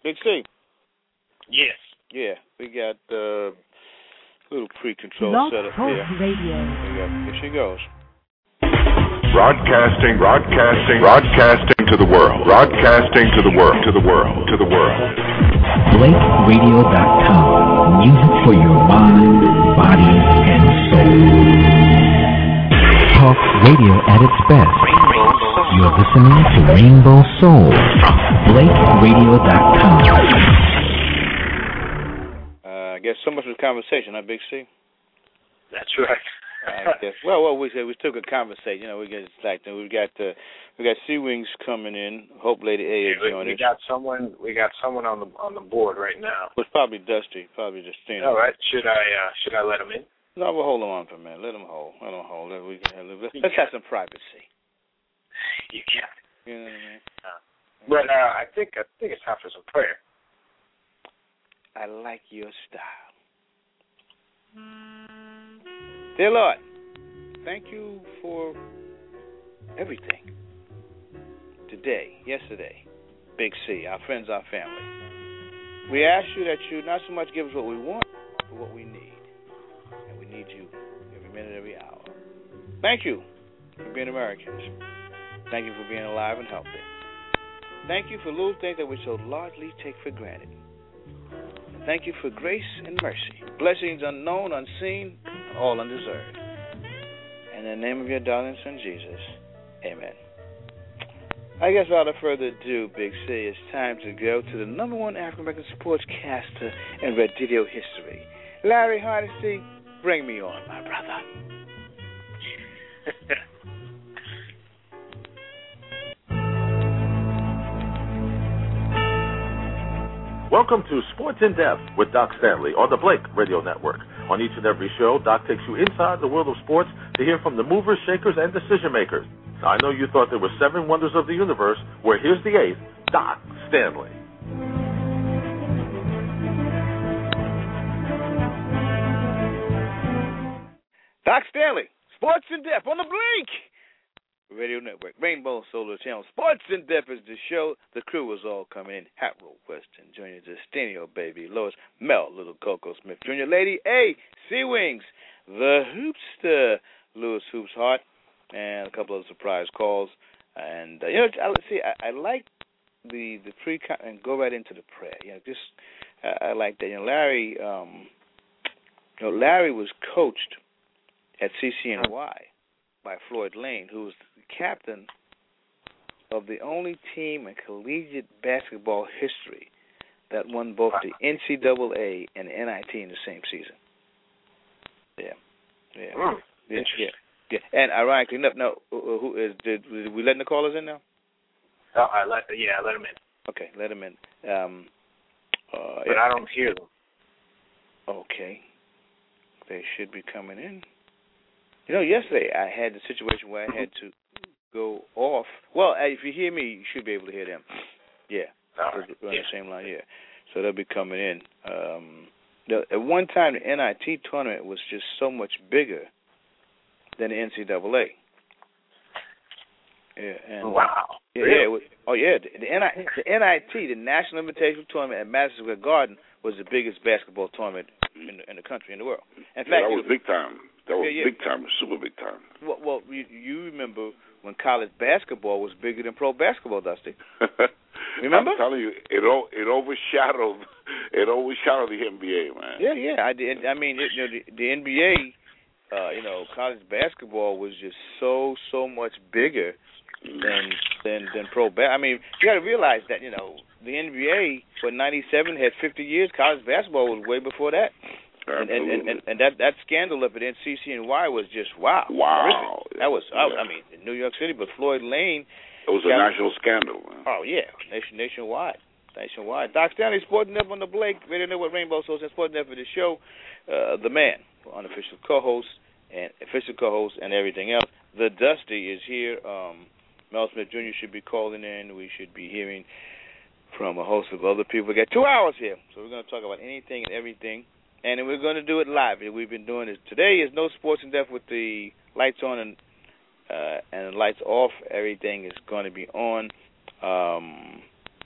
Big C. Yes. Yeah, we got a little pre-control set up here. Here she goes. Broadcasting to the world. Broadcasting to the world. BlakeRadio.com. Music for your mind, body, and soul. Talk radio at its best. You're listening to Rainbow Soul from BlakeRadio.com. I guess so much for the conversation, huh, Big C? That's right. I guess. Well, we said we took a conversation. You know, we got Sea Wings coming in. Hope Lady A is joining us. We got someone on the board right now. It's probably Dusty, probably Justina. All right. Should I let him in? No, we'll hold him on for a minute. Let him hold. Let's have some privacy. You can. You know what I mean? But I think it's time for some prayer. I like your style. Dear Lord, thank you for everything. Today, yesterday, Big C, our friends, our family. We ask you that you not so much give us what we want, but what we need. And we need you every minute, every hour. Thank you for being Americans. Thank you for being alive and healthy. Thank you for little things that we so largely take for granted. And thank you for grace and mercy, blessings unknown, unseen, all undeserved. In the name of your darling son, Jesus, amen. I guess without further ado, Big C, it's time to go to the #1 African-American sportscaster in Red Radio history. Larry Hardesty, bring me on, my brother. Welcome to Sports in Depth with Doc Stanley on the Blake Radio Network. On each and every show, Doc takes you inside the world of sports to hear from the movers, shakers, and decision makers. Now, I know you thought there were 7 wonders of the universe. Well, here's the 8th, Doc Stanley. Doc Stanley, Sports in Depth on the Blake Radio Network, Rainbow Solar Channel. Sports in Depth is the show. The crew was all coming in. Harold Weston Jr., Justinio, baby, Lois, Mel, Little Coco Smith Jr., Lady A, Sea Wings, the Hoopster, Lewis Hoops Hart, and a couple of surprise calls. And I like the pre and go right into the prayer. I like that. Larry was coached at CCNY by Floyd Lane, who was the captain of the only team in collegiate basketball history that won both the NCAA and the NIT in the same season. Yeah. And ironically enough, did we let the callers in now? I let them in. Okay, let them in. But I don't hear them. Okay, they should be coming in. Yesterday I had the situation where I had to go off. Well, if you hear me, you should be able to hear them. Yeah, we're on the same line here. So they'll be coming in. At one time, the NIT tournament was just so much bigger than the NCAA. Yeah. And, wow. Yeah. Really? The NIT, the National Invitational Tournament at Madison Square Garden, was the biggest basketball tournament in the country, in the world. In fact, that was big time. That was big time, super big time. Well, you remember when college basketball was bigger than pro basketball, Dusty? Remember? I'm telling you, it overshadowed the NBA, man. Yeah, I did. I mean, the NBA, college basketball was just so much bigger than pro basketball. I mean, you got to realize that the NBA for '97 had 50 years. College basketball was way before that. And that scandal up at NCCNY was just wow. Wow. That was in New York City, but Floyd Lane. It was a national scandal, man. Oh yeah, nationwide. Doc Stanley, Sporting Up on the Blake Radio Network, Rainbow Soul, and Sporting Up for the show. The man, unofficial co-host and official co-host and everything else. The Dusty is here. Mel Smith Jr. should be calling in. We should be hearing from a host of other people. We got 2 hours here, so we're going to talk about anything and everything. And we're going to do it live. We've been doing this. Today is no Sports in Depth with the lights on and the lights off. Everything is going to be on.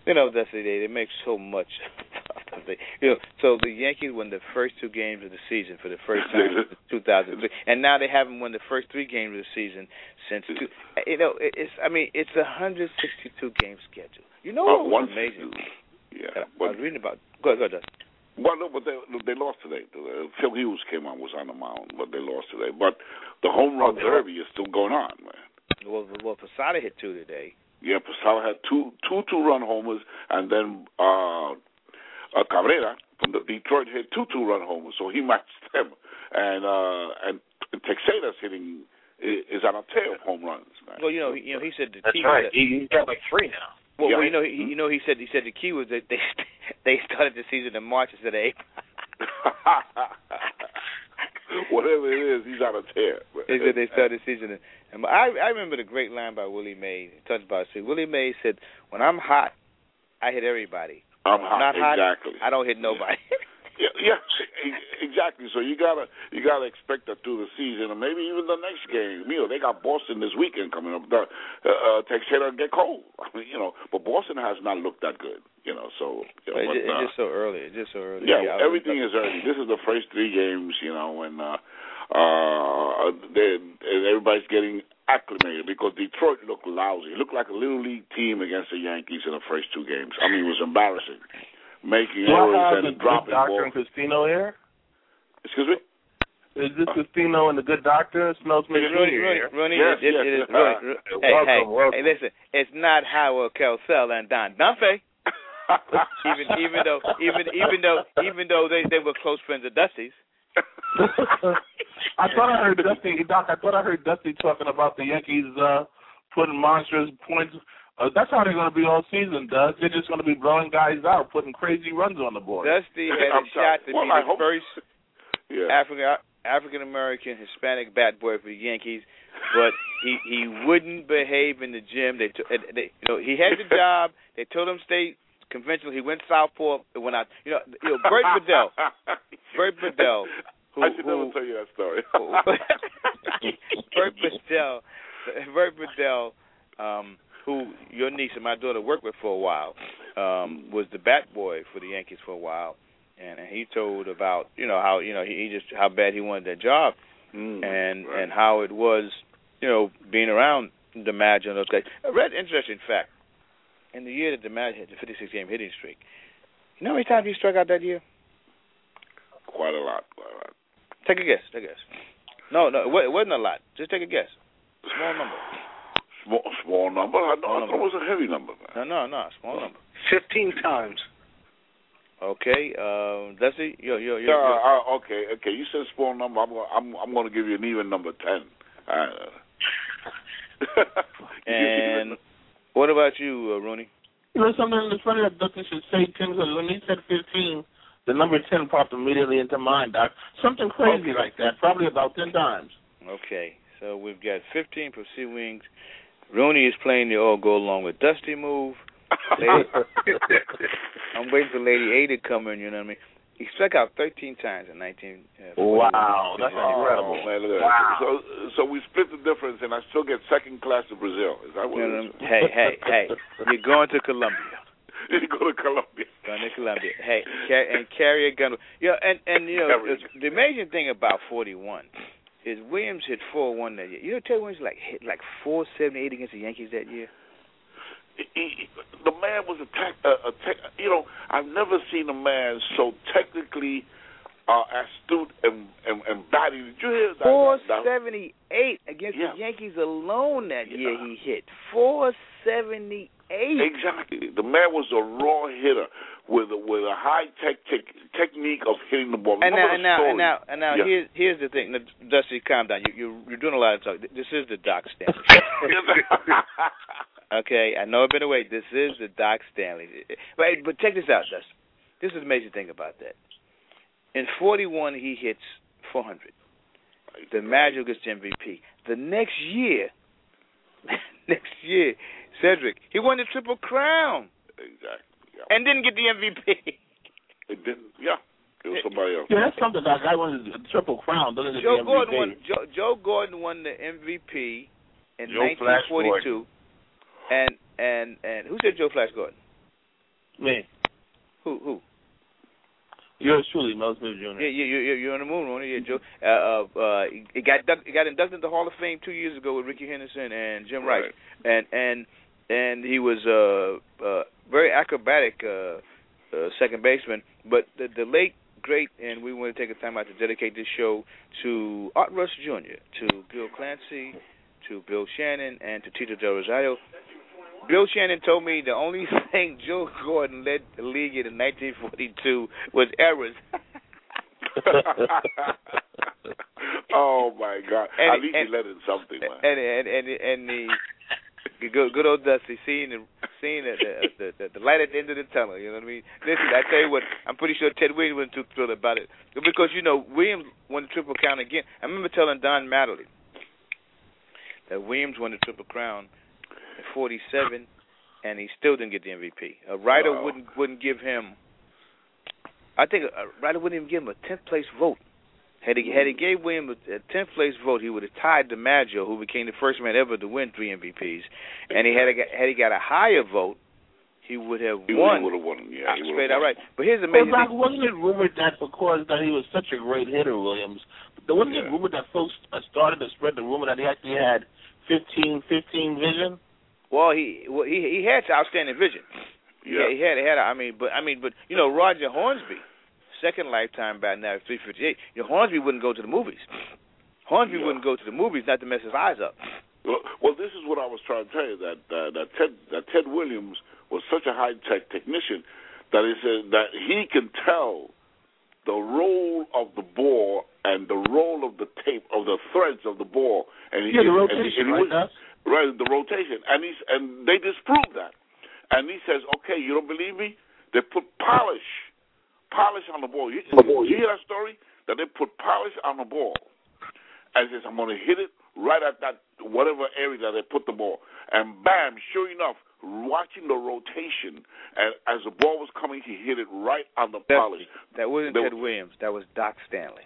Dusty, they make so much. So the Yankees won the first 2 games of the season for the first time since 2003, and now they haven't won the first 3 games of the season since. It's a 162 game schedule. What was amazing? Yeah, I was reading about. Go ahead, Dusty. Well, no, but they lost today. Phil Hughes was on the mound, but they lost today. But the home run derby is still going on, man. Well, Posada hit 2 today. Yeah, Posada had two 2-run homers, and then Cabrera from the Detroit hit 2 2-run homers, so he matched them. And Teixeira's hitting is on a tail of home runs, man. Well, he said the key. That's right. He's got like 3 now. Well, he said the key was that they started the season in March instead of April. Whatever it is, he's on a tear. They said they started the season. And I remember the great line by Willie Mays. Touched by Willie Mays said, "When I'm hot, I hit everybody. I'm hot, exactly. I don't hit nobody." Yeah, exactly. So you gotta expect that through the season, and maybe even the next game. They got Boston this weekend coming up. Teixeira get cold. But Boston has not looked that good. So it's just so early. Yeah, everything is early. This is the first 3 games. And everybody's getting acclimated because Detroit looked lousy. It looked like a little league team against the Yankees in the first 2 games. I mean, it was embarrassing. Making errors and dropping balls. Doctor and Castino here? Excuse me? Is this Castino and the good doctor? Smells me here. Ronnie, yes. It is. Welcome. Hey, listen. It's not Howard Cosell and Don Dunphy. even though they were close friends of Dusty's. I thought I heard Dusty talking about the Yankees putting monstrous points. That's how they're going to be all season, Doug. They're just going to be blowing guys out, putting crazy runs on the board. Dusty had a shot to be the first African American Hispanic bat boy for the Yankees, but he wouldn't behave in the gym. He had the job. They told him stay conventional. He went southpaw. Went out. Bert Bedell. I should never tell you that story. Bert Bedell, who your niece and my daughter worked with for a while, was the bat boy for the Yankees for a while, and he told about how bad he wanted that job, and how it was being around DiMaggio and those guys. I read an interesting fact. In the year that DiMaggio had the 56-game hitting streak, you know how many times he struck out that year? Quite a lot. Take a guess. No, it wasn't a lot. Just take a guess. Small number. Small number? I thought it was a heavy number, man. No, small number. 15 times. Okay, Dusty, okay. You said small number. I'm going to give you an even number 10. And what about you, Rooney? Something that's funny that Dusty should say 10, because when he said 15, the number 10 popped immediately into mind, Doc. Something crazy like that, probably about 10 times. Okay, so we've got 15 per C Wings. Rooney is playing the all go along with Dusty move. I'm waiting for Lady A to come in, you know what I mean? He struck out 13 times in 19. Wow, that's incredible. Man, look at that. So we split the difference, and I still get second class to Brazil. Is that what it is? Hey, you're going to Colombia. You go to Colombia. Going to Colombia. Hey, and carry a gun. The amazing thing about 41 is Williams hit 4-1 that year. Terry Williams hit 478 against the Yankees that year. The man was I've never seen a man so technically astute and batty. Did you hear that? 478 against the Yankees alone that year. He hit 478. Exactly. The man was a raw hitter with a high technique of hitting the ball. And now here's the thing. Dusty, calm down. You're doing a lot of talk. This is the Doc Stanley. Okay, I know it's been a wait. This is the Doc Stanley. But check this out, Dusty. This is the amazing thing about that. In 41, he hits 400. DiMaggio gets the MVP. The next year, Cedric, he won the Triple Crown. Exactly. Yeah. And didn't get the MVP. It didn't. Yeah. It was somebody else. Yeah, that's something that guy won the Triple Crown. Joe Gordon won the MVP in 1942. And who said Joe Flash Gordon? Me. Who? Yours truly, Mel Smith Jr. Yeah, you're on the moon, on it, yeah, Joe. He got inducted into the Hall of Fame 2 years ago with Ricky Henderson and Jim Rice, and he was very acrobatic second baseman. But the late great, and we want to take a time out to dedicate this show to Art Rush Jr., to Bill Clancy, to Bill Shannon, and to Tito Del Rosario. Bill Shannon told me the only thing Joe Gordon led the league in 1942 was errors. Oh my God! At least he led in something, man. And the good old Dusty seeing the light at the end of the tunnel. You know what I mean? Listen, I tell you what, I'm pretty sure Ted Williams wasn't too thrilled about it because Williams won the Triple Crown again. I remember telling Don Mattingly that Williams won the Triple Crown in 47, and he still didn't get the MVP. A writer wouldn't give him. I think a writer wouldn't even give him a 10th place vote. Had he gave Williams a 10th place vote, he would have tied DiMaggio, who became the first man ever to win 3 MVPs. And had he got a higher vote, he would have won. He would have won. Yeah, he straight out right. But here's the amazing thing. Wasn't it rumored that because that he was such a great hitter, Williams? Wasn't it rumored that folks started to spread the rumor that he actually had 15 vision? Well, he had outstanding vision. Yeah, he had. But Roger Hornsby, second lifetime batting average 358. Hornsby wouldn't go to the movies. Hornsby wouldn't go to the movies not to mess his eyes up. Well, this is what I was trying to tell you, that Ted Williams was such a high-tech technician that he can tell the roll of the ball and the roll of the tape of the threads of the ball, and the rotation, right, the rotation, and they disproved that. And he says, okay, you don't believe me? They put polish on the ball. You hear that story? That they put polish on the ball. And he says, I'm going to hit it right at that whatever area that they put the ball. And bam, sure enough, watching the rotation, and as the ball was coming, he hit it right on the polish. That wasn't Ted Williams. That was Doc Stanley.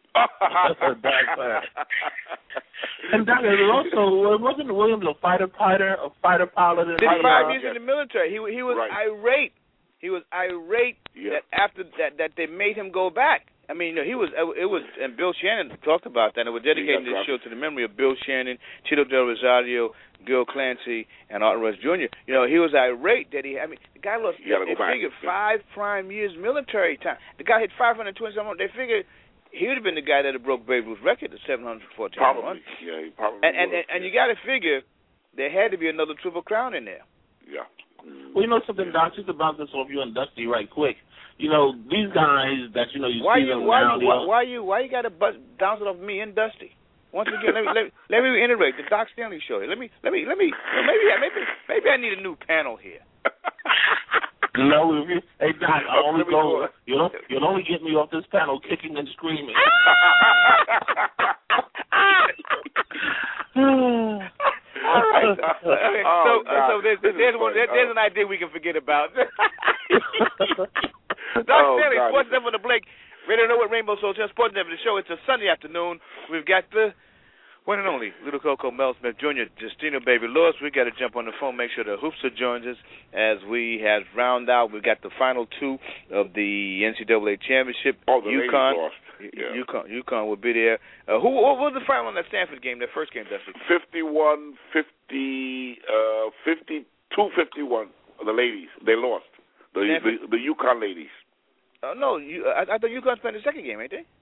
And Doc, wasn't Williams a fighter pilot? Did 5 years in the military. He was irate. He was irate that after that they made him go back. I mean, he was. It was, and Bill Shannon talked about that. And we're dedicating this show to the memory of Bill Shannon, Tito Del Rosario, Bill Clancy, and Art Rush Jr. He was irate that the guy lost. They figured 5 prime years military time. The guy hit 520 something. They figured he would have been the guy that broke Babe Ruth's record of 714 Probably, yeah, he probably. And you got to figure there had to be another Triple Crown in there. Yeah. Well, something, Doc, just about this off you and Dusty right quick. These guys that you see them around. Why you got to bounce it off me and Dusty? Once again, let me reiterate the Doc Stanley show. Maybe I need a new panel here. No, hey Doc, you'll only get me off this panel kicking and screaming. All right. So there's an idea we can forget about. Doc Stanley, Sports Never the Blake. Radio Network, Rainbow Soul Sports Never the show. It's a Sunday afternoon. We've got the one and only Little Coco Mel Smith Jr., Justino Baby Lewis. We got to jump on the phone, make sure the Hoopster joins us as we have round out. We've got the final 2 of the NCAA championship. Oh, the UConn lost. Yeah. UConn will be there. What was the final on that Stanford game, that first game, Dusty? 52-51. The ladies, they lost. The UConn ladies. No, I thought UConn's playing the second game, ain't they?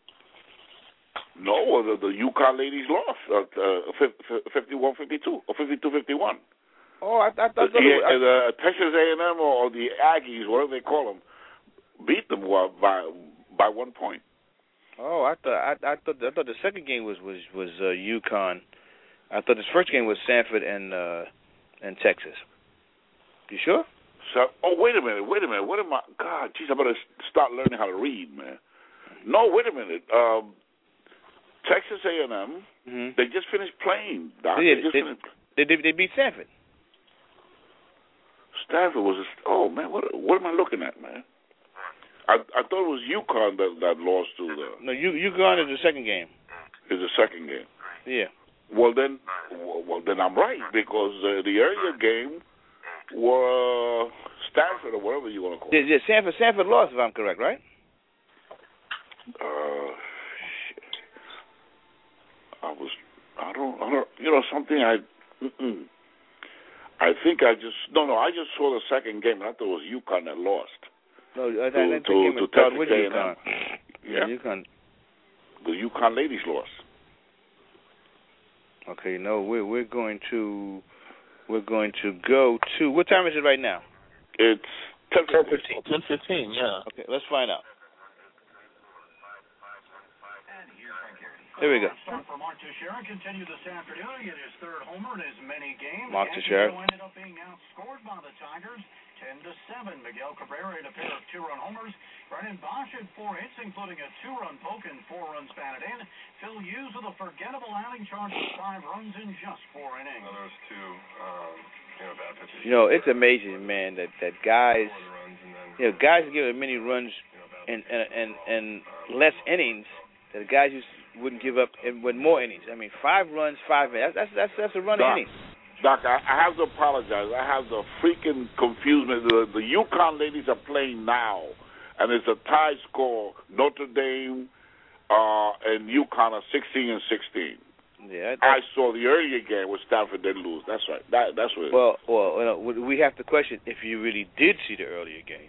No, the UConn ladies lost 51-52 or 52-51. Oh, I thought the Texas A&M or the Aggies, whatever they call them, beat them by 1 point. Oh, I thought the second game was UConn. I thought this first game was Stanford and Texas. You sure? So, wait a minute. What am I? God, jeez, I better start learning how to read, man. No, wait a minute. Texas A&M, they just finished playing, Doc. They beat Stanford. Stanford was man, what am I looking at, man? I thought it was UConn that lost to the... No, UConn is the second game. Is the second game. Yeah. Well then I'm right, because the earlier game were Stanford or whatever you want to call it. Yeah, Sanford lost, if I'm correct, right? I don't. Something I think I just saw the second game and I thought it was UConn that lost. No, I think it was started with UConn. Yeah, UConn. The UConn ladies lost. Okay, no, we're going to go to, what time is it right now? It's 10:15. 10:15, yeah. Okay, let's find out. Here we go. Start for Mark Teixeira continued this afternoon. He hit his third homer in as many games. Mark Teixeira ended up being outscored by the Tigers 10-7. Miguel Cabrera hit a pair of 2-run homers. Brennan Bosch had 4 hits, including a 2-run poke and 4 runs batted in. Phil Hughes with a forgettable outing, charged with 5 runs in just 4 innings. Well, those 2 bad pitches. It's amazing, man, that guys, guys give as many runs and less innings that the guys wouldn't give up and with more innings. I mean, 5 runs, 5 innings. That's a run of innings. Doc, I have to apologize. I have the freaking confusion. The UConn ladies are playing now, and it's a tie score. Notre Dame and UConn are 16-16. Yeah, I saw the earlier game where Stanford didn't lose. That's right. That's what it is. Well, we have to question if you really did see the earlier game.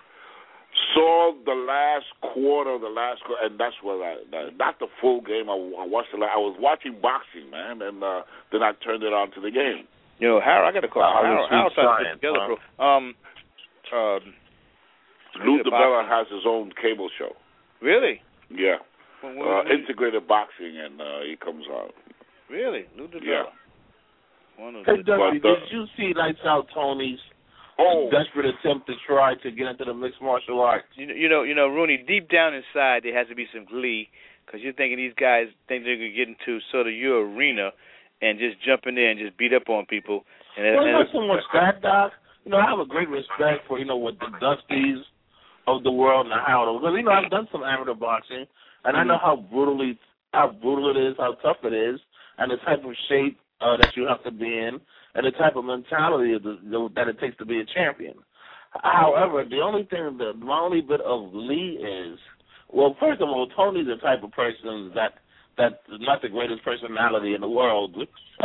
Saw the last quarter, and that's what not the full game. I watched I was watching boxing, man, and then I turned it on to the game. Harold, I got a call. Harold trying to put together, bro. Lou DiBella has his own cable show. Really? Yeah. Integrated Boxing, and he comes on. Really? Lou DiBella? Yeah. Hey, Dusty, did you see Lights Out Tony's desperate attempt to try to get into the mixed martial arts? Rooney, deep down inside, there has to be some glee, because you're thinking these guys think they're going to get into sort of your arena and just jump in there and just beat up on people. Not so much that, Doc. I have a great respect for, what the Dusties of the world and how, because, I've done some amateur boxing, and I know how brutal it is, how tough it is, and the type of shape that you have to be in, and the type of mentality that it takes to be a champion. However, my only bit of glee is, well, first of all, Tony's the type of person that's not the greatest personality in the world.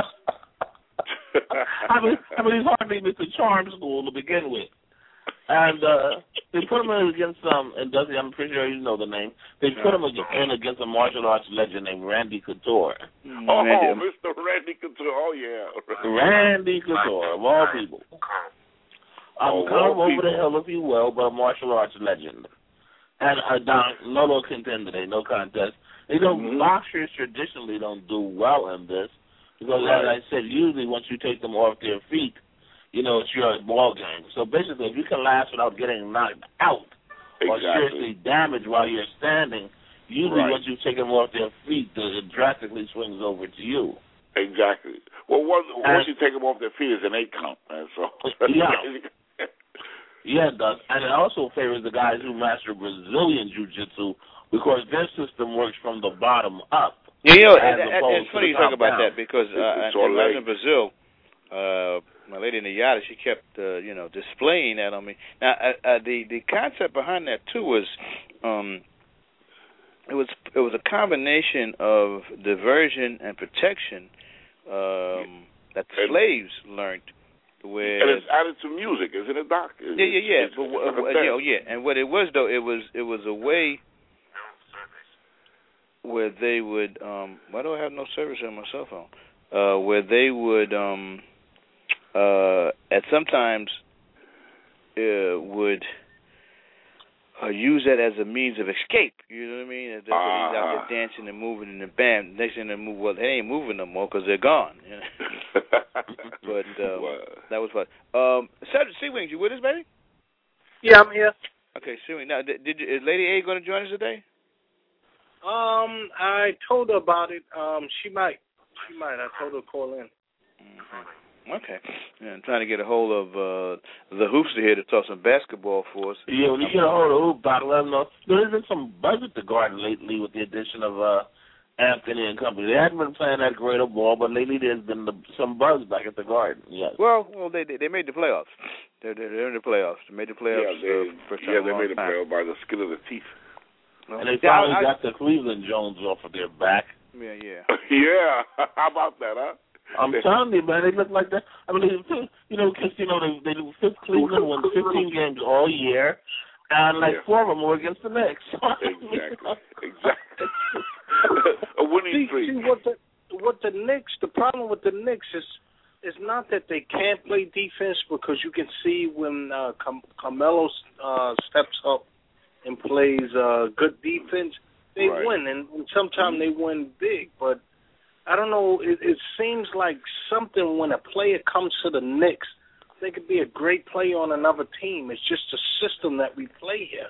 I mean, he's hardly Mr. Charm School to begin with. And they put him in against and Dusty, I'm pretty sure you know the name. They put him in against a martial arts legend named Randy Couture. Mr. Randy Couture, oh yeah. Randy Couture, of all people. I'm kind of over the hill, if you will, but a martial arts legend. And no contender, no contest. Boxers traditionally don't do well in this, because as I said, usually once you take them off their feet, it's your ball game. So basically, if you can last without getting knocked out or seriously damaged while you're standing, usually once you take them off their feet, it drastically swings over to you. Exactly. Well, once you take them off their feet, it's an 8 count. So yeah, it does. And it also favors the guys who master Brazilian jiu-jitsu, because their system works from the bottom up. Yeah, it's funny you talk about that, because in Brazil, my lady in the yacht, she kept, displaying that on me. Now, the concept behind that too was, it was a combination of diversion and protection that the slaves learned. And it's added to music, isn't it, Doc? Yeah. And what it was, though, it was a way where they would. Why do I have no service on my cell phone? Where they would. At sometimes would use that as a means of escape. You know what I mean? He's out there dancing and moving in the band. Next thing they move, well, they ain't moving no more because they're gone. But that was fun. Sea-Wings, you with us, baby? Yeah, I'm here. Okay, Sea-Wings. Now, is Lady A going to join us today? I told her about it. She might. I told her to call in. Mm-hmm. Okay. Yeah, I'm trying to get a hold of the Hoopster here to talk some basketball for us. Yeah, when you get a hold of Hoop, let them know. There's been some buzz at the Garden lately with the addition of Anthony and company. They hadn't been playing that great of ball, but lately there's been some buzz back at the Garden. Yes. Well, they made the playoffs. They're in the playoffs. They made the playoffs. They made the playoffs by the skin of the teeth. And they finally got the Cleveland Jones off of their back. Yeah. Yeah. How about that, huh? I'm telling you, man, they look like that. I mean, because they do fifth Cleveland won 15 games all year, and 4 of them were against the Knicks. Exactly. A winning streak. See what the Knicks? The problem with the Knicks is not that they can't play defense, because you can see when Carmelo steps up and plays good defense, they win, and sometimes they win big. But I don't know. It seems like something when a player comes to the Knicks, they could be a great player on another team. It's just a system that we play here.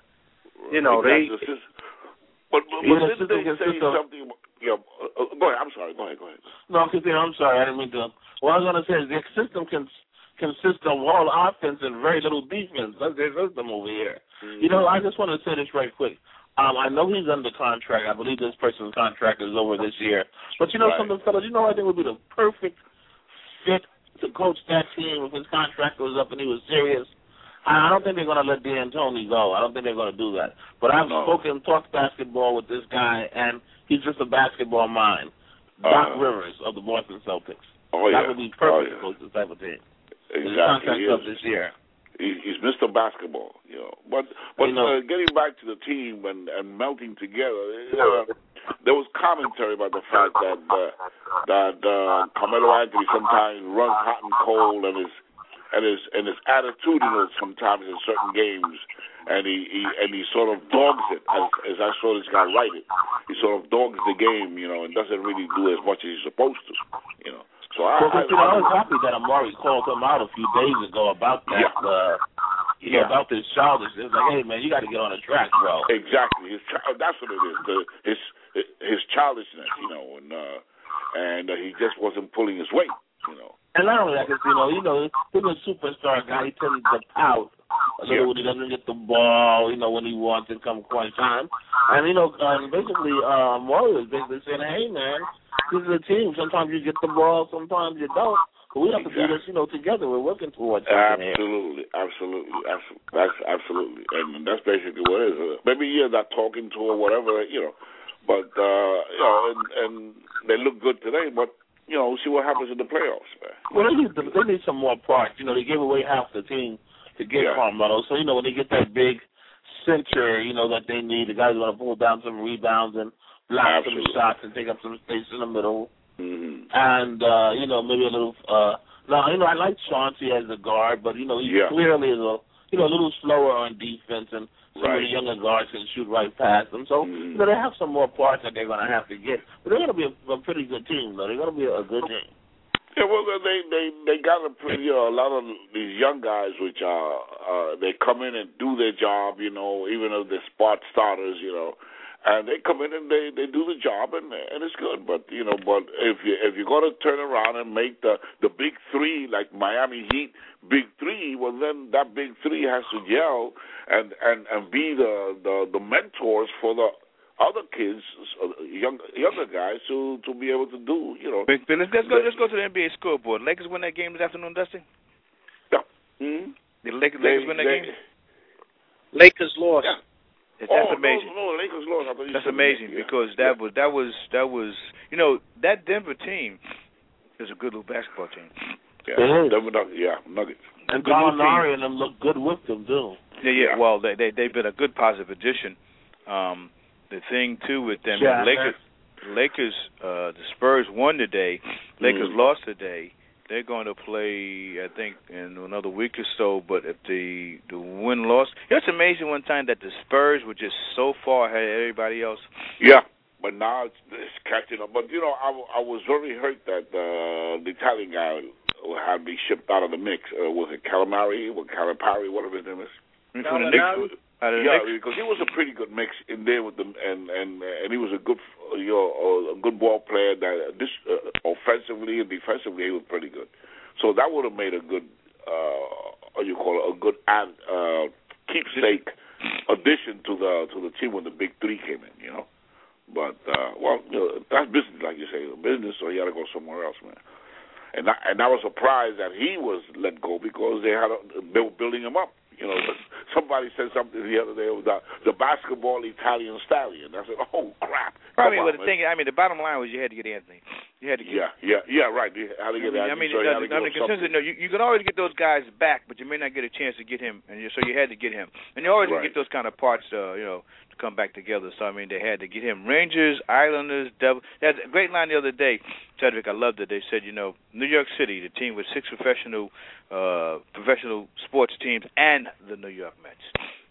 But didn't they say something? Go ahead. I'm sorry. Go ahead. No, I'm sorry. I didn't mean to. What I was going to say is the system consists of all offense and very little defense. That's their system over here. Mm-hmm. I just want to say this right quick. I know he's under contract. I believe this person's contract is over this year. But something, fellas, I think would be the perfect fit to coach that team if his contract was up and he was serious. I don't think they're going to let D'Antoni go. I don't think they're going to do that. But I've talked basketball with this guy, and he's just a basketball mind. Doc Rivers of the Boston Celtics. That would be perfect to coach this type of team. Exactly. His contract's up this year. He's Mr. Basketball, But getting back to the team and melting together, there was commentary about the fact that Carmelo Anthony sometimes runs hot and cold, and his attitudinal sometimes in certain games, and he sort of dogs it, as I saw this guy write it. He sort of dogs the game, and doesn't really do as much as he's supposed to, So I was happy that Amari called him out a few days ago about that. About this childishness. Like, hey man, you got to get on the track, bro. Exactly. That's what it is. His childishness, and he just wasn't pulling his weight, And not only that, because he's a superstar guy. He tends to pout a little when he doesn't get the ball. When he wants it come crunch time. And basically, Amari was basically saying, hey man, this is a team. Sometimes you get the ball, sometimes you don't. But we have to do this, together. We're working towards something Absolutely. That's absolutely. And that's basically what it is. Maybe you're not talking to or whatever, but, and they look good today, but, see what happens in the playoffs, man. Well, they need some more parts. They gave away half the team to get Carmelo. So, when they get that big center, that they need, the guys want to pull down some rebounds and block some shots and take up some space in the middle. Mm-hmm. And, maybe a little, I like Chauncey as a guard, but, he's clearly a little slower on defense, and some of the younger guards can shoot right past them. So, they have some more parts that they're going to have to get. But they're going to be a pretty good team, though. They're going to be a good team. Yeah, well, they got a lot of these young guys, which they come in and do their job, even though they're spot starters, and they come in and they do the job, and it's good. But but if you're going to turn around and make the big three, like Miami Heat big three, well then that big three has to gel and be the mentors for the other kids, younger guys, to be able to do, Big Phil, let's go to the NBA scoreboard. Lakers win that game this afternoon, Dusty? Yeah. Mm-hmm. The Lakers win that game? Lakers lost. Yeah. That's amazing. No, Lakers lost. That's amazing because that was that Denver team is a good little basketball team. Yeah, Denver Nuggets. And Gallinari and them look good with them too. Yeah. Well, they've been a good positive addition. The thing too with them, Lakers, the Spurs won today. Lakers lost today. They're going to play, I think, in another week or so. But if the win-loss, it's amazing one time that the Spurs were just so far ahead of everybody else. Yeah, but now it's catching up. But I was very hurt that the Italian guy had to be shipped out of the mix. Was it Calipari, whatever his name is? From the Knicks. Because he was a pretty good mix in there with them, and he was a good ball player. That offensively and defensively, he was pretty good. So that would have made a good, keepsake addition to the team when the big three came in. But that's business, like you say, business. So he had to go somewhere else, man. And I was surprised that he was let go because they were building him up. Somebody said something the other day about the basketball Italian stallion. I said, "Oh crap!" The bottom line was you had to get Anthony. You had to get. Yeah, right. You had to get Anthony. You can always get those guys back, but you may not get a chance to get him, so you had to get him. And you always get those kind of parts, to come back together. So they had to get him. Rangers, Islanders, Devils. They had a great line the other day, Cedric. I loved it. They said, New York City, the team with 6 professional sports teams, and the New York Mets.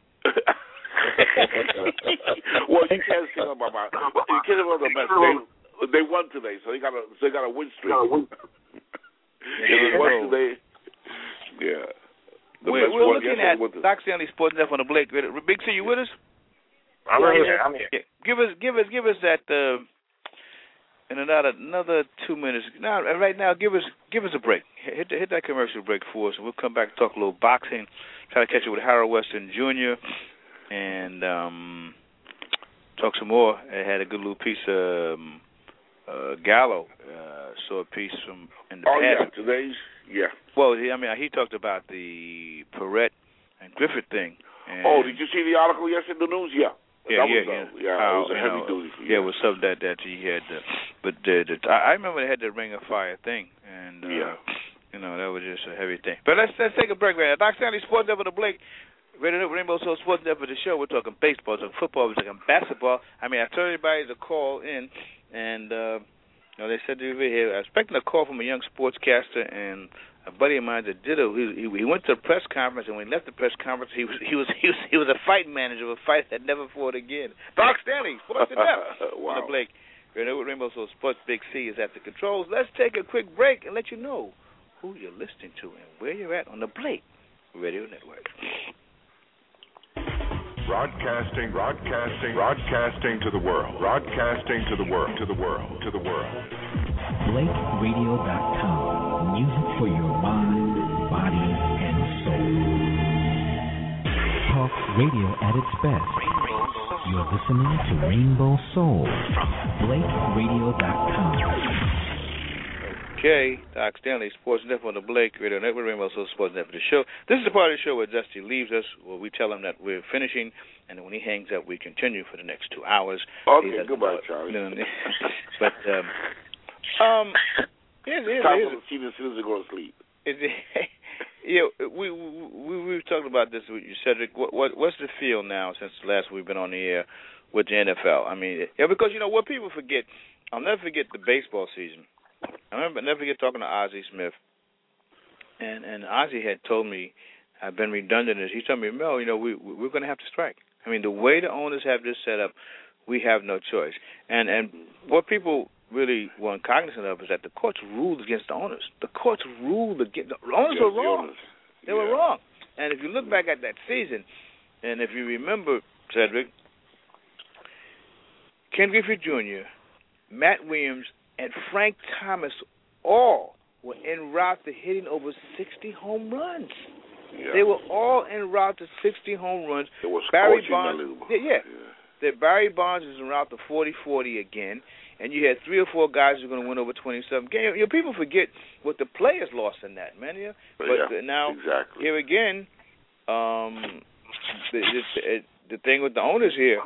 Well, you can't say about the Mets. They won today, so they got a win streak. They won today. Yeah. We're looking at Doc Stanley Sports Net on the Blake. Big C, you with us? I'm here. Yeah. Give us that in another 2 minutes. Now, right now, give us a break. Hit that commercial break for us, and we'll come back and talk a little boxing. Try to catch up with Harold Weston Jr. and talk some more. I had a good little piece of Gallo. Saw a piece from in the past. Today's Well, he talked about the Perrette and Griffith thing. And did you see the article yesterday in the news? Yeah. It was a heavy duty. Yeah, it was something that he had. But I remember they had the Ring of Fire thing, and that was just a heavy thing. But let's take a break right now. Doc Stanley, Sports Net with the Blake. Rainbow Soul Sports Net for the show. We're talking baseball, we're talking football, we're talking basketball. I told everybody to call in, and they said they were here. I was expecting a call from a young sportscaster, and a buddy of mine that did it. He went to a press conference, and when he left the press conference, he was a fight manager of a fight that never fought again. Doc Stanley, Sports Net. Wow. Blake. Rainbow Soul Sports. Big C is at the controls. Let's take a quick break and let you know who you're listening to and where you're at on the Blake Radio Network. Broadcasting to the world. Broadcasting to the world. BlakeRadio.com. Music for your mind, body, and soul. Talk radio at its best. You're listening to Rainbow Soul from BlakeRadio.com. Okay, Doc Stanley, Sports Net on the Blake Radio Network, Rainbow Soul Sports Net for the show. This is the part of the show where Dusty leaves us, where we tell him that we're finishing, and then when he hangs up, we continue for the next 2 hours. Okay, goodbye, Charlie. But here's time for the senior citizen to go to sleep. We've talked about this with you, Cedric. What's the feel now since last we've been on the air with the NFL? Because what people forget, I'll never forget the baseball season. I never forget talking to Ozzie Smith, and Ozzie had told me, I've been redundant, he told me, Mel, we're going to have to strike. The way the owners have this set up, we have no choice. And what people really weren't cognizant of is that the courts ruled against the owners. The courts ruled against the owners. Were wrong. They were wrong. And if you look back at that season, and if you remember, Cedric, Ken Griffey Jr., Matt Williams, and Frank Thomas all were en route to hitting over 60 home runs. Yeah. They were all en route to 60 home runs. It was Barry Bonds. Barry Bonds is en route to 40-40 again, and you had 3 or 4 guys who are going to win over 27 games. People forget what the players lost in that, man. Yeah? But now, exactly. Here again, the thing with the owners here,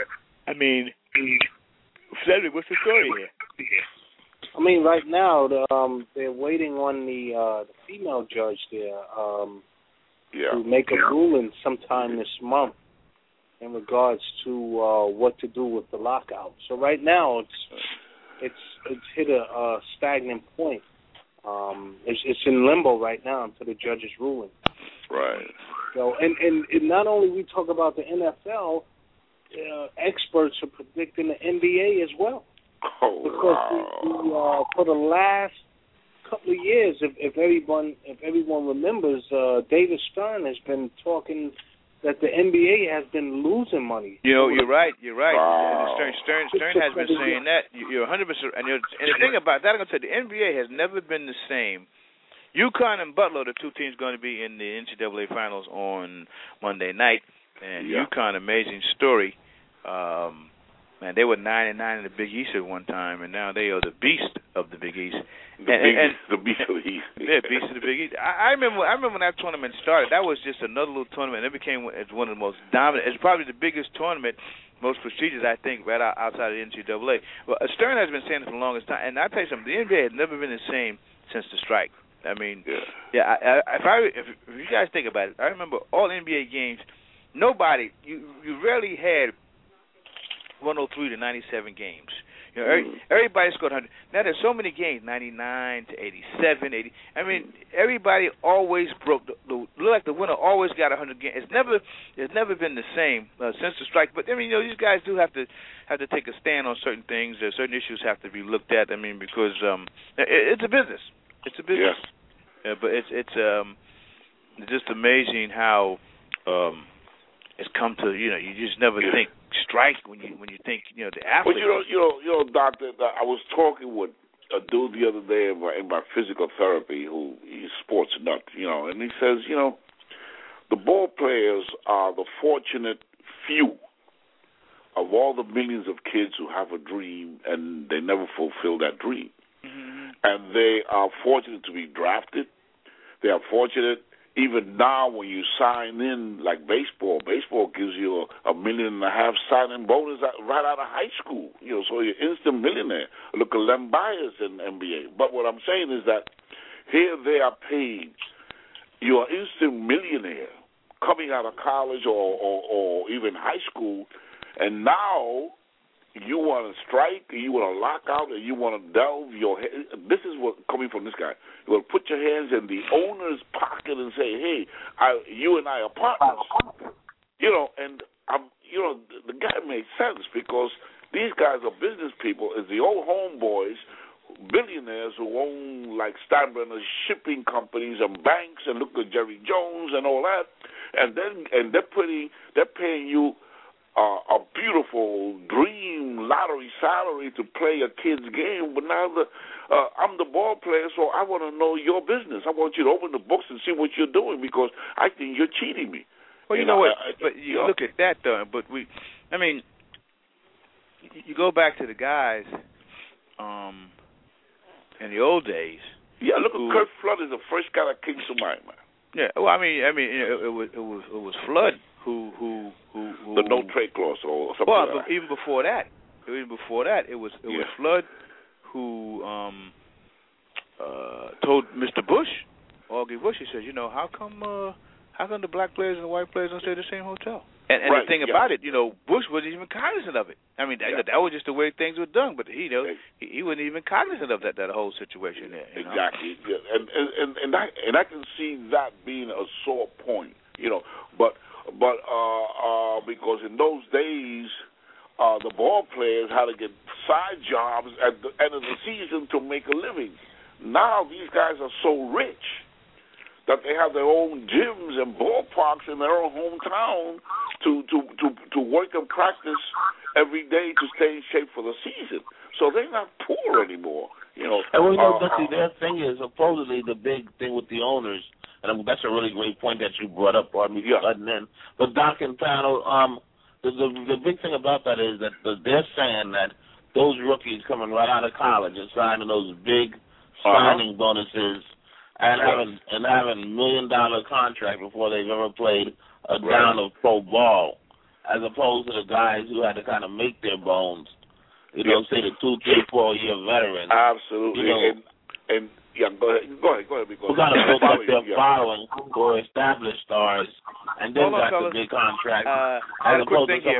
Cedric, what's the story here? Right now, they're waiting on the female judge there to make a ruling sometime this month in regards to what to do with the lockout. So right now, it's hit a stagnant point. It's in limbo right now until the judge's ruling. Right. So and not only we talk about the NFL, experts are predicting the NBA as well. Oh, because we for the last couple of years, if everyone remembers, David Stern has been talking that the NBA has been losing money. You're right. Wow. Stern has been saying that. You're 100%. And the thing about that, I'm going to tell you, the NBA has never been the same. UConn and Butler, the 2 teams going to be in the NCAA Finals on Monday night. And UConn, amazing story. Man, they were 9-9 in the Big East at one time, and now they are the beast of the Big East. The beast of the East. Yeah, beast of the Big East. I remember when that tournament started. That was just another little tournament. It became one of the most dominant. It's probably the biggest tournament, most prestigious, I think, right outside of the NCAA. Well, Stern has been saying it for the longest time, and I'll tell you something. The NBA has never been the same since the strike. I mean, if you guys think about it, I remember all NBA games. Nobody, you rarely had 103 to 97 games. You know, everybody scored 100. Now there's so many games, 99 to 87, 80. I mean, everybody always broke. Look like the winner always got 100 games. It's never been the same since the strike. But I mean, these guys do have to take a stand on certain things. Certain issues have to be looked at. I mean, because it's a business. It's a business. Yes. But it's just amazing how it's come to. You just never think strike when you think the athlete. But doctor, I was talking with a dude the other day in my physical therapy who he's sports nut, and he says, the ball players are the fortunate few of all the millions of kids who have a dream and they never fulfill that dream. Mm-hmm. And they are fortunate to be drafted. They are fortunate even now when you sign in like baseball. Baseball gives you a $1.5 million signing bonus right out of high school. So you're instant millionaire. Look at Len Bias in NBA. But what I'm saying is that here they are paid. You're an instant millionaire coming out of college or even high school, and now you want to strike, you want to lock out, and you want to delve your head. This is what coming from this guy. You will put your hands in the owner's pocket and say, "Hey, you and I are partners." And the guy made sense because these guys are business people. It's the old homeboys, billionaires who own like Steinbrenner shipping companies and banks, and look at Jerry Jones and all that, and they're paying you a beautiful dream lottery salary to play a kid's game, but now I'm the ball player, so I want to know your business. I want you to open the books and see what you're doing because I think you're cheating me. Well, you know what? But you look at that though. But you go back to the guys in the old days. Yeah, look at Kurt Flood is the first guy that came to mind, man. Yeah, well, it was Flood who the no trade clause or something. Well, like that. even before that, it was Flood who told Mr. Bush, Augie Bush, he says, how come the black players and the white players don't stay at the same hotel? And right, the thing about it, Bush wasn't even cognizant of it. I mean, that was just the way things were done. But he wasn't even cognizant of that whole situation there. Exactly. Yeah. And I can see that being a sore point. But because in those days, the ball players had to get side jobs at the end of the season to make a living. Now these guys are so rich that they have their own gyms and ballparks in their own hometown to work and practice every day to stay in shape for the season. So they're not poor anymore. And their thing is supposedly the big thing with the owners. And that's a really great point that you brought up, pardon me for cutting in. But Doc and panel, the big thing about that is that they're saying that those rookies coming right out of college and signing those big signing bonuses and having $1 million contract before they've ever played a down of pro ball, as opposed to the guys who had to kind of make their bones. Say the 2, 3, 4 year veterans. Absolutely. Go ahead. Because we got to build up their following for established stars, and then got the big contract, as opposed to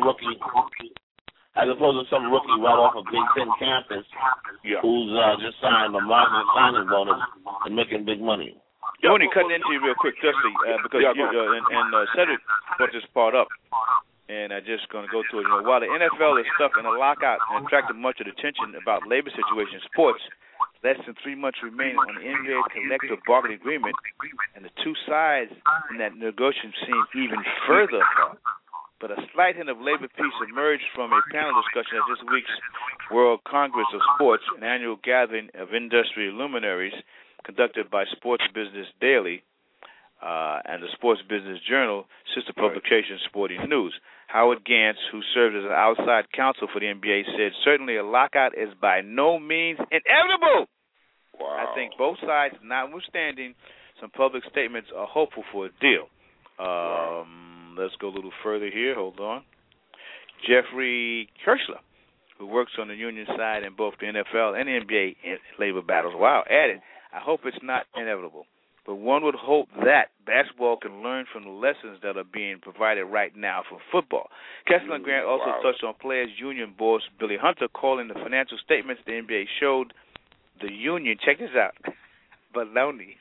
some rookie right off a Big Ten campus who's just signed a marginal signing bonus and making big money. Only cutting into you real quick, Dusty, because Cedric brought this part up, and I'm just going to go to it. While the NFL is stuck in a lockout and attracted much of the attention about labor situation in sports, less than 3 months remain on the NBA collective bargaining agreement, and the two sides in that negotiation seem even further apart. But a slight hint of labor peace emerged from a panel discussion at this week's World Congress of Sports, an annual gathering of industry luminaries conducted by Sports Business Daily. and the Sports Business Journal, sister publication Sporting News. Howard Gantz, who served as an outside counsel for the NBA, said, certainly a lockout is by no means inevitable. Wow. I think both sides, notwithstanding some public statements, are hopeful for a deal. Let's go a little further here. Hold on. Jeffrey Kirschler, who works on the union side in both the NFL and the NBA labor battles, added, I hope it's not inevitable, but one would hope that basketball can learn from the lessons that are being provided right now for football. Kessler and Grant also touched on players' union boss Billy Hunter calling the financial statements the NBA showed the union, check this out, baloney.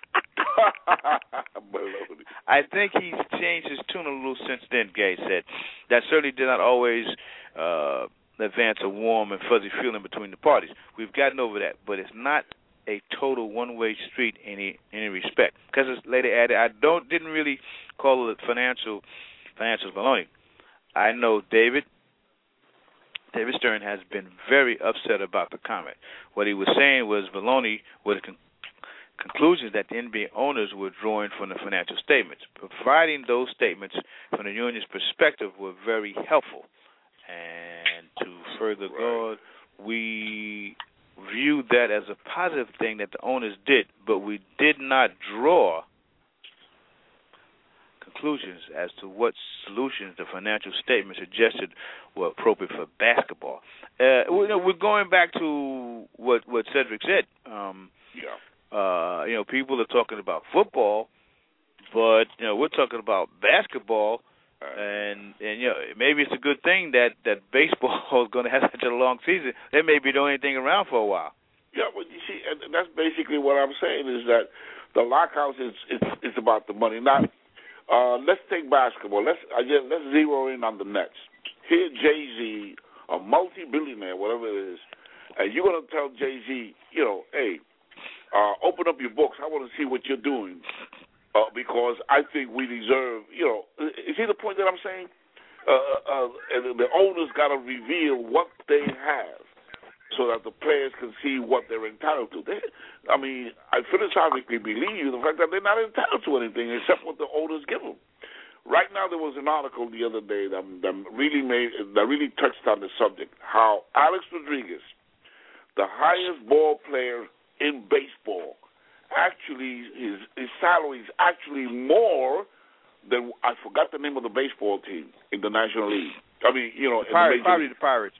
I think he's changed his tune a little since then, Gay said. That certainly did not always advance a warm and fuzzy feeling between the parties. We've gotten over that, but it's not a total one-way street in any respect. Because later added, I didn't really call it financial baloney. I know David Stern has been very upset about the comment. What he was saying was baloney with conclusions that the NBA owners were drawing from the financial statements. Providing those statements from the union's perspective were very helpful. And to further go, we viewed that as a positive thing that the owners did, but we did not draw conclusions as to what solutions the financial statement suggested were appropriate for basketball. We're going back to what Cedric said. People are talking about football, but we're talking about basketball, and maybe it's a good thing that baseball is going to have such a long season. They may be the only thing around for a while. Yeah, well, you see, and that's basically what I'm saying is that the lockout is about the money. Now, let's take basketball. Let's zero in on the Nets. Here, Jay-Z, a multi-billionaire, whatever it is, and you're going to tell Jay-Z, hey, open up your books. I want to see what you're doing because I think we deserve, you see the point that I'm saying? The owners got to reveal what they have so that the players can see what they're entitled to. I philosophically believe the fact that they're not entitled to anything except what the owners give them. Right now, there was an article the other day that really touched on the subject, how Alex Rodriguez, the highest ball player in baseball, actually his salary is actually more than, I forgot the name of the baseball team in the National League. The Pirates.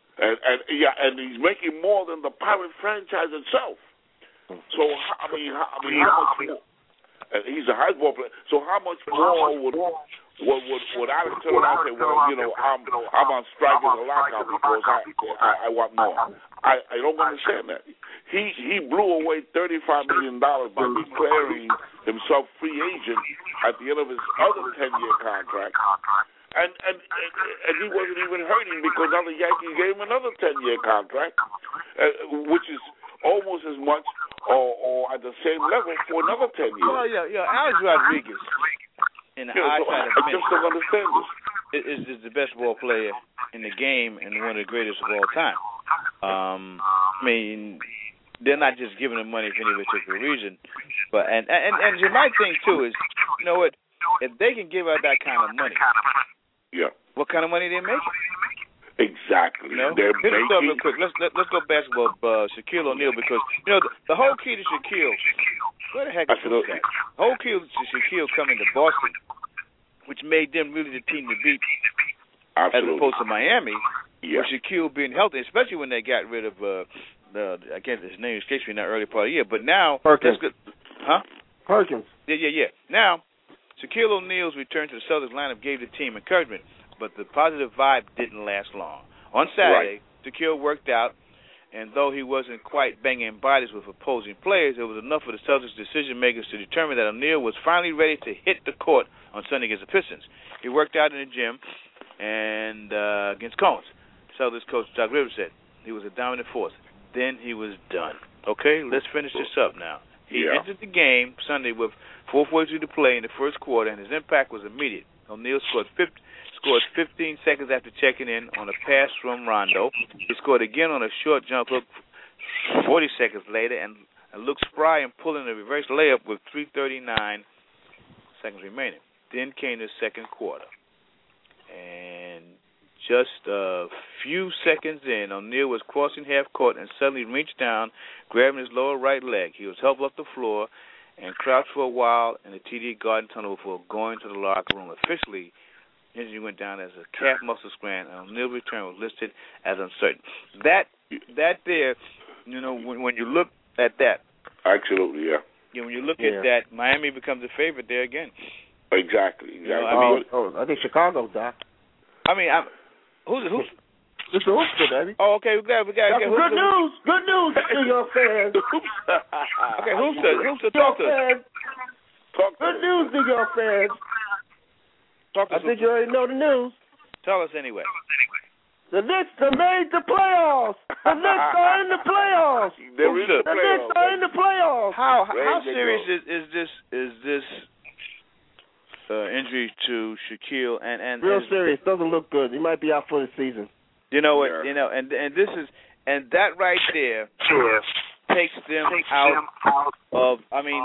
And he's making more than the Pirate franchise itself. So how much more? He's a high ball player. So how much more would Alex turn around and say, well, I'm on strike as a lockout because I want more. I don't understand that. He blew away $35 million by declaring himself free agent at the end of his other 10-year contract. And he wasn't even hurting because now the Yankees gave him another 10-year contract, which is almost as much or at the same level for another 10 years. Well, Alex Rodriguez, in the eyesight of many, I just don't understand this. Is the best ball player in the game and one of the greatest of all time. They're not just giving him money for any particular reason, but and my thing too is, you know what? If they can give out that kind of money, what kind of money they making? Exactly. They're making. Real quick. Let's go basketball. Shaquille O'Neal, because the whole key to Shaquille. Where the heck is that? The whole key to Shaquille coming to Boston, which made them really the team to beat, as opposed to Miami. With Shaquille being healthy, especially when they got rid of I can't. His name escapes me in that early part of the year. But now, Perkins. Perkins. Yeah. Now, Shaquille O'Neal's return to the Celtics lineup gave the team encouragement, but the positive vibe didn't last long. On Saturday, Shaquille worked out, and though he wasn't quite banging bodies with opposing players, it was enough for the Celtics decision-makers to determine that O'Neal was finally ready to hit the court on Sunday against the Pistons. He worked out in the gym and against Combs. Celtics coach Doc Rivers said he was a dominant force. Then he was done. Okay, let's finish this up now. He entered the game Sunday with 4:42 to play in the first quarter, and his impact was immediate. O'Neal scored 15 seconds after checking in on a pass from Rondo. He scored again on a short jump hook 40 seconds later and looked spry and pulling a reverse layup with 3:39 seconds remaining. Then came the second quarter. And just a few seconds in, O'Neal was crossing half court and suddenly reached down, grabbing his lower right leg. He was helped off the floor and crouched for a while in the TD Garden tunnel before going to the locker room. Officially, injury went down as a calf muscle sprain, and O'Neal's return was listed as uncertain. That there, when you look at that. Absolutely, yeah. Yeah, when you look at that, Miami becomes a favorite there again. Exactly. I think Chicago, Doc. Who's It's the Hoopster, baby. Oh, okay, we got good news. Good news to your fans. Okay, Hoopster, talk to us. Good news to your fans. I think you already know the news. Tell us anyway. The Knicks have made the playoffs. The Knicks are in the playoffs. The Knicks are in the playoffs. How serious is this injury to Shaquille? And real serious. Doesn't look good. He might be out for the season. You know what? Yeah. And this is that right there takes them out of. I mean,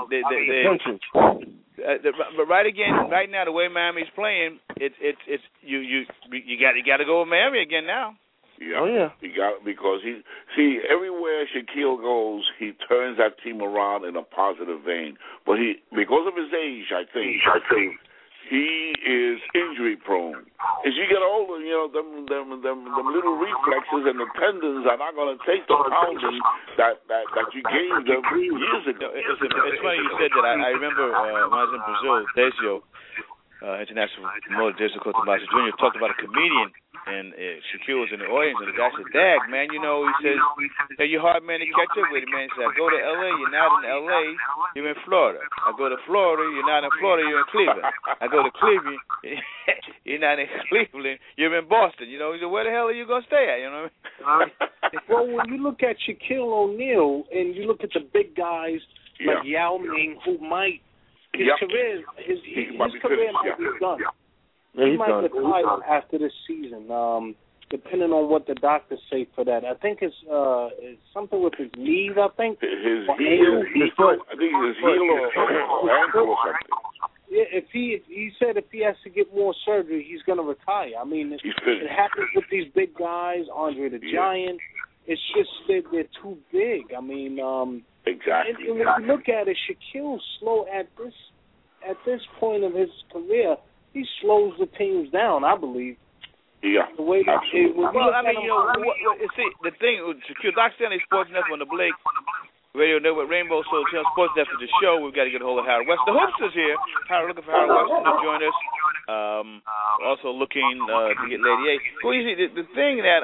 but right now, the way Miami's playing, it's you got to go with Miami again now. Yeah. Oh yeah. He got because everywhere Shaquille goes, he turns that team around in a positive vein. But because of his age, I think he is injury prone. As you get older, them little reflexes and the tendons are not going to take the pounding that you gave them years ago. It's funny you said that. I remember when I was in Brazil, Decio, international promoter Decio Cotamasa Jr. talked about a comedian, and Shaquille was in the audience, and the guy said, "Dag, man, he says, hey, you're hard man to catch up with, man." He said, "I go to L.A., you're not in L.A., you're in Florida. I go to Florida, you're not in Florida, you're in Cleveland. I go to Cleveland, you're not in Cleveland, you're in Boston." He said, "Where the hell are you going to stay at?" You know what I mean? Well, when you look at Shaquille O'Neal and you look at the big guys like Yao Ming, who might, his career might be done. Yeah, he might retire after this season, depending on what the doctors say for that. I think it's something with his knees, I think. His heel. I think his heel or ankle or something. Yeah, he said if he has to get more surgery, he's going to retire. I mean, it happens with these big guys, Andre the Giant. It's just they're too big. I mean, exactly. And when you look at it, Shaquille's slow at this point of his career. He slows the teams down, I believe. Yeah, the way absolutely. See, the thing with Shaquille, Doc Stanley, Sports Network on the Blake Radio Network, Rainbow Soul Channel, Sports Network for the show. We've got to get a hold of Harold West. The Hoopster's here. Looking for Harold West to join us. Also looking to get Lady A. Well, you see, the thing that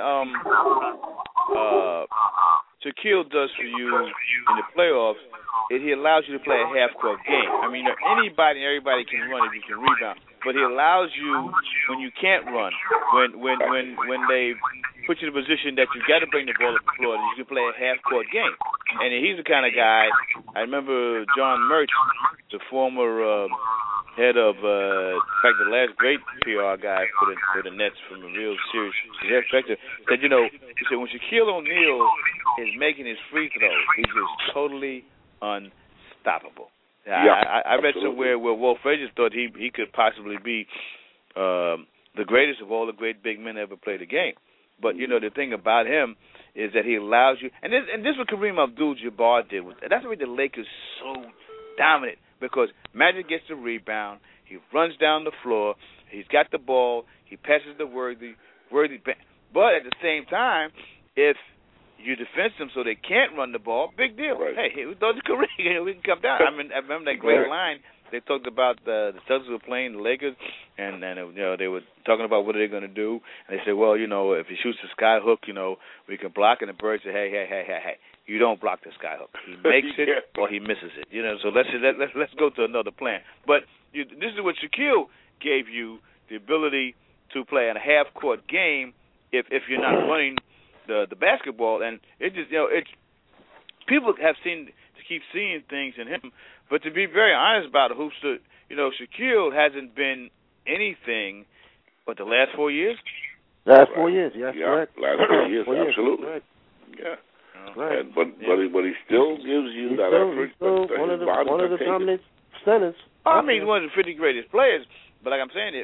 Shaquille does for you in the playoffs is he allows you to play a half-court game. I mean, anybody and everybody can run if you can rebound. But he allows you when you can't run, when they put you in a position that you got to bring the ball up the floor, and you can play a half-court game. And he's the kind of guy. I remember John Murch, the former head of, in fact, the last great PR guy for the Nets from a real serious perspective, said, he said when Shaquille O'Neal is making his free throws, he's just totally unstoppable. I read somewhere where Wolf Frazier thought he could possibly be the greatest of all the great big men ever played the game. But the thing about him is that he allows you, and this is what Kareem Abdul-Jabbar did. That's why the Lakers so dominant, because Magic gets the rebound, he runs down the floor, he's got the ball, he passes to Worthy. But at the same time, if you defend them so they can't run the ball, big deal. Right. Hey, we thought the career, we can come down. I remember that great line. They talked about the Celtics were playing the Lakers, and they were talking about what are they going to do. And they said, well, if he shoots the sky hook, we can block. And the Bird said, hey, you don't block the sky hook. He makes it or he misses it. So let's go to another plan. But this is what Shaquille gave you, the ability to play in a half court game if you're not running the basketball. And it just people have keep seeing things in him. But to be very honest about it, Shaquille hasn't been anything but the last 4 years. Last 4 years, yes, correct. Last 4 years, absolutely. Right. Yeah. Right. But he still gives you that effort. One of the dominant sentence. I mean, he's one of the 50 greatest players. But like I'm saying,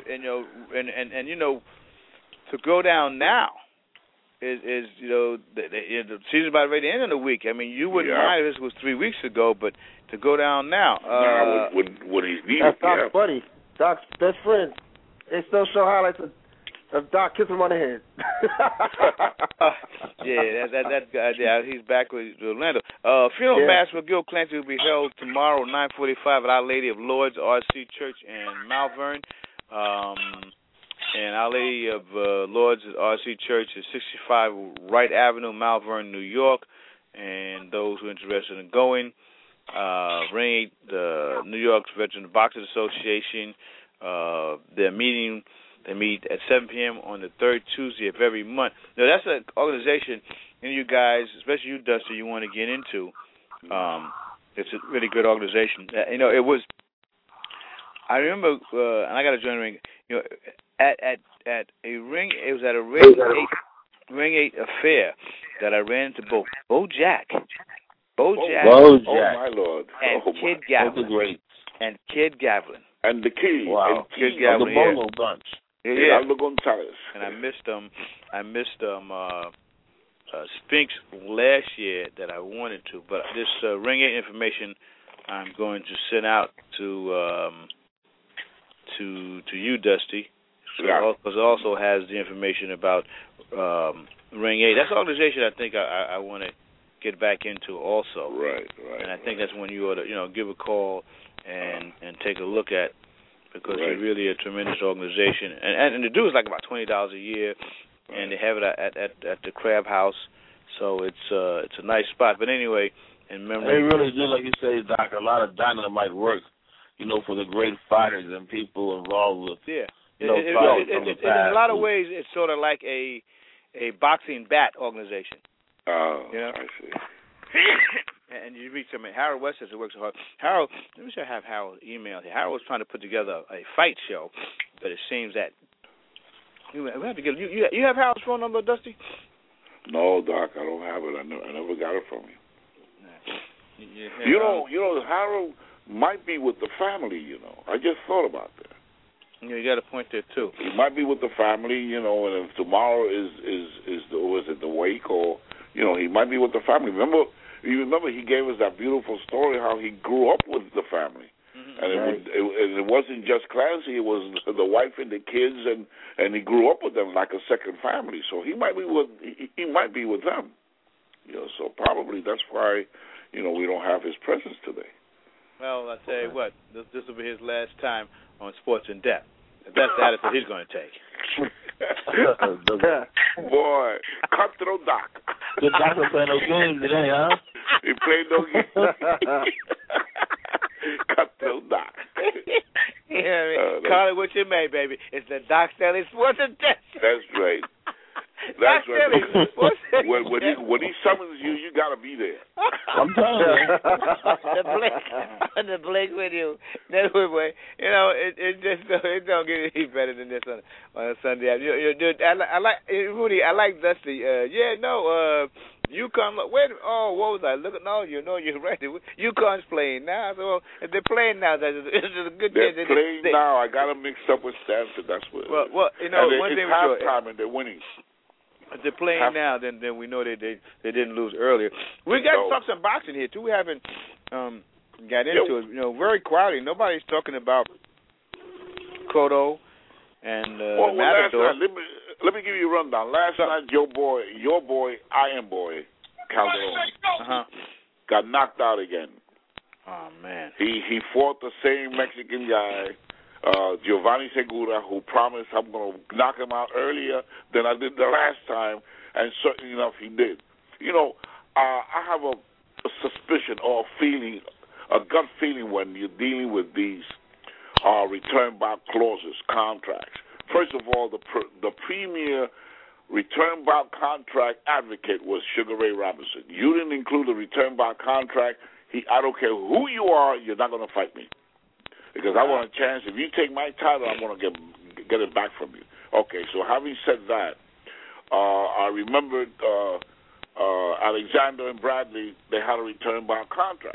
to go down now is the season's about ready to end in a week. I mean, you wouldn't mind if this was 3 weeks ago, but to go down now. What he's needed. That's Doc's buddy. Doc's best friend. They still show highlights of Doc kissing him on the head. He's back with Orlando. Funeral Mass for Gil Clancy will be held tomorrow, 9:45 at Our Lady of Lourdes RC Church in Malvern. And Our Lady of Lourdes RC Church is 65 Wright Avenue, Malvern, New York. And those who are interested in going, ring the New York Veteran Boxers Association. They meet at 7 p.m. on the third Tuesday of every month. Now, that's an organization, and you guys, especially you, Dusty, you want to get into. It's a really good organization. It was. I remember, and I got to join the ring. At a ring, it was at a Ring 8 affair that I ran into both Bo Jack, oh my Lord, and Kid Gavlin, and the Kid, wow, Kid Gavlin, the Bolo bunch. Yeah, Gonzalez. And I missed Spinks last year that I wanted to, but this Ring 8 information I'm going to send out to you, Dusty. Because it also has the information about Ring 8. That's an organization I think I want to get back into also. Right. And I think that's when you ought to give a call and take a look at. Because they're really a tremendous organization, and the due is like about $20 a year, and they have it at the Crab House, so it's a nice spot. But anyway, in memory, they really do, like you say, Doc. A lot of dynamite work, for the great fighters and people involved with. Yeah, in a lot of ways, it's sort of like a boxing bat organization. Oh, I see. And you reach him, Harold West says it works so hard. Harold, let me see if I have Harold's email here. Harold was trying to put together a fight show, but it seems that we have to get you have Harold's phone number, Dusty? No, Doc, I don't have it. I never got it from you. Harold might be with the family. I just thought about that. You got a point there too. He might be with the family, and if tomorrow is the wake, or he might be with the family. You remember he gave us that beautiful story how he grew up with the family, and it wasn't just Clancy; it was the wife and the kids, and he grew up with them like a second family. So he might be with them, So probably that's why we don't have his presence today. Well, I tell you what, this will be his last time on Sports in Depth. That's the attitude he's going to take. Boy, cutthroat Doc. The Doc don't play no games today, huh? He played no games. Cutthroat Doc. Call it what you may, baby. It's the Doc Stanley Sports and Depth. That's right. That's right. When he summons you, you got to be there. I'm telling you. the Blake with you. That way, it don't get any better than this on a Sunday. I like Rudy. I like Dusty. UConn. Wait. Oh, what was I looking? No, you're right. UConn's playing now. So if they're playing now, it's a good game. They're playing now. I got them mixed up with Stanford. That's what. Well, one thing it's halftime and they're winning. If they're playing now, then we know they didn't lose earlier. We got to talk some boxing here too. We haven't got into it. Very quietly. Nobody's talking about Cotto and Matador. Last night, let me give you a rundown. Last night, your boy, Iron Boy, Calderon, got knocked out again. Oh man. He fought the same Mexican guy. Giovanni Segura, who promised I'm going to knock him out earlier than I did the last time, and certainly enough, he did. I have a suspicion or a feeling, a gut feeling when you're dealing with these return back clauses, contracts. First of all, the premier return back contract advocate was Sugar Ray Robinson. You didn't include the return back contract. I don't care who you are, you're not going to fight me. Because I want a chance. If you take my title, I'm going to get it back from you. Okay, so having said that, I remembered Alexander and Bradley, they had a return back contract.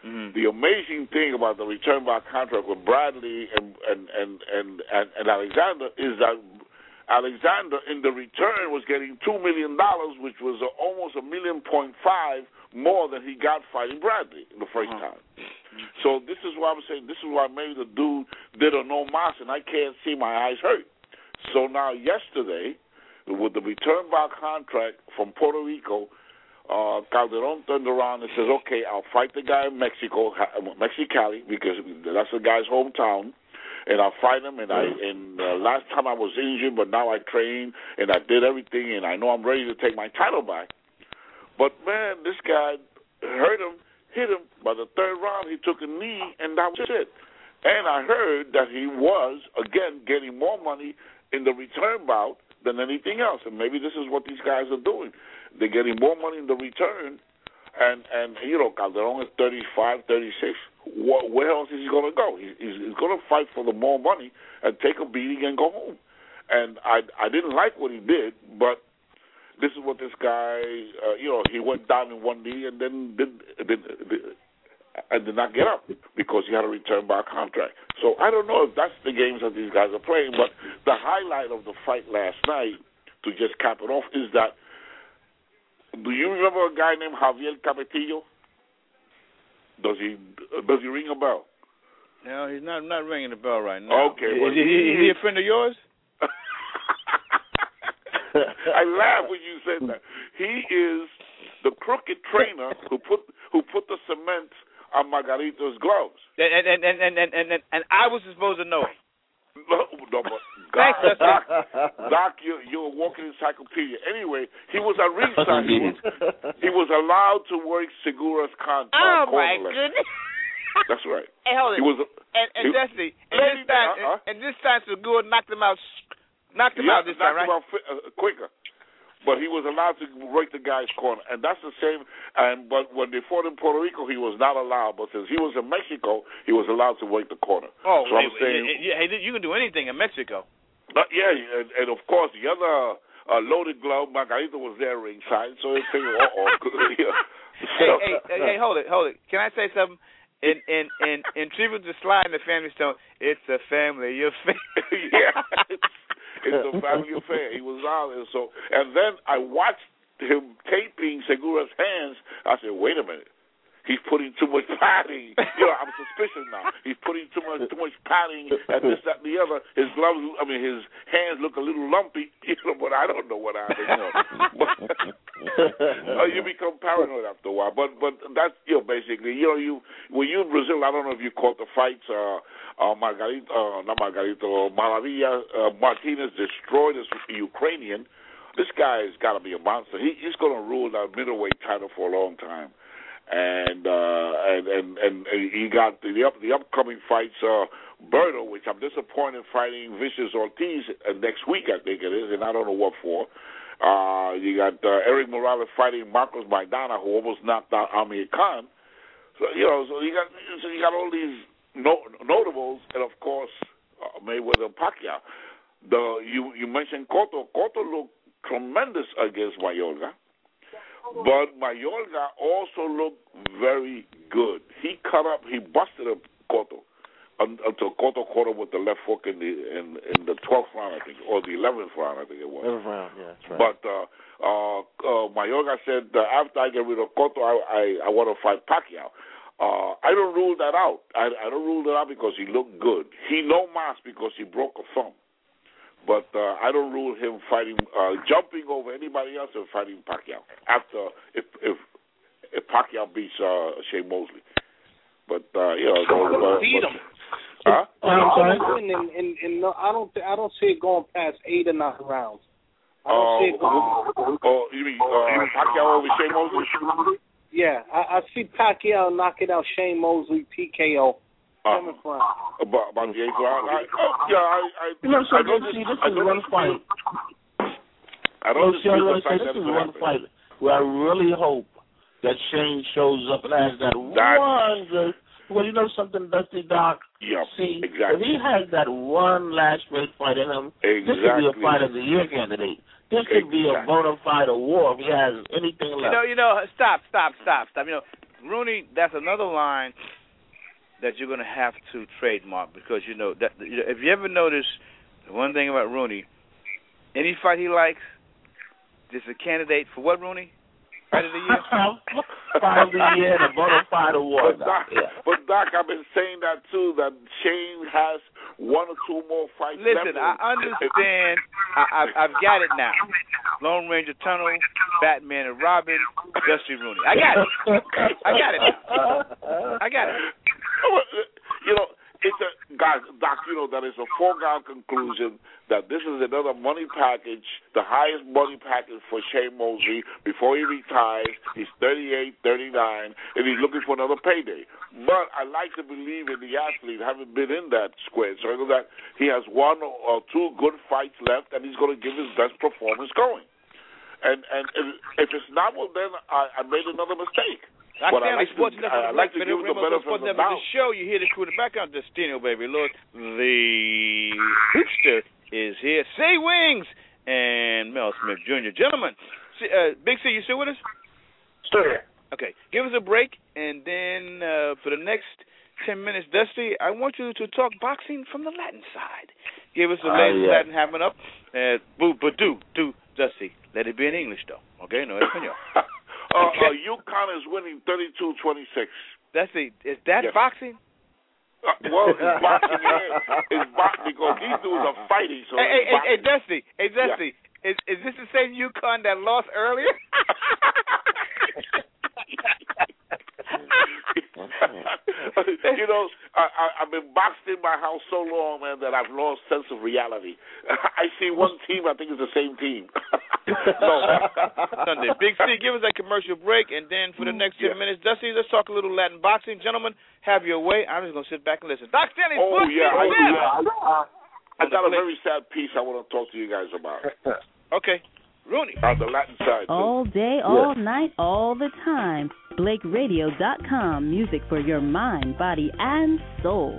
The amazing thing about the return back contract with Bradley and Alexander is that Alexander in the return was getting $2 million, which was almost $1.5 million more than he got fighting Bradley the first time. So this is why I'm saying, this is why maybe the dude did a no mas, and I can't see my eyes hurt. So now yesterday, with the return back contract from Puerto Rico, Calderon turned around and says, okay, I'll fight the guy in Mexico, Mexicali, because that's the guy's hometown, and I'll fight him. And last time I was injured, but now I trained, and I did everything, and I know I'm ready to take my title back. But, man, this guy hurt him, hit him. By the third round, he took a knee, and that was it. And I heard that he was, again, getting more money in the return bout than anything else. And maybe this is what these guys are doing. They're getting more money in the return. And you know, Calderon is 35, 36. Where else is he going to go? He's going to fight for the more money and take a beating and go home. And I didn't like what he did, but this is what this guy, you know, he went down in one knee and then did not get up because he had a return back contract. So I don't know if that's the games that these guys are playing, but the highlight of the fight last night, to just cap it off, is that, do you remember a guy named Javier Capetillo? Does he ring a bell? No, he's not ringing the bell right now. Okay. Is he a friend of yours? I laugh when you said that. He is the crooked trainer who put the cement on Margarito's gloves. And I was supposed to know. No, but Doc, you're a walking encyclopedia. Anyway, he was at ringside. He was allowed to work Segura's contract. Oh my goodness! That's right. Hey, hold it. Jesse, and this time Segura knocked him out. Knocked him out this time, right? Knocked him out quicker. But he was allowed to break the guy's corner, and that's the same. But when they fought in Puerto Rico, he was not allowed. But since he was in Mexico, he was allowed to break the corner. Oh, so I'm saying, you can do anything in Mexico. Yeah, and of course the other loaded glove, Margarito was there ringside, so they figured, Hey, hold it. Can I say something? In tribute to Sly and the Family Stone, it's a family affair. Yeah. It's a family affair. He was out there. And then I watched him taping Segura's hands. I said, wait a minute. He's putting too much padding. You know, I'm suspicious now. He's putting too much padding and this, that, and the other. His gloves, his hands look a little lumpy, you know, but I don't know what happened. You know. You become paranoid after a while. But that's, you know, basically, you know, when you in Brazil, I don't know if you caught the fights, Maravilla, Martinez destroyed this Ukrainian. This guy has got to be a monster. He's going to rule that middleweight title for a long time. And he got the upcoming fights, Berto, which I'm disappointed fighting Vicious Ortiz next week, I think it is, and I don't know what for. You got Eric Morales fighting Marcos Maidana, who almost knocked out Amir Khan. So you know, so you got all these notables, and of course Mayweather and Pacquiao. You mentioned Cotto. Cotto looked tremendous against Mayorga. But Mayorga also looked very good. He busted up Cotto until Cotto caught him with the left hook in the 12th round, I think, or the 11th round, I think it was. 11th round, yeah, that's right. But Mayorga said, after I get rid of Cotto, I want to fight Pacquiao. I don't rule that out. I don't rule that out because he looked good. He no mas because he broke a thumb. But I don't rule him fighting, jumping over anybody else and fighting Pacquiao after if Pacquiao beats Shane Mosley. But you know, beat him. Huh? I don't see it going past 8 or 9 rounds. I don't see it going. Oh, you mean Pacquiao over Shane Mosley? Yeah, I see Pacquiao knocking out Shane Mosley TKO. About the 8th round. This is one fight. This is one fight where I really hope that Shane shows up and has that one good. Well, you know something, Dusty Doc? Yeah, see, exactly. If he has that one last great fight in him, this could be a fight of the year candidate. This could be a bona fide award if he has anything left. You know, stop. You know, Rooney, that's another line that you're going to have to trademark because, that if you ever notice the one thing about Rooney, any fight he likes, there's a candidate for what, Rooney? Fight of the year? Fight of the year, the bona fide award. But Doc, I've been saying that too, that Shane has one or two more fights left. Listen, I understand. I've got it now. Lone Ranger Tunnel, Batman and Robin, Dusty Rooney. I got it. I got it. It's Doc, that is a foregone conclusion that this is another money package, the highest money package for Shane Mosley before he retires. He's 38, 39, and he's looking for another payday. But I like to believe in the athlete, having been in that square circle, that he has one or two good fights left, and he's going to give his best performance going. And if it's not, well, then I made another mistake. I like to give the benefit of the doubt. Show you hear the crew in the background, Destino, baby. Look, the hoopster is here. Say Wings and Mel Smith Jr. Gentlemen, Big C, you still with us? Still here. Okay, give us a break, and then for the next 10 minutes, Dusty, I want you to talk boxing from the Latin side. Give us the latest Latin happening up. But do, Dusty, let it be in English, though. Okay, no español. UConn is winning 32-26. Is that boxing? Well, it's boxing. It's boxing because these dudes are fighting. So hey, Dusty. Yeah. Is this the same UConn that lost earlier? I've been boxed in my house so long, man, that I've lost sense of reality. I see one team, I think it's the same team. Sunday. Big C, give us that commercial break, and then for the next 10 minutes, Dusty, let's talk a little Latin boxing. Gentlemen, have your way. I'm just going to sit back and listen. Doc Stanley, I got a very sad piece I want to talk to you guys about. Okay. Rooney. On the Latin side. All day, all night, all the time. BlakeRadio.com. Music for your mind, body, and soul.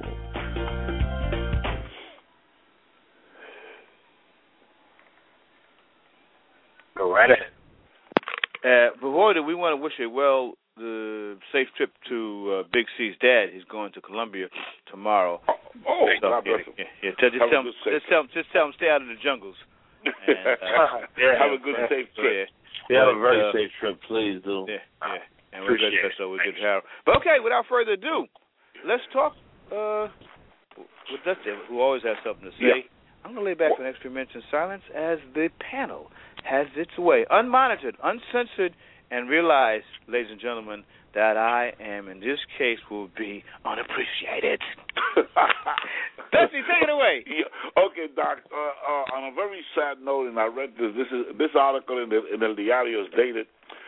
Go right ahead. Before that, we want to wish a safe trip to Big C's dad. He's going to Colombia tomorrow. God bless him. Just tell him stay out of the jungles. And, have a good safe trip. Have a very safe trip, please do. Yeah. And we're good. So we're good. But okay, without further ado, let's talk with Dustin, who always has something to say. Yeah. I'm going to lay back for the next few minutes in silence as the panel has its way, unmonitored, uncensored, and realize, ladies and gentlemen, that I am, in this case, will be unappreciated. Dusty, take it away. Yeah. Okay, Doc. On a very sad note, and I read this article in El Diario is dated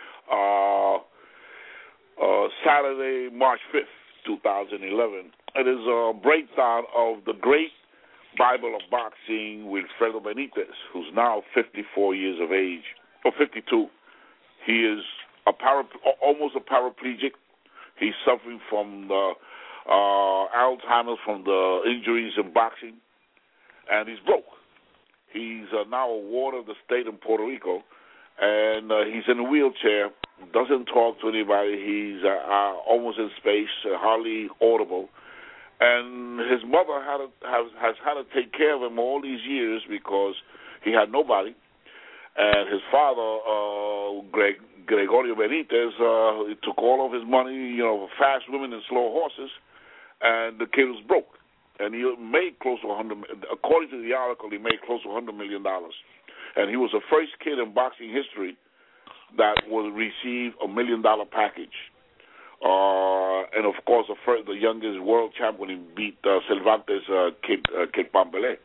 Saturday, March 5th, 2011. It is a breakdown of the great Bible of boxing with Fredo Benitez, who's now 54 years of age, or 52. He is almost a paraplegic. He's suffering from Alzheimer's from the injuries in boxing, and he's broke. He's now a ward of the state in Puerto Rico, and he's in a wheelchair, doesn't talk to anybody. He's almost in space, hardly audible. And his mother has had to take care of him all these years because he had nobody. And his father, Gregorio Benitez, he took all of his money, fast women and slow horses, and the kid was broke. And he made close to according to the article, he made close to $100 million. And he was the first kid in boxing history that will receive $1 million package. And of course, the youngest world champ when he beat Cervantes, Kid Pambele.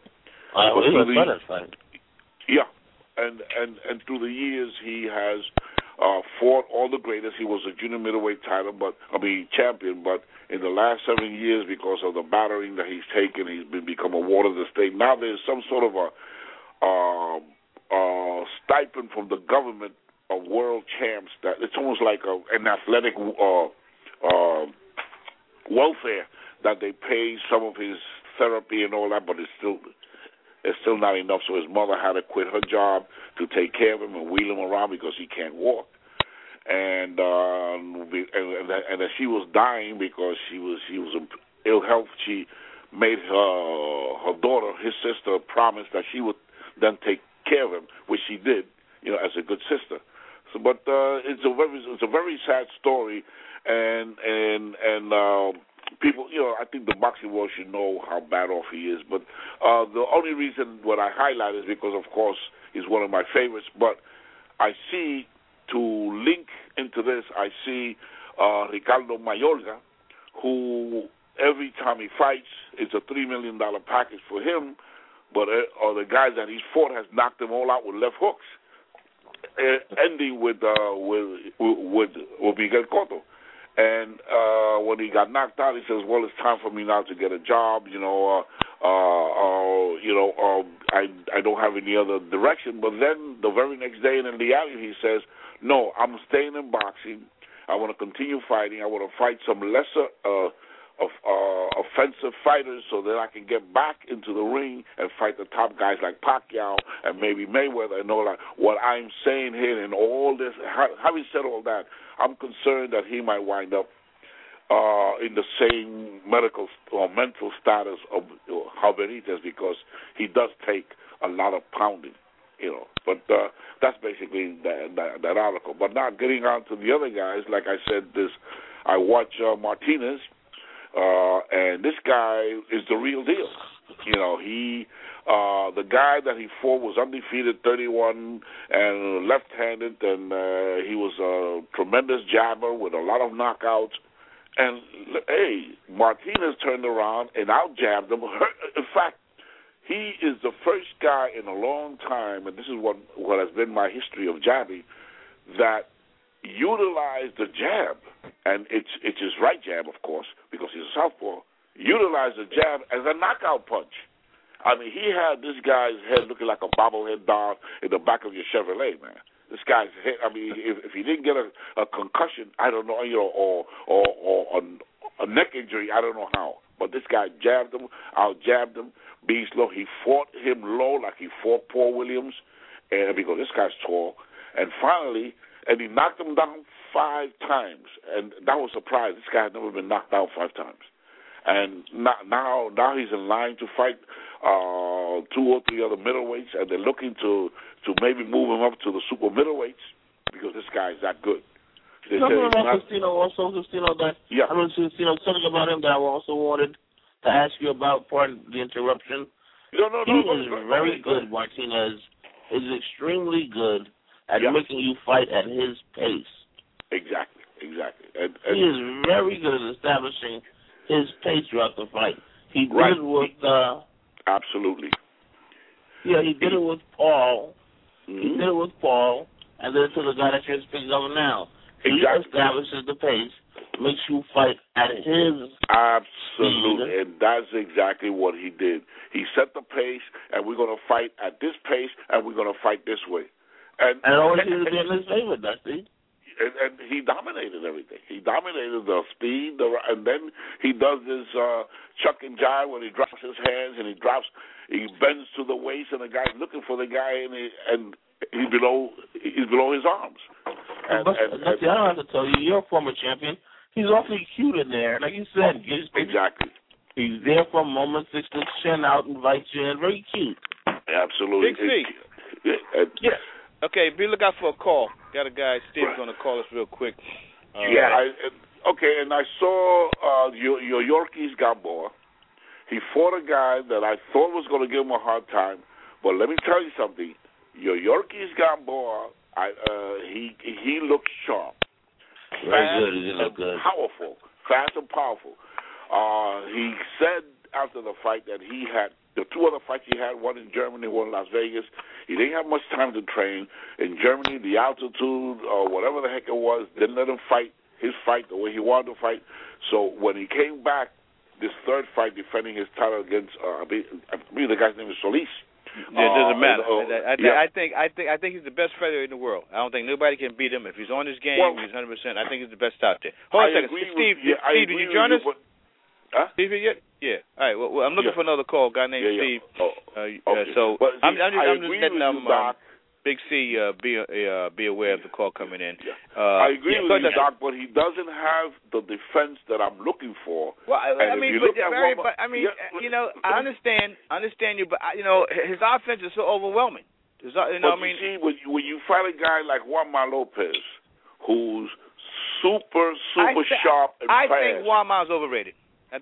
Yeah, and through the years he has fought all the greatest. He was a junior middleweight champion, but in the last 7 years, because of the battering that he's taken, he's become a ward of the state. Now there's some sort of a stipend from the government of world champs that it's almost like an athletic welfare that they pay some of his therapy and all that, but it's still not enough. So his mother had to quit her job to take care of him and wheel him around because he can't walk. and that she was dying because she was in ill health. She made her daughter, his sister, promise that she would then take care of him, which she did, as a good sister. So, but it's a very sad story, and people, I think the boxing world should know how bad off he is. But the only reason what I highlight is because, of course, he's one of my favorites. But I see, to link into this, I see Ricardo Mayorga, who every time he fights, it's a $3 million package for him, but the guys that he's fought has knocked them all out with left hooks, ending with Miguel Cotto. And when he got knocked out, he says, "Well, it's time for me now to get a job. I don't have any other direction." But then the very next day in the alley, he says, "No, I'm staying in boxing. I want to continue fighting. I want to fight some lesser offensive fighters so that I can get back into the ring and fight the top guys like Pacquiao and maybe Mayweather and all that." What I'm saying here in all this, having said all that, I'm concerned that he might wind up in the same medical or mental status of Benitez, because he does take a lot of pounding, But that's basically that article. But now getting on to the other guys, like I said, I watch Martinez. And this guy is the real deal. The guy that he fought was undefeated, 31 and left-handed, and he was a tremendous jabber with a lot of knockouts. And hey, Martinez turned around and out-jabbed him. In fact, he is the first guy in a long time, and this is what has been my history of jabbing, that utilized the jab, and it's his right jab, of course, because he's a southpaw, utilized the jab as a knockout punch. I mean, he had this guy's head looking like a bobblehead doll in the back of your Chevrolet, man. This guy's head, I mean, if he didn't get a concussion, I don't know, or a neck injury, I don't know how. But this guy jabbed him, out-jabbed him, being slow. He fought him low like he fought Paul Williams, and because this guy's tall. And finally, he knocked him down 5 times. And that was a surprise. This guy had never been knocked down 5 times. And now he's in line to fight 2 or 3 other middleweights, and they're looking to maybe move him up to the super middleweights because this guy's that good. I remember Faustino, something about him that I also wanted to ask you about. Pardon the interruption. He is very good. Martinez is extremely good at making you fight at his pace. Exactly. And he is very good at establishing his pace throughout the fight. He did it with absolutely. Yeah, he did it with Paul. Mm-hmm. He did it with Paul, and then to the guy that you're speaking of now. He establishes the pace, makes you fight at his absolutely, speed. And that's exactly what he did. He set the pace, and we're going to fight at this pace, and we're going to fight this way. And it always seems to be in his favor, Dusty. And he dominated everything. He dominated the speed, and then he does this chuck and jive when he drops his hands and he bends to the waist, and the guy's looking for the guy, and he's below his arms. Dusty, I don't have to tell you, you're a former champion. He's awfully cute in there, like you said. Exactly. He's there for a moment, sticks his chin out, invites you in. Very cute. Absolutely. Big C. Yes. Okay, be looking out for a call. Got a guy, Steve's going to call us real quick. And I saw your Yorkies Gamboa. He fought a guy that I thought was going to give him a hard time, but let me tell you something. Your Yorkies Gamboa, he looked sharp. Very good. He looked good. Powerful. Fast and powerful. He said after the fight that he had the 2 other fights he had, one in Germany, one in Las Vegas. He didn't have much time to train. In Germany, the altitude or whatever the heck it was didn't let him fight his fight the way he wanted to fight. So when he came back, this 3rd fight defending his title against, I believe the guy's name is Solis. Yeah, it doesn't matter. I think he's the best fighter in the world. I don't think nobody can beat him. If he's on his game, he's 100%. I think he's the best out there. Hold on a second. Steve, did you join us? Huh? Steve, yeah. All right. Well, I'm looking for another call. A guy named Steve. Okay. So I'm just letting Doc. Big C, be aware of the call coming in. I agree with you, Doc, but he doesn't have the defense that I'm looking for. Well, I mean, I understand you, but his offense is so overwhelming. See, when you fight a guy like Juanma Lopez, who's super sharp and fast. I think Juanma's overrated.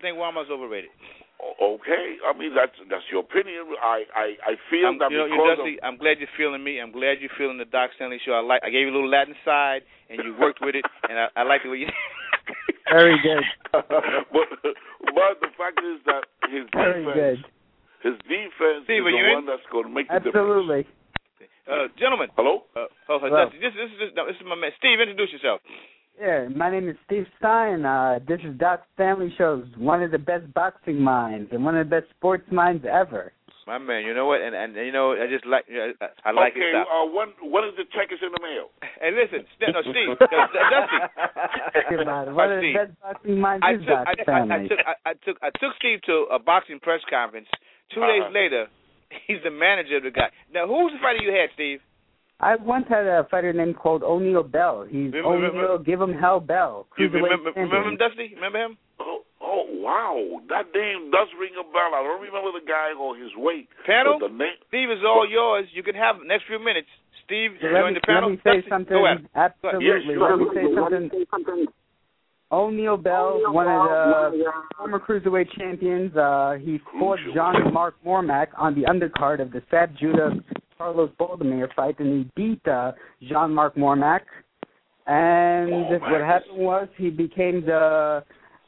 Okay, I mean that's your opinion. I feel that I'm glad you're feeling me. I'm glad you're feeling the Doc Stanley show. I gave you a little Latin side, and you worked with it, and I like the way you. Very good. but the fact is that his defense is the one that's going to make the difference. Absolutely. Gentlemen. Hello. Hello. This is my man. Steve, introduce yourself. Yeah, my name is Steve Stein. This is Doc Stanley Show's one of the best boxing minds and one of the best sports minds ever. My man, you know what? And I just like I like it. Okay, when is the check is in the mail? Hey, listen, Steve, Dusty. One of the best boxing minds is Doc Stanley. I took Steve to a boxing press conference. 2 days later, he's the manager of the guy. Now, who's the fighter you had, Steve? I once had a fighter named called O'Neal Bell. He's O'Neal Give Him Hell Bell. You remember him, Dusty? Remember him? Oh, wow. That name does ring a bell. I don't remember the guy or his weight. Panel? Steve is all yours. You can have the next few minutes. Steve, join the panel. Let me say something. Absolutely. Yes, let me say something. O'Neal Bell, one of the former cruiserweight champions. He fought John Mark Mormack on the undercard of the Fab Judah Carlos Baldomir fight, and he beat Jean-Marc Mormack. And what happened was he became the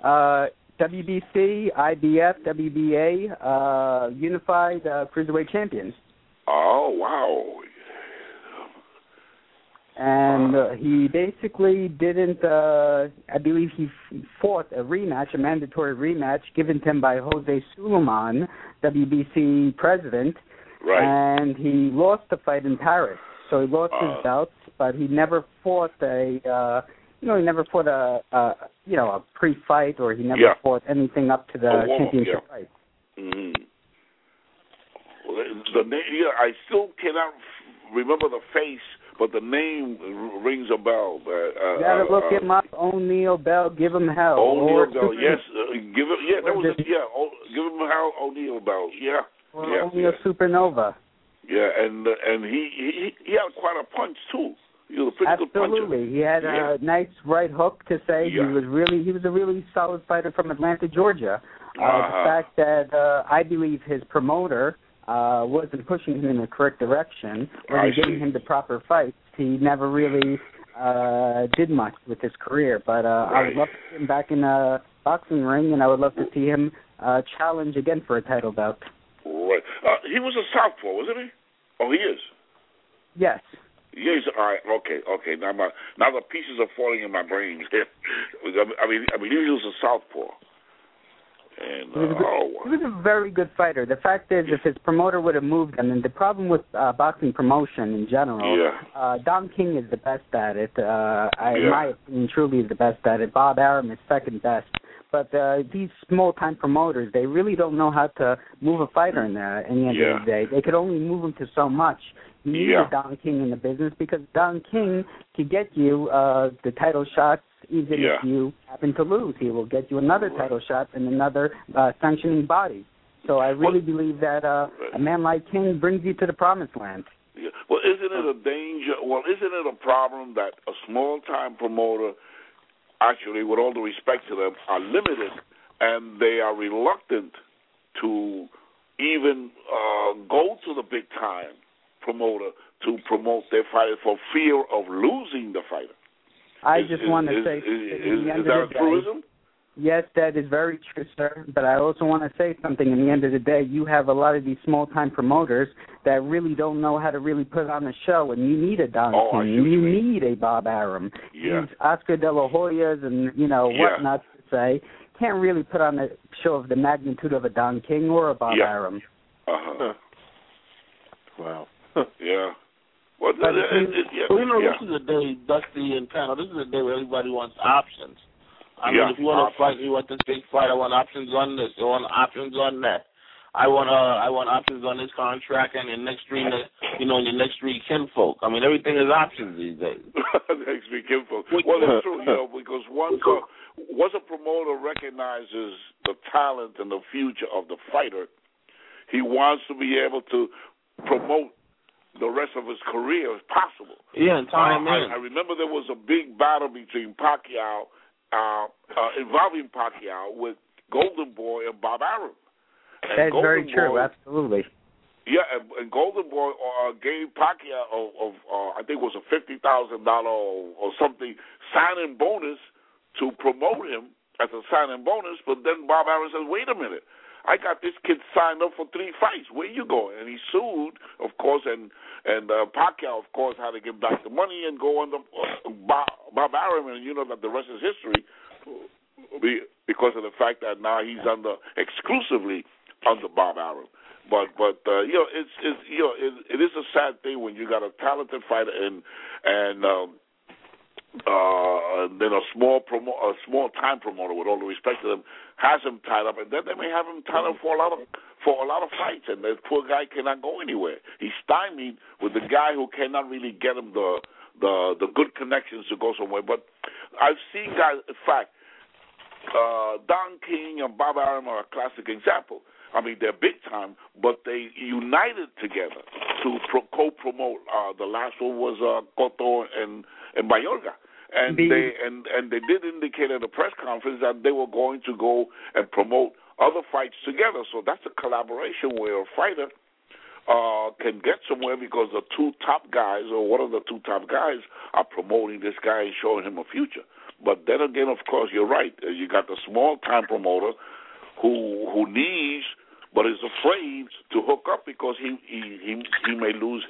WBC, IBF, WBA unified cruiserweight champions. Oh, wow. And he basically didn't, I believe he fought a rematch, a mandatory rematch given to him by Jose Suleiman, WBC president. Right. And he lost the fight in Paris. So he lost his belts, but he never fought a pre-fight, or he never fought anything up to the championship fight. Mm-hmm. Well, the name, I still cannot remember the face, but the name rings a bell. You gotta look him up. O'Neal Bell, Give Him Hell. O'Neal Bell, yes. Give him hell. O'Neal Bell, yeah. O'Neal Supernova. Yeah, and he had quite a punch too. He was a pretty good puncher. Absolutely, he had a nice right hook to say. He was a really solid fighter from Atlanta, Georgia. The fact that I believe his promoter wasn't pushing him in the correct direction, or giving him the proper fights, he never really did much with his career. But I would love to see him back in a boxing ring, and I would love to see him challenge again for a title bout. Right. He was a southpaw, wasn't he? Oh, he is. Yes. Yes. All right. Okay. Now the pieces are falling in my brain. I mean, he was a southpaw. And he was a very good fighter. The fact is, if his promoter would have moved him, and the problem with boxing promotion in general, Don King is the best at it. In my opinion, truly is the best at it. Bob Arum is second best. But these small-time promoters, they really don't know how to move a fighter in the end of the day. They could only move him to so much. You need a Don King in the business, because Don King can get you the title shots even if you happen to lose. He will get you another title shot in another sanctioning body. So I really believe that a man like King brings you to the promised land. Yeah. Well, isn't it a danger? Well, isn't it a problem that a small-time promoter, actually, with all the respect to them, are limited, and they are reluctant to even go to the big-time promoter to promote their fighter for fear of losing the fighter? I just want to say, is that a truism? Yes, that is very true, sir. But I also want to say something. In the end of the day, you have a lot of these small-time promoters that really don't know how to really put on a show, and you need a Don King. You need a Bob Arum. These Oscar De La Hoyas and, whatnot to say can't really put on a show of the magnitude of a Don King or a Bob Arum. Wow. Yeah. Well, this is a day, Dusty and Panel, this is a day where everybody wants options. I mean, if you want to fight, you want this big fight, I want options on this, I want options on that. I want options on this contract and your next three, your next three kinfolk. I mean, everything is options these days. Next three kinfolk. Well, it's true, because once a promoter recognizes the talent and the future of the fighter, he wants to be able to promote the rest of his career if possible. Yeah, and time in. I remember there was a big battle between Pacquiao, involving Pacquiao with Golden Boy and Bob Arum. That's very true, absolutely. Yeah, and Golden Boy gave Pacquiao I think it was a $50,000 or something signing bonus to promote him as a signing bonus, but then Bob Arum says, wait a minute, I got this kid signed up for 3 fights. Where you going? And he sued, of course, and Pacquiao, of course, had to give back the money and go under Bob Arum, and you know that the rest is history because of the fact that now he's exclusively under Bob Arum. But it is a sad thing when you got a talented fighter and then a small time promoter, with all the respect to them, has him tied up, and then they may have him tied up for a lot of fights, and the poor guy cannot go anywhere. He's stymied with the guy who cannot really get him the good connections to go somewhere. But I've seen guys, in fact, Don King and Bob Arum are a classic example. I mean, they're big time, but they united together to co-promote. The last one was Cotto and Mayorga. And they did indicate at the press conference that they were going to go and promote other fights together. So that's a collaboration where a fighter can get somewhere because the 2 top guys, or one of the 2 top guys, are promoting this guy and showing him a future. But then again, of course, you're right. You got the small-time promoter who needs but is afraid to hook up because he may lose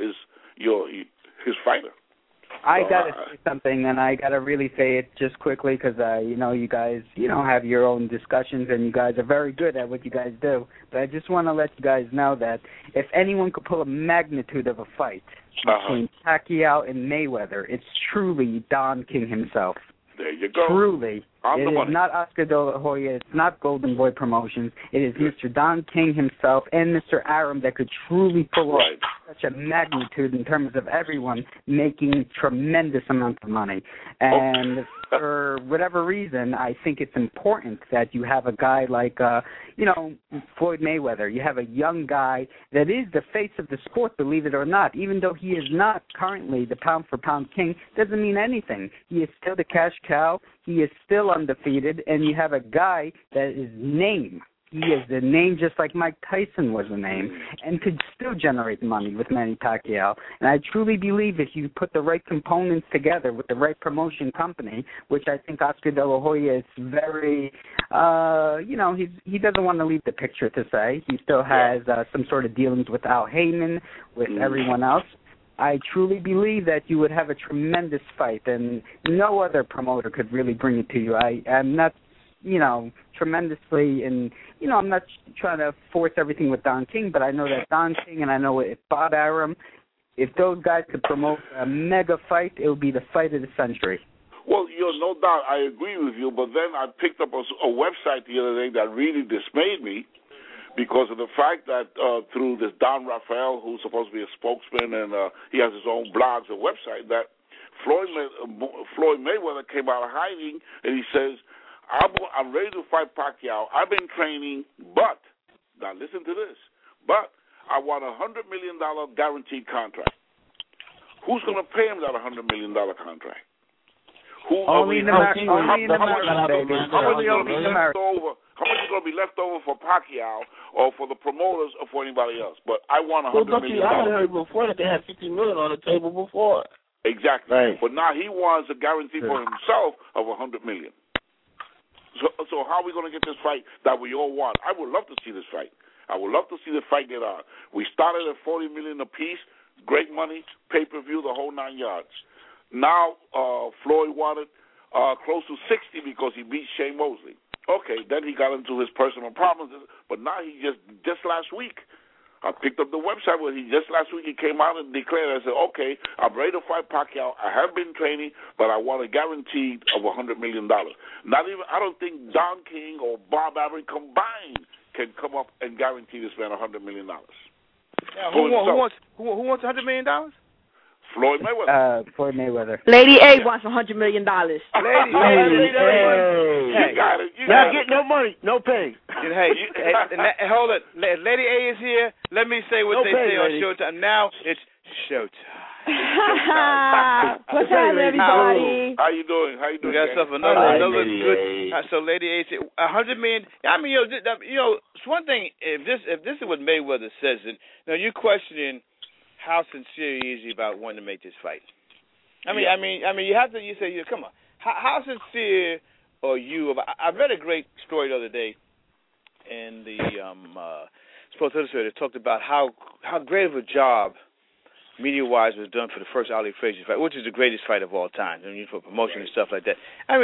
his fighter. I got to say something, and I got to really say it just quickly because, you guys, have your own discussions, and you guys are very good at what you guys do. But I just want to let you guys know that if anyone could pull a magnitude of a fight between Pacquiao and Mayweather, it's truly Don King himself. There you go. Truly. It is not Oscar De La Hoya. It's not Golden Boy Promotions. It is Mr. Don King himself and Mr. Arum that could truly pull off such a magnitude in terms of everyone making tremendous amounts of money. And for whatever reason, I think it's important that you have a guy like, Floyd Mayweather. You have a young guy that is the face of the sport, believe it or not. Even though he is not currently the pound-for-pound king, doesn't mean anything. He is still the cash cow. He is still undefeated, and you have a guy that is name. He is a name just like Mike Tyson was a name and could still generate money with Manny Pacquiao. And I truly believe if you put the right components together with the right promotion company, which I think Oscar De La Hoya is very, he doesn't want to leave the picture to say. He still has some sort of dealings with Al Heyman, with everyone else. I truly believe that you would have a tremendous fight, and no other promoter could really bring it to you. I'm not, tremendously, and, I'm not trying to force everything with Don King, but I know that Don King and I know if Bob Arum, if those guys could promote a mega fight, it would be the fight of the century. Well, no doubt, I agree with you, but then I picked up a website the other day that really dismayed me, because of the fact that through this Don Rafael, who's supposed to be a spokesman, and he has his own blogs and website, that Floyd Mayweather came out of hiding, and he says, I'm ready to fight Pacquiao. I've been training, but, now listen to this, but I want a $100 million guaranteed contract. Who's going to pay him that $100 million contract? How much is going to be left over for Pacquiao or for the promoters or for anybody else? But I want $100 million. I heard before that they had $50 million on the table before. Exactly. Right. But now he wants a guarantee for himself of $100 million. So how are we going to get this fight that we all want? I would love to see this fight. I would love to see the fight get on. We started at $40 million apiece, great money, pay-per-view, the whole 9 yards. Now Floyd wanted close to 60 because he beat Shane Mosley. Okay, then he got into his personal problems, but now he just last week, I picked up the website where last week he came out and declared, I said, okay, I'm ready to fight Pacquiao. I have been training, but I want a guarantee of $100 million. I don't think Don King or Bob Arum combined can come up and guarantee to spend $100 million. Now, who wants $100 million? Floyd Mayweather. Floyd Mayweather. Lady A wants $100 million. Lady A. You got it. Not get no money, no pay. Hey, hold it. Lady A is here. Let me say what they say on Showtime. Now it's Showtime. What's happening, everybody? How you doing? We got yourself another good. So, Lady A said $100 million. I mean, it's one thing if this is what Mayweather says. Now you're questioning how sincere he is about wanting to make this fight. I mean, you have to. You say, come on. How sincere are you? I read a great story the other day in the Sports Illustrated. It talked about how great of a job media-wise was done for the first Ali Frazier fight, which is the greatest fight of all time. I mean, for promotion and stuff like that. $100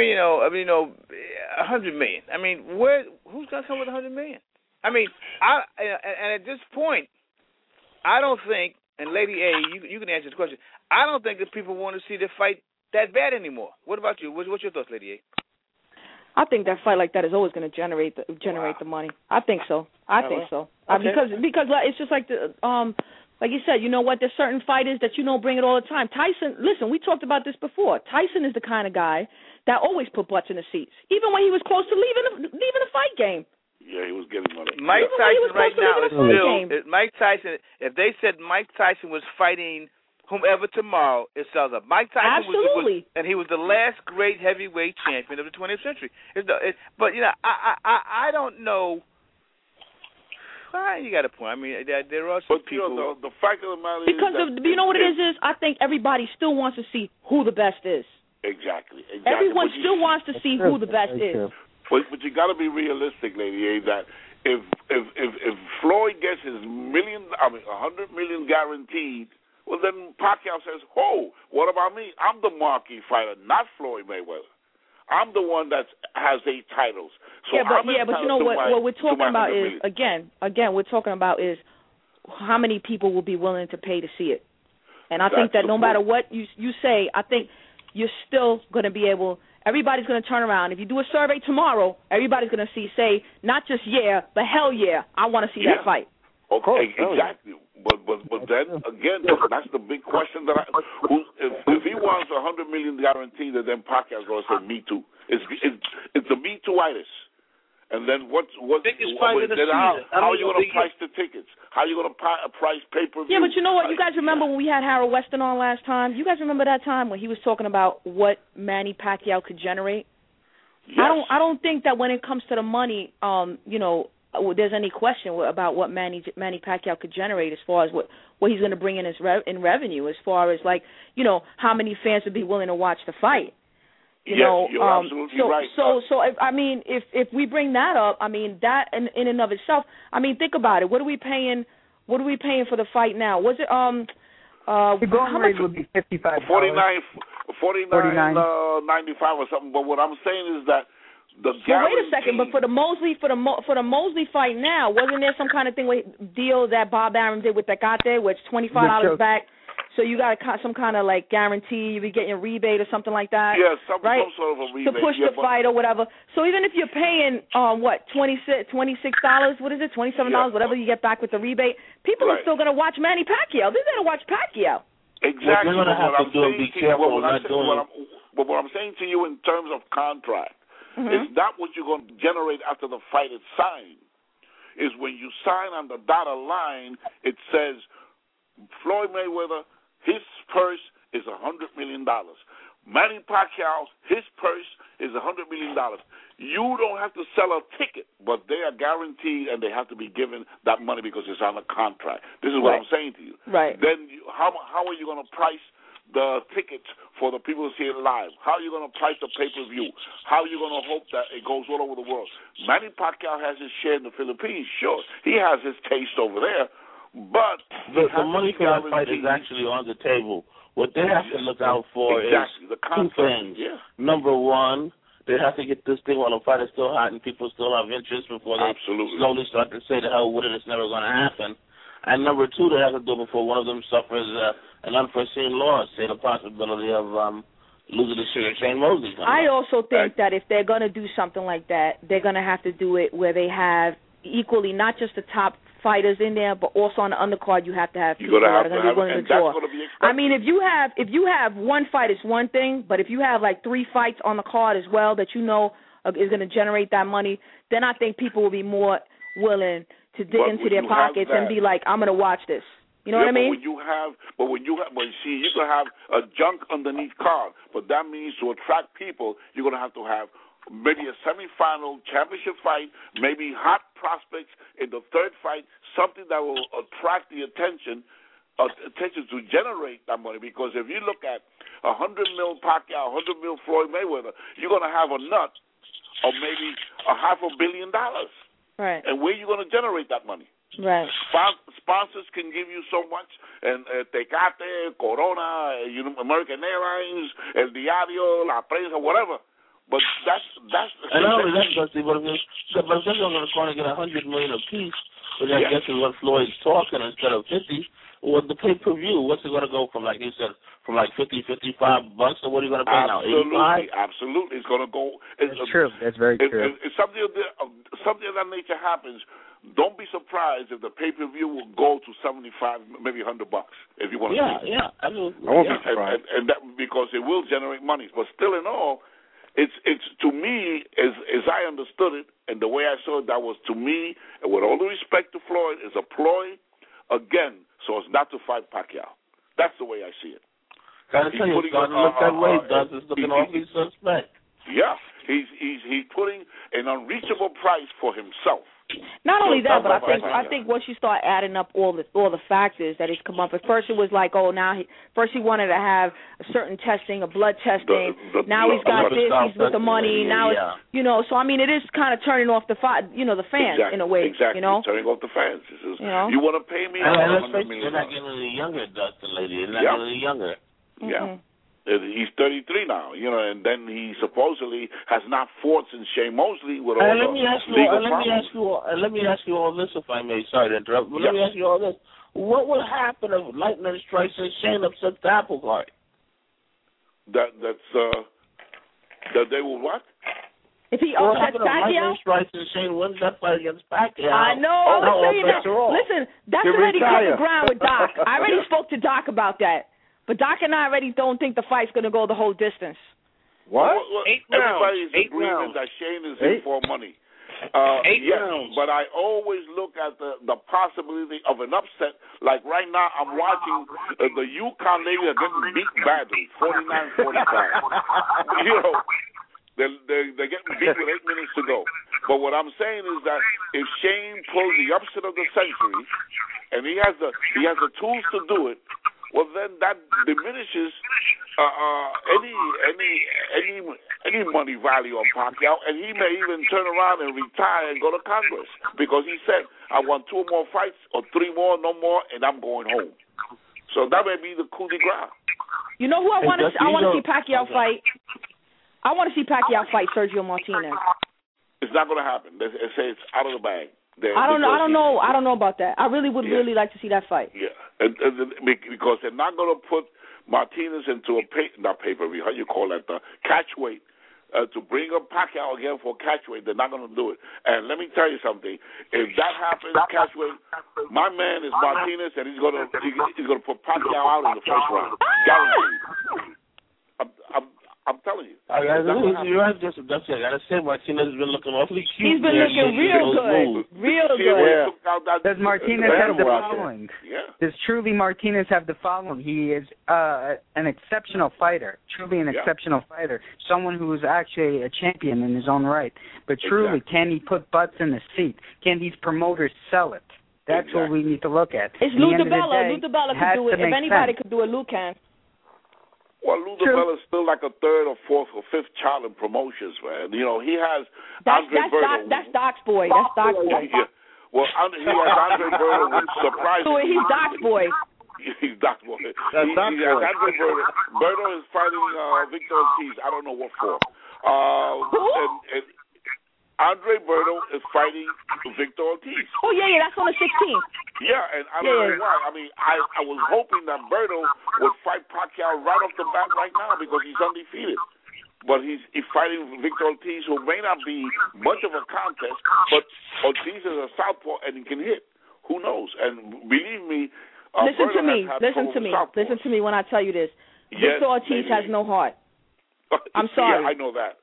million. I mean, who's gonna come with $100 million? I mean, and at this point, I don't think. And Lady A, you can answer this question. I don't think that people want to see the fight that bad anymore. What about you? What's your thoughts, Lady A? I think that fight like that is always going to generate the money. I think so. Okay. Because it's just like like you said, you know what? There's certain fighters that bring it all the time. Tyson, listen, we talked about this before. Tyson is the kind of guy that always put butts in the seats, even when he was close to leaving the fight game. Yeah, he was getting money. Mike Tyson right now is still Mike Tyson. If they said Mike Tyson was fighting whomever tomorrow, it sells up. Mike Tyson was and he was the last great heavyweight champion of the 20th century. But I don't know. You got a point. I mean, there are some people. The fact of the matter is you know what it is? I think everybody still wants to see who the best is. Exactly. Everyone still wants to see who the best is. But you got to be realistic, Lady A, that if Floyd gets his $100 million guaranteed, well then Pacquiao says, "Oh, what about me? I'm the marquee fighter, not Floyd Mayweather. I'm the one that has 8 titles." So but you know what we're talking about is again we're talking about is how many people will be willing to pay to see it, and I think that no matter what you say, I think you're still going to be able. Everybody's going to turn around. If you do a survey tomorrow, everybody's going to say not just but hell yeah, I want to see that fight. Okay, exactly. But then again, that's the big question that if he wants $100 million guaranteed, then Pacquiao's going to say me too. It's the me too-itis. And then biggest fight of the season? How are you going to price the tickets? How are you going to price pay-per-view? Yeah, but you know what? You guys remember when we had Harold Weston on last time? You guys remember that time when he was talking about what Manny Pacquiao could generate? Yes. I don't think that when it comes to the money, there's any question about what Manny Pacquiao could generate as far as what he's going to bring in in revenue, as far as how many fans would be willing to watch the fight. You're absolutely right. So if we bring that up, I mean that in and of itself, I mean think about it. What are we paying for the fight now? Was it the going rate would be $55. $49.95 or something. But what I'm saying is that the guarantee. Wait a second, but for the Mosley fight now, wasn't there some kind of deal that Bob Arum did with Tecate, where it's $25 back? So you got some kind of guarantee, you be getting a rebate or something like that. Yeah, some of sort a rebate to push the fight or whatever. So even if you're paying $26, what is it, $27, whatever you get back with the rebate, people are still going to watch Manny Pacquiao. They're going to watch Pacquiao. Exactly. What they're going to have to do is be careful not doing. But what I'm saying to you in terms of contract, is not what you're going to generate after the fight is signed. Is when you sign on the dotted line, it says Floyd Mayweather. His purse is $100 million. Manny Pacquiao, his purse is $100 million. You don't have to sell a ticket, but they are guaranteed and they have to be given that money because it's on a contract. This is what I'm saying to you. Right. Then how are you going to price the tickets for the people to see it live? How are you going to price the pay-per-view? How are you going to hope that it goes all over the world? Manny Pacquiao has his share in the Philippines, sure. He has his taste over there. But the money for that fight is actually on the table. What they have to look out for is the two things. Yeah. Number one, they have to get this thing while the fight is still hot and people still have interest before they slowly start to say the hell with it, it's never going to happen. And number two, they have to do it before one of them suffers an unforeseen loss, say the possibility of losing the Sugar Shane Mosley. I also think that if they're going to do something like that, they're going to have to do it where they have equally, not just the top fighters in there, but also on the undercard you have to have people that are going to be willing to draw. I mean, if you have one fight, it's one thing, but if you have like 3 fights on the card as well that you know is going to generate that money, then I think people will be more willing to dig into their pockets and be like, I'm going to watch this. You know what I mean? When you see, you can have a junk underneath card, but that means to attract people, you're going to have maybe a semifinal championship fight, maybe hot prospects in the 3rd fight, something that will attract the attention to generate that money. Because if you look at $100 million Pacquiao, $100 million Floyd Mayweather, you're going to have a nut of maybe $500 million. Right. And where are you going to generate that money? Right. Sponsors can give you so much, and Tecate, Corona, American Airlines, El Diario, La Prensa, whatever. But that's. And not only that, Dusty, but if they're going to get $100 million apiece, which I guess is what Floyd's talking instead of 50. Well, the pay-per-view, what's it going to go from? Like he said, from like $50, $55, or what are you going to pay now? $85? Absolutely, it's going to go. That's true. That's very true. If something of that nature happens, don't be surprised if the pay-per-view will go to $75, maybe $100 if you want to. Yeah, absolutely. I won't be surprised. And that, because it will generate money. But still, in all, it's to me, as I understood it, and the way I saw it, that was to me, and with all the respect to Floyd, is a ploy again, so as not to fight Pacquiao. That's the way I see it. Gotta tell you, it's starting to look that way, Doug. It's looking awfully suspect. Yeah, he's putting an unreachable price for himself. Not only that, but I think once you start adding up all the factors that has come up, at first it was like, first he wanted to have a certain testing, a blood testing. Now he's got this, he's with the money. Now it's, so I mean, it is kind of turning off the fans in a way. Exactly, turning off the fans. You want to pay me? They're not getting any younger, Dustin, lady. They're not getting any younger. Yeah. He's 33 now, and then he supposedly has not fought since Shane Mosley with all let me ask you all this, if I may. Sorry to interrupt. But let me ask you all this: what would happen if lightning strikes and Shane upsets the apple cart? That they will what? If he upsets Pacquiao, lightning strikes and Shane wins that fight against Pacquiao. I know. I'm telling you now. Listen, that's already come to ground with Doc. I already spoke to Doc about that. But Doc and I already don't think the fight's going to go the whole distance. What? Everybody's agreement that Shane is in for money. Rounds. But I always look at the possibility of an upset. Like right now, I'm watching the UConn ladies are getting beat badly, 49-45. They're getting beat with 8 minutes to go. But what I'm saying is that if Shane pulls the upset of the century, and he has the tools to do it, well, then that diminishes any money value on Pacquiao, and he may even turn around and retire and go to Congress because he said, I want 2 more fights or 3 more, no more, and I'm going home. So that may be the coup de grace. You know who I want to see Pacquiao fight? I want to see Pacquiao fight Sergio Martinez. It's not going to happen. They say it's out of the bag. I don't know. I don't know about that. I really would really like to see that fight. Yeah, because they're not going to put Martinez into not pay-per-view. How you call that? The catch weight to bring up Pacquiao again for catch weight. They're not going to do it. And let me tell you something. If that happens, catch weight, my man is Martinez, and he's going to put Pacquiao out in the first round. Guaranteed. I'm telling you. You're right, Justin. I got to say, Martinez has been looking awfully cute. He's been looking real good. Real good. Does Martinez have the following? Yeah. Does truly Martinez have the following? He is an exceptional fighter, truly an exceptional fighter, someone who is actually a champion in his own right. But truly, can he put butts in the seat? Can these promoters sell it? That's what we need to look at. It's Lou DiBella. Lou DiBella could do it. If anybody could do it, Lou can. Well, Lou DiBella is still like a 3rd or 4th or 5th child in promotions, man. He has Andre Berto. That's Doc's boy. That's Doc's boy. Yeah. Well, he has Andre Berto, which surprises me. So he's Doc's boy. He's Doc's boy. He has Andre Berto. Berto is fighting Victor Ortiz. I don't know what for. And Andre Berto is fighting Victor Ortiz. Oh, yeah, that's on the 16th. Yeah, and I don't know why. I mean, I was hoping that Berto would fight Pacquiao right off the bat right now because he's undefeated. but he's fighting Victor Ortiz, who may not be much of a contest, but Ortiz is a southpaw and he can hit. Who knows? And believe me, listen to me when I tell you this. Yes, Victor Ortiz has no heart. I'm sorry. Yeah, I know that.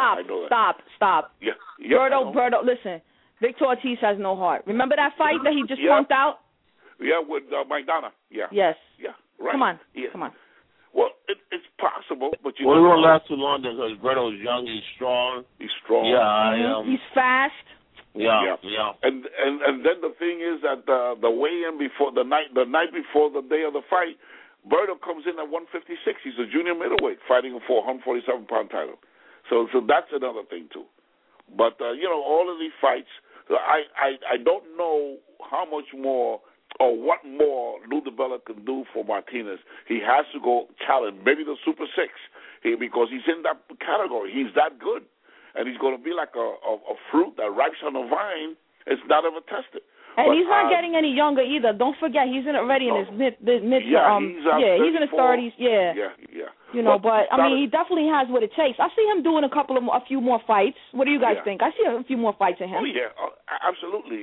Stop. Yeah. Berto, listen. Victor Ortiz has no heart. Remember that fight that he just punked out? Yeah, with Maidana. Yeah. Yes. Yeah. Right. Come on. Well, it's possible, but you. Well, it won't last too long because Berto's young. He's strong. Yeah. He's fast. Yeah. And then the thing is that the weigh-in before the night before the day of the fight, Berto comes in at 156. He's a junior middleweight fighting for a 147-pound title. So that's another thing too. But all of these fights, I don't know how much more or what more Lou DiBella can do for Martinez. He has to go challenge maybe the Super 6 because he's in that category. He's that good. And he's going to be like a fruit that ripes on a vine. It's not ever tested. And he's not getting any younger either. Don't forget, he's already in his mid. He's in his 30s. Yeah. But I mean, he definitely has what it takes. I see him doing a few more fights. What do you guys think? I see a few more fights in him. Oh yeah, absolutely.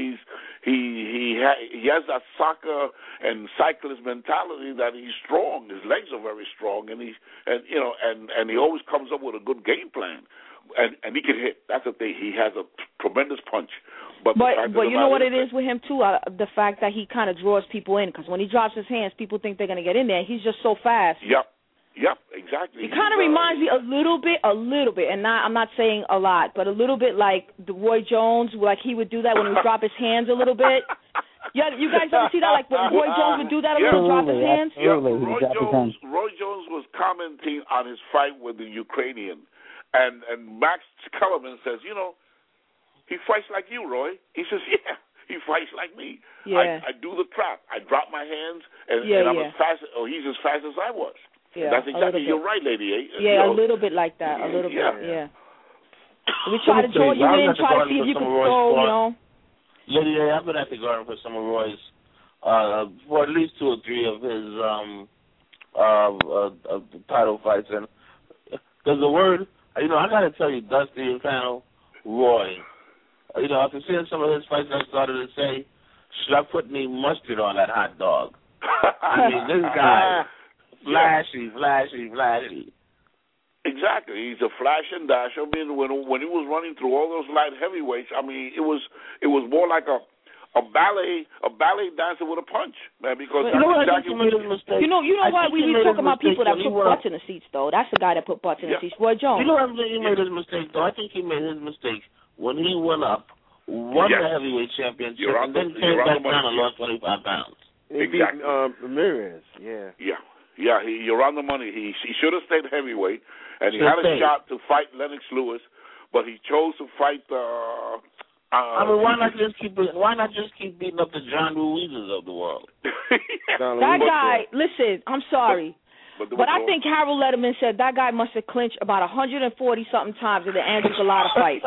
He has that soccer and cyclist mentality that he's strong. His legs are very strong, and he always comes up with a good game plan. And he can hit. That's the thing. He has a tremendous punch. But you know what it is with him too? The fact that he kind of draws people in, because when he drops his hands, people think they're going to get in there. He's just so fast. Yep, exactly. He kind of reminds me a little bit, and I'm not saying a lot, but a little bit like the Roy Jones, like he would do that when he would drop his hands a little bit. Yeah, you guys ever see that? Like when Roy Jones would do that a little, drop his hands? Roy Jones was commenting on his fight with the Ukrainian. And Max Kellerman says, he fights like you, Roy. He says, yeah, he fights like me. Yeah. I do the trap. I drop my hands, and I'm as fast, he's as fast as I was. Yeah, that's exactly, you're right, Lady A. Yeah, a little bit like that, a little bit, yeah. We try to draw you in, try to see if you can throw, Lady A, I've been at the Garden for some of Roy's, for at least 2 or 3 of his title fights, and there's a word, I got to tell you, Dusty and panel, Roy, after seeing some of his fights, I started to say, should I put any mustard on that hot dog? I mean, this guy, flashy. Exactly. He's a flash and dash. I mean, when he was running through all those light heavyweights, I mean, it was more like a ballet dancer with a punch, man. Because you know what? Exactly he made his mistake. You know why we talking about people that put butts in the seats, though. That's the guy that put butts in the seats, Roy Jones. You know what he made his mistake, though. I think he made his mistake when he went up, won the heavyweight championship, and then came back down and lost 25 pounds. Exactly. Ramirez, yeah. You're on the money. He should have stayed heavyweight, and he had a shot to fight Lennox Lewis, but he chose to fight. Why not just keep beating up the John Ruizes of the world? That guy. Listen, I'm sorry. But I think Harold Letterman said that guy must have clinched about 140-something times in the Andrew Galata fight.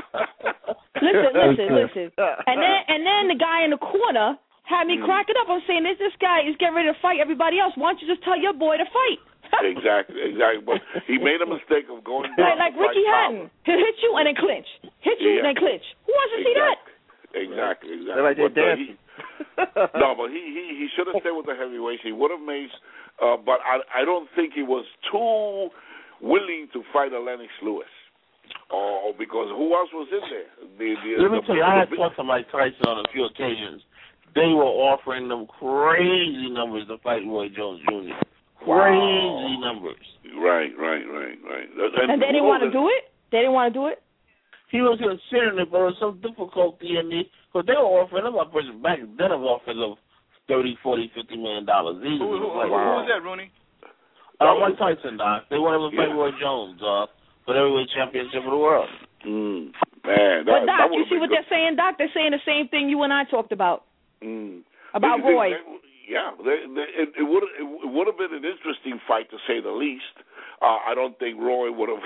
Listen. And then the guy in the corner had me cracking up. I'm saying, this guy is getting ready to fight everybody else. Why don't you just tell your boy to fight? Exactly. But he made a mistake of going down. Like Ricky Hatton. He'll hit you and then clinch. Hit you and then clinch. Who wants to see that? Exactly. Like they're dancing. But he should have stayed with the heavyweights. He would have made, but I don't think he was too willing to fight a Lennox Lewis. Because who else was in there? Let me tell you, I had talked to Mike Tyson on a few occasions. They were offering them crazy numbers to fight Roy Jones Jr. Crazy numbers. Right. And they didn't want to do it? They didn't want to do it? He was considering it, but there was some difficulty in it, because they were offering him back then of offers of $30, $40, $50 million. Who was that, Rooney? Mike Tyson, Doc. They wanted to fight Roy Jones for the heavyweight championship of the world. Man, but Doc, you see what they're saying, Doc? They're saying the same thing you and I talked about. About Roy. It would have been an interesting fight, to say the least. I don't think Roy would have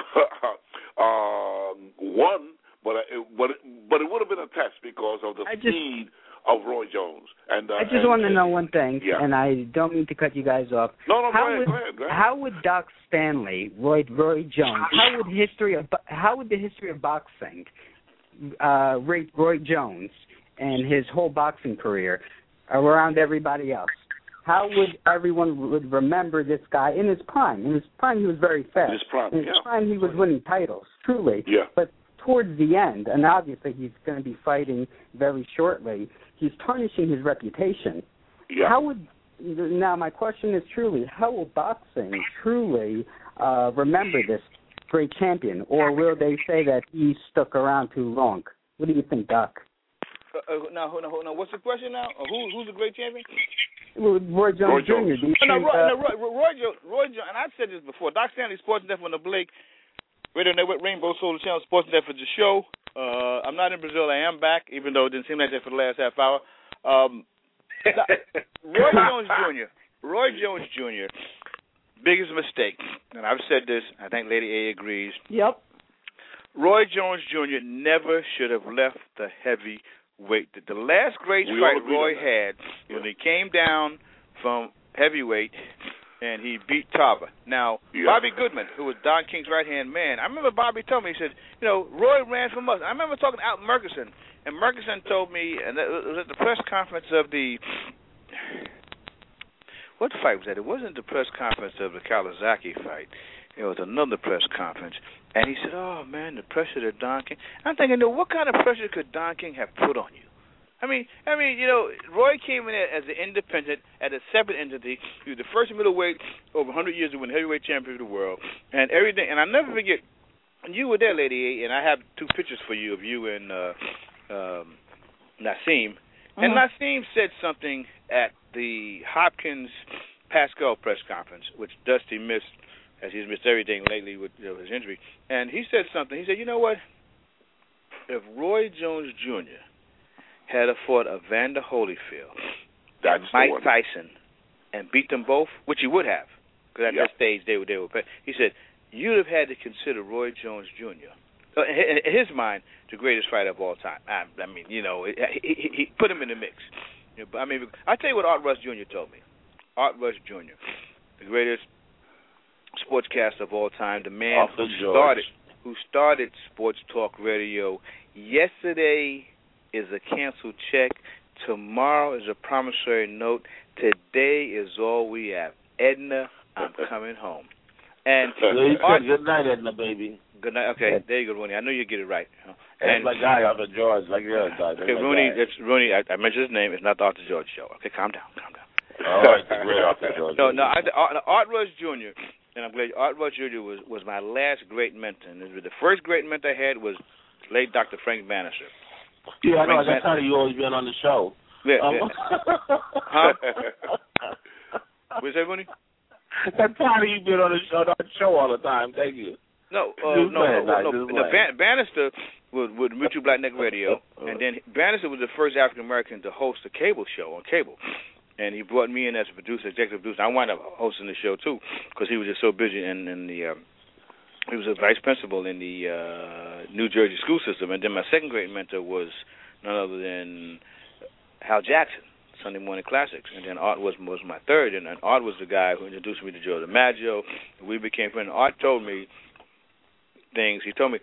won, but it would have been a test because of the speed of Roy Jones. And I just want to know one thing, and I don't mean to cut you guys off. No, go ahead. How would Doc Stanley, Roy Jones, how would the history of boxing rate Roy Jones and his whole boxing career around everybody else? How would everyone remember this guy in his prime? In his prime, he was very fast. In his prime, he was winning titles, truly. Yeah. But towards the end, and obviously he's going to be fighting very shortly, he's tarnishing his reputation. Yeah. Now my question is truly, how will boxing truly remember this great champion, or will they say that he stuck around too long? What do you think, Doc? Now, what's the question now? Who's the great champion? Roy Jones Jr. Roy Jones, and I've said this before. Doc Stanley, Sports Death on the Blake Radio Network, Rainbow Solar Channel, Sports Death for the show. I'm not in Brazil. I am back, even though it didn't seem like that for the last half hour. Roy Jones Jr., biggest mistake, and I've said this, I think Lady A agrees. Yep. Roy Jones Jr. never should have left the heavyweight. The last great fight Roy had when he came down from heavyweight and he beat Tava. Now, Bobby Goodman, who was Don King's right-hand man, I remember Bobby told me, he said, Roy ran from us. I remember talking to Al Murkison, and Murkison told me, and it was at the press conference of the, what fight was that? It wasn't the press conference of the Kawasaki fight. It was another press conference. And he said, oh, man, the pressure that Don King. I'm thinking, what kind of pressure could Don King have put on you? I mean, Roy came in as an independent, as a separate entity. He was the first middleweight over 100 years to win heavyweight champion of the world. And everything. And I'll never forget, you were there, Lady A, and I have two pictures for you of you and Nassim. Mm-hmm. And Nassim said something at the Hopkins Pascal press conference, which Dusty missed, as he's missed everything lately with his injury. And he said something. He said, you know what? If Roy Jones Jr. had fought Evander Holyfield, Mike Tyson, and beat them both, which he would have, because at that stage they were. He said, you'd have had to consider Roy Jones Jr., in his mind, the greatest fighter of all time. I mean, he put him in the mix. I mean, I'll tell you what Art Rush Jr. told me. Art Rush Jr., the greatest sportscaster of all time, the man who started Sports Talk Radio. Yesterday is a canceled check. Tomorrow is a promissory note. Today is all we have. Edna, I'm coming home. And good night, Edna, baby. Good night. Okay, there you go, Rooney. I know you get it right. And like guy Arthur George, like the other guy. Okay, Rooney. It's Rooney. I mentioned his name. It's not the Arthur George show. Okay, calm down. All right, the great Arthur George. No. Art Rush Jr. And I'm glad Art Rush Jr. was my last great mentor. And the first great mentor I had was late Dr. Frank Bannister. Yeah, I know. That's how you always been on the show. Yeah. Huh? What's that, Rooney? That's how you been on the show all the time. Thank you. No. Bannister with Mutual Black Neck Radio, and then Bannister was the first African American to host a cable show on cable. And he brought me in as a producer, executive producer. I wound up hosting the show too, because he was just so busy. And he was a vice principal in the New Jersey school system. And then my second great mentor was none other than Hal Jackson, Sunday Morning Classics. And then Art was my third, and Art was the guy who introduced me to Joe DiMaggio. We became friends. Art told me things. He told me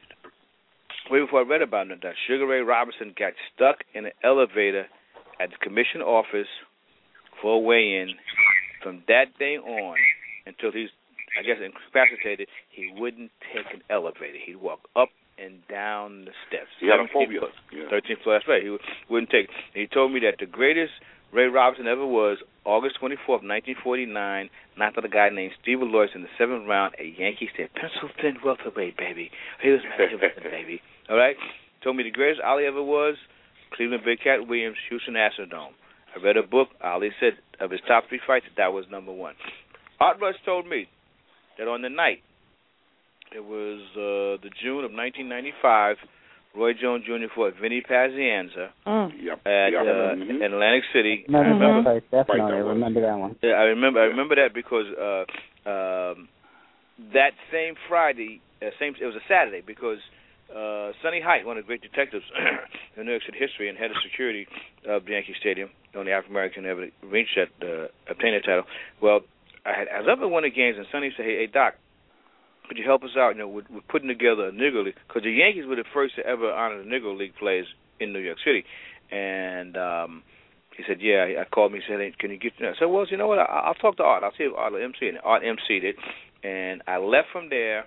way before I read about him that Sugar Ray Robinson got stuck in an elevator at the commission office for a weigh-in. From that day on until he's, I guess, incapacitated, he wouldn't take an elevator. He'd walk up and down the steps. He had a phobia. 13th floor, that's right. He wouldn't take it. He told me that the greatest Ray Robinson ever was August 24th, 1949, knocked out a guy named Steve Alois in the 7th round at Yankee Stadium. Pencil thin welterweight, baby. He was manager with the baby. All right? Told me the greatest Ali ever was Cleveland Big Cat Williams, Houston Astrodome. I read a book. Ali said of his top 3 fights, that was number 1. Art Rush told me that on the night, it was the June of 1995, Roy Jones Jr. fought Vinny Pazienza at Atlantic City. I remember that one. Yeah, I remember that because that same Friday, it was a Saturday, because Sonny Height, one of the great detectives in New York City history and head of security of the Yankee Stadium, the only African American ever reached that, obtained that title. Well, I was up at one of the games, and Sonny said, "Hey, Doc, could you help us out? We're putting together a Negro League, because the Yankees were the first to ever honor the Negro League players in New York City." And he said, "Yeah." I called me and said, "Hey, can you get to that?" I said, "Well, you know what? I'll talk to Art. I'll see if Art will MC it." Art MC'd it, and I left from there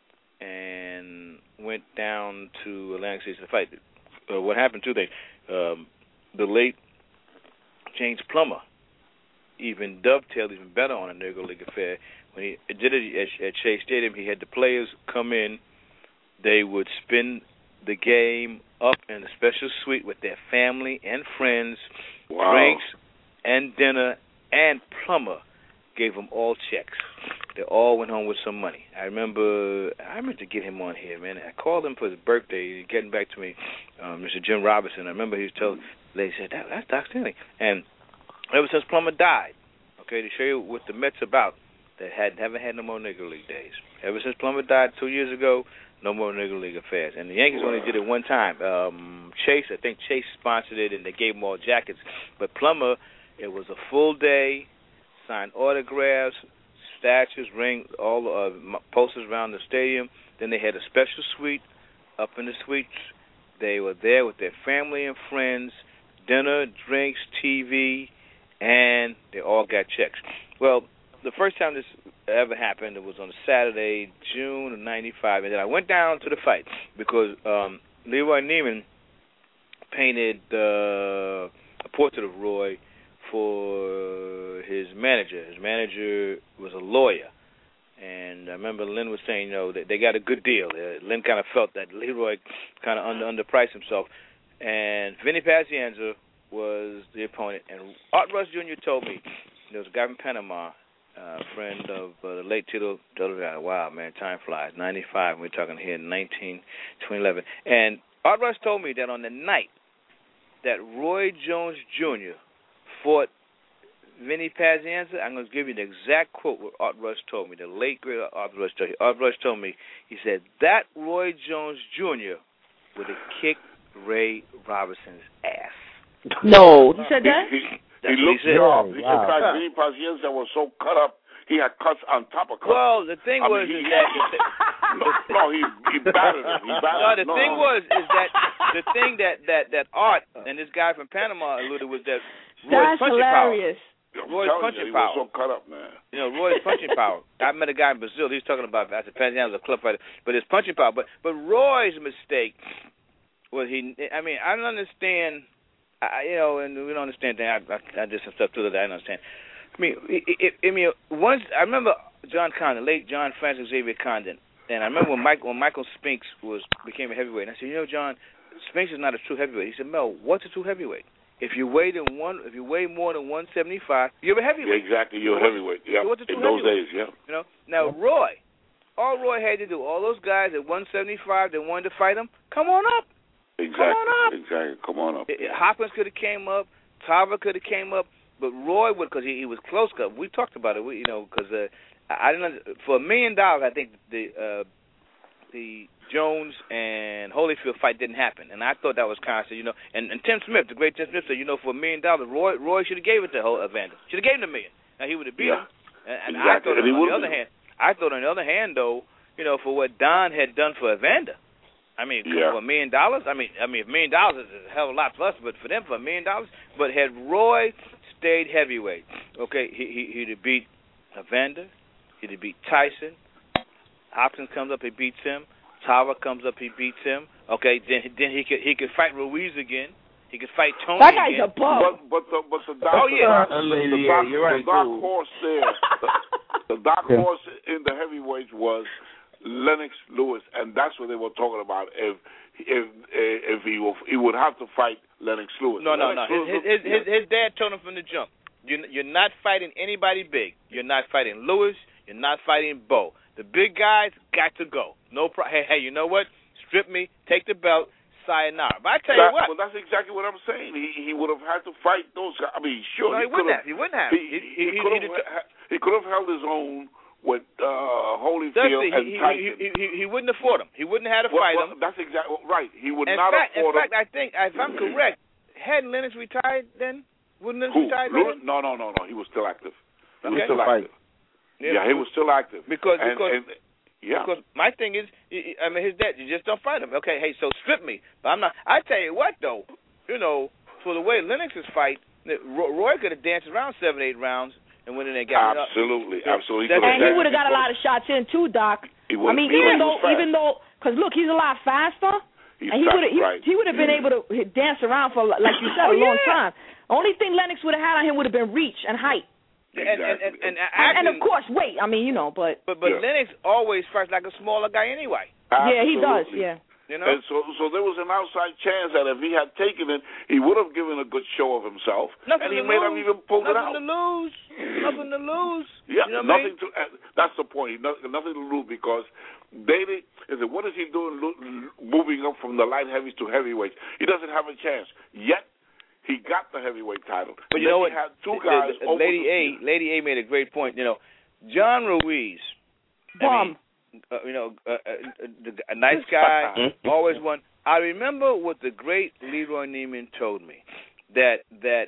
and went down to Atlantic City to fight. What happened today? The late James Plummer even dovetailed even better on a Negro League affair. When he did it at Shea Stadium, he had the players come in. They would spend the game up in a special suite with their family and friends, drinks and dinner, and Plummer gave them all checks. They all went home with some money. I meant to get him on here, man. I called him for his birthday. He's getting back to me, Mr. Jim Robinson. I remember he was telling, they said, that's Doc Stanley. And ever since Plummer died, okay, to show you what the Mets about, they haven't had no more Negro League days. Ever since Plummer died 2 years ago, no more Negro League affairs. And the Yankees only did it one time. Chase sponsored it, and they gave them all jackets. But Plummer, it was a full day, signed autographs, statues, rings, all posters around the stadium. Then they had a special suite up in the suites. They were there with their family and friends, dinner, drinks, TV, and they all got checks. Well, the first time this ever happened, it was on a Saturday, June of '95, and then I went down to the fight because Leroy Neiman painted a portrait of Roy for his manager. His manager was a lawyer, and I remember Lynn was saying, that they got a good deal. Lynn kind of felt that Leroy kind of underpriced himself, and Vinny Pazienza was the opponent. And Art Rush Jr. told me there was a guy from Panama, friend of the late Tito Delgado. Wow, man, time flies. 95, we're talking here in 2011. And Art Rush told me that on the night that Roy Jones Jr. fought Vinny Pazienza, I'm going to give you the exact quote what Art Rush told me, the late, great Art Rush told me. Art Rush told me, he said, that Roy Jones Jr. would have kicked Ray Robinson's ass. No, he said that? He looked sharp. In fact, Vinny Pazienza was so cut up, he had cuts on top of cuts. Well, the thing was he battered him. The thing that Art and this guy from Panama alluded was that Roy's That's hilarious. Roy's punching power. He was so cut up, man. Roy's punching power. I met a guy in Brazil. He was talking about that. Pazienza was a club fighter, but his punching power. But Roy's mistake was I don't understand. And we don't understand that. I did some stuff too that I don't understand. Once I remember John Condon, late John Francis Xavier Condon, and I remember when Michael Spinks became a heavyweight. And I said, John, Spinks is not a true heavyweight. He said, Mel, what's a true heavyweight? If you weigh more than 175, you're a heavyweight. Exactly, you're a heavyweight. Yeah, in those days, yeah. Now Roy, all Roy had to do, all those guys at 175 that wanted to fight him, come on up. Exactly. Come on up. Hopkins could have came up. Tarver could have came up. But Roy would, because he was close. We talked about it. Because I didn't. For $1 million, I think the Jones and Holyfield fight didn't happen, and I thought that was kind of, And Tim Smith, the great Tim Smith, said, for $1 million, Roy should have gave it to Evander. Should have gave him $1 million. Now he would have beat him. And exactly. I thought on the other hand, though, for what Don had done for Evander. For $1 million, $1 million is a hell of a lot for us, but for them, for $1 million. But had Roy stayed heavyweight, okay, he'd have beat Evander, he'd have beat Tyson. Hopkins comes up, he beats him. Tarver comes up, he beats him. Okay, then he could fight Ruiz again. He could fight Tony again. That guy's a bum. But the dark horse there, the dark horse in the heavyweights was Lennox Lewis, and that's what they were talking about. If he would have to fight Lennox Lewis. No. His dad told him from the jump, you're not fighting anybody big. You're not fighting Lewis. You're not fighting Bo. The big guys got to go. Hey, you know what? Strip me, take the belt, sayonara. But I tell you what. Well, that's exactly what I'm saying. He would have had to fight those guys. Sure. No, he wouldn't have. He could have held his own with Holyfield and Tyson. He wouldn't have fought him. He wouldn't have had to fight him. That's exactly right. He would not have fought him. In fact, I think, if I'm correct, hadn't Lennox retired then? Wouldn't Lennox retired then? No. He was still active. He was Okay. still active. Yeah, he was still active. Because my thing is, I mean, his dad, you just don't fight him. Okay, hey, so strip me. But I'm not. I tell you what, though, for the way Lennox's fight, Roy could have danced around 7-8 rounds and went in there and got absolutely. And he would have got a lot of shots in too, Doc. I mean, even though, because look, he's a lot faster. He would have been able to dance around for, like you said, a long time. Only thing Lennox would have had on him would have been reach and height. Exactly. And of course weight. I mean, but Lennox always fights like a smaller guy anyway. Absolutely. Yeah, he does. Yeah. And so there was an outside chance that if he had taken it, he would have given a good show of himself, and he may have even pulled it out. Nothing to lose. Yeah, nothing to. That's the point. Nothing to lose because Bailey is. What is he doing? Moving up from the light heavies to heavyweights. He doesn't have a chance yet. He got the heavyweight title. But you know what? He had two guys. Lady A made a great point. John Ruiz. Bum. A nice guy, always won. I remember what the great Leroy Neiman told me, that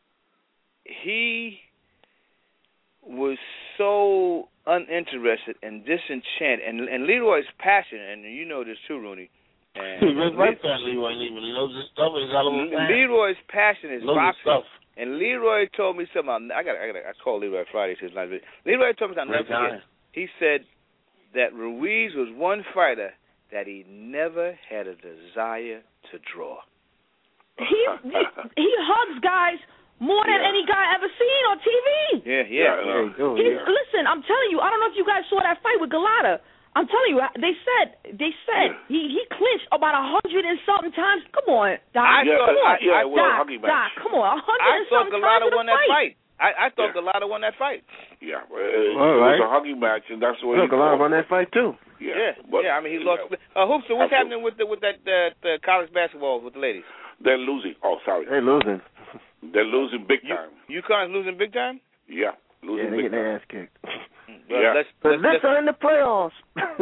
he was so uninterested and disenchanted, and Leroy's passion, and you know this too, Rooney. Leroy Neiman. He knows his stuff. Leroy's passion is boxing. And Leroy told me something. I called Leroy Friday. Leroy told me something. I'll never forget. He said that Ruiz was one fighter that he never had a desire to draw. He hugs guys more than any guy ever seen on TV. Listen, I'm telling you, I don't know if you guys saw that fight with Galata. I'm telling you, they said he clinched about 100 and something times. Come on, Doc. Doc, come on, 100 and something times. I thought Galata won that fight. I thought Galata won that fight. Yeah, it was a hugging match, and that's what Galata won that fight too. I mean, he lost. Hoops, so what's happening with the college basketball with the ladies? They're losing. Oh, sorry. They're losing. They're losing big time. UConn's losing big time? Yeah, losing they big get their time. ass kicked. Let's are in the playoffs.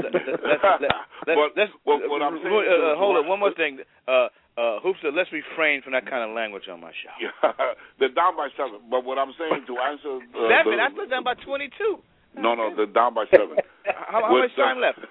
What I'm saying. Hold on, one more thing. Hoopster, let's refrain from that kind of language on my show. Yeah, they're down by 7. But what I'm saying to answer 7? I thought down by 22. No, they're down by 7. How much time left?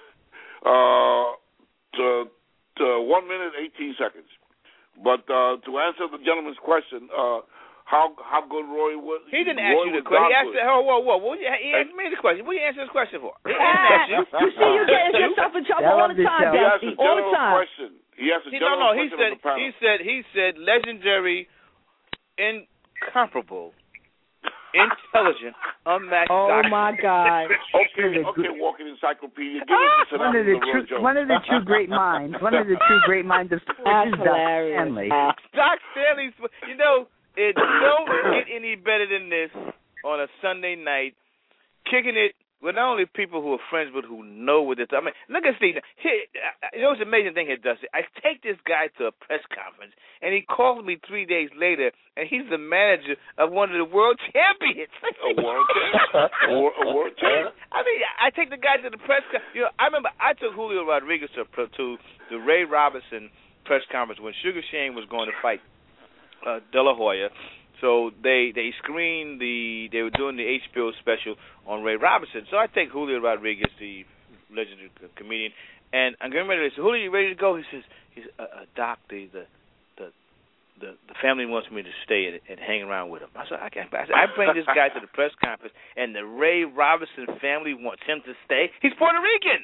1 minute 18 seconds. But to answer the gentleman's question, how good Roy was? He didn't ask you the question. He asked whoa. He asked me the question. What did you answer this question for? He didn't ask you. You see, you're getting yourself in trouble all the time, Dusty. All the time. He asked a general question. He said legendary, incomparable, intelligent, unmatched. Oh my God! Okay, walking encyclopedia. Give us one of the true great minds. One of the true great minds of sports is Doc Stanley. Doc Stanley's. It don't get any better than this on a Sunday night, kicking it with not only people who are friends, but who know what it's. I mean, look at Steve. It's an amazing thing he does. I take this guy to a press conference, and he calls me 3 days later, and he's the manager of one of the world champions. A world champion. I mean, I take the guy to the press conference. I remember I took Julio Rodriguez to the Ray Robinson press conference when Sugar Shane was going to fight De La Hoya. So they screened they were doing the HBO special on Ray Robinson. So I take Julio Rodriguez, the legendary comedian, and I'm getting ready to say, Julio, you ready to go? He says, Doc, the family wants me to stay and hang around with him. I said, I bring this guy to the press conference, and the Ray Robinson family wants him to stay. He's Puerto Rican.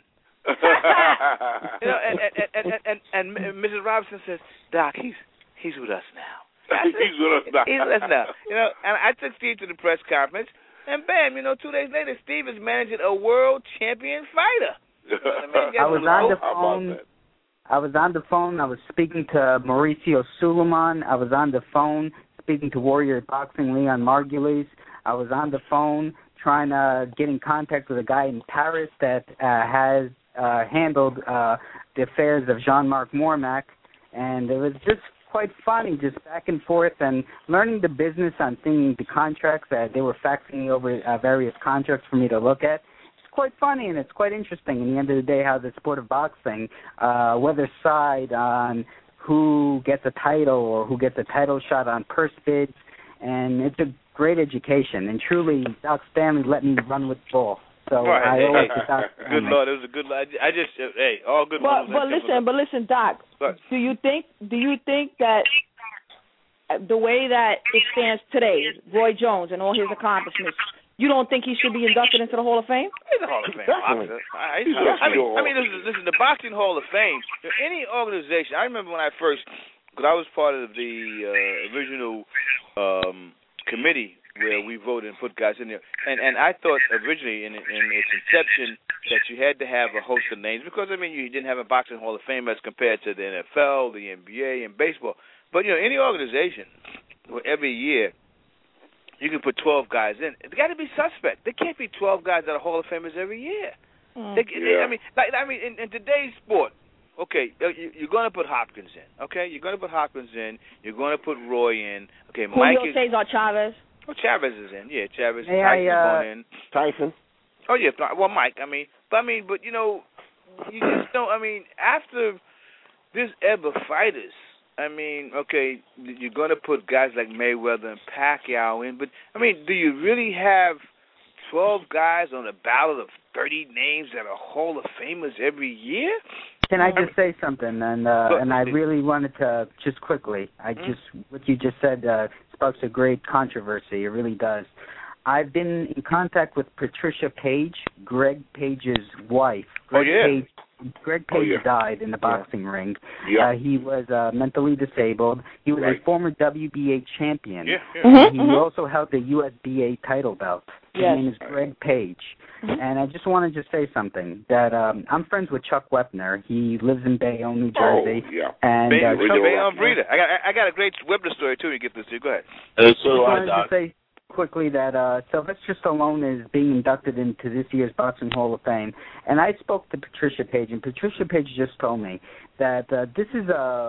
And Mrs. Robinson says, Doc, he's with us now. He's with us now. And I took Steve to the press conference, and bam, 2 days later, Steve is managing a world champion fighter. I was on the phone. I was speaking to Mauricio Suleiman. I was on the phone speaking to Warrior Boxing Leon Margulies. I was on the phone trying to get in contact with a guy in Paris that has handled the affairs of Jean-Marc Mormac, and it was just quite funny, just back and forth and learning the business on seeing the contracts. They were faxing me over various contracts for me to look at. It's quite funny and it's quite interesting. In the end of the day, how the sport of boxing, whether side on who gets a title or who gets a title shot on purse bids, and it's a great education. And truly, Doc Stanley let me run with the ball. So I always good Lord, it was a good. I just all good. But listen, Doc. Do you think that the way that it stands today, Roy Jones and all his accomplishments, you don't think he should be inducted into the Hall of Fame? He's a Hall of Fame boxer. I mean, listen. The Boxing Hall of Fame. Any organization. I remember when I first, because I was part of the original committee where we voted and put guys in there. And I thought originally in its inception that you had to have a host of names because, I mean, you didn't have a Boxing Hall of Fame as compared to the NFL, the NBA, and baseball. But, any organization, every year, you can put 12 guys in. It's got to be suspect. There can't be 12 guys that are Hall of Famers every year. I mean, in today's sport, okay, you're going to put Hopkins in, okay? You're going to put Hopkins in. You're going to put Roy in. Okay, Mike Julio Cesar Chavez. Oh, Chavez is in. Yeah, Chavez. Tyson's going in. Tyson. Oh, yeah. Well, Mike. But you just don't. After this ebb of fighters, okay, you're going to put guys like Mayweather and Pacquiao in, but, do you really have 12 guys on a ballot of 30 names that are Hall of Famers every year? Can I just say something? And I really wanted to just quickly. What you just said sparks a great controversy. It really does. I've been in contact with Patricia Page, Greg Page's wife. Greg Page died in the boxing ring. Yeah. He was mentally disabled. He was a former WBA champion. He also held the USBA title belt. His name is Greg Page. And I just wanted to say something, that I'm friends with Chuck Wepner. He lives in Bayonne, New Jersey. And Bayonne breeder. I got a great Wepner story, too, to get this to. Go ahead. I just wanted to say quickly that Sylvester Stallone is being inducted into this year's Boxing Hall of Fame. And I spoke to Patricia Page, and Patricia Page just told me that this is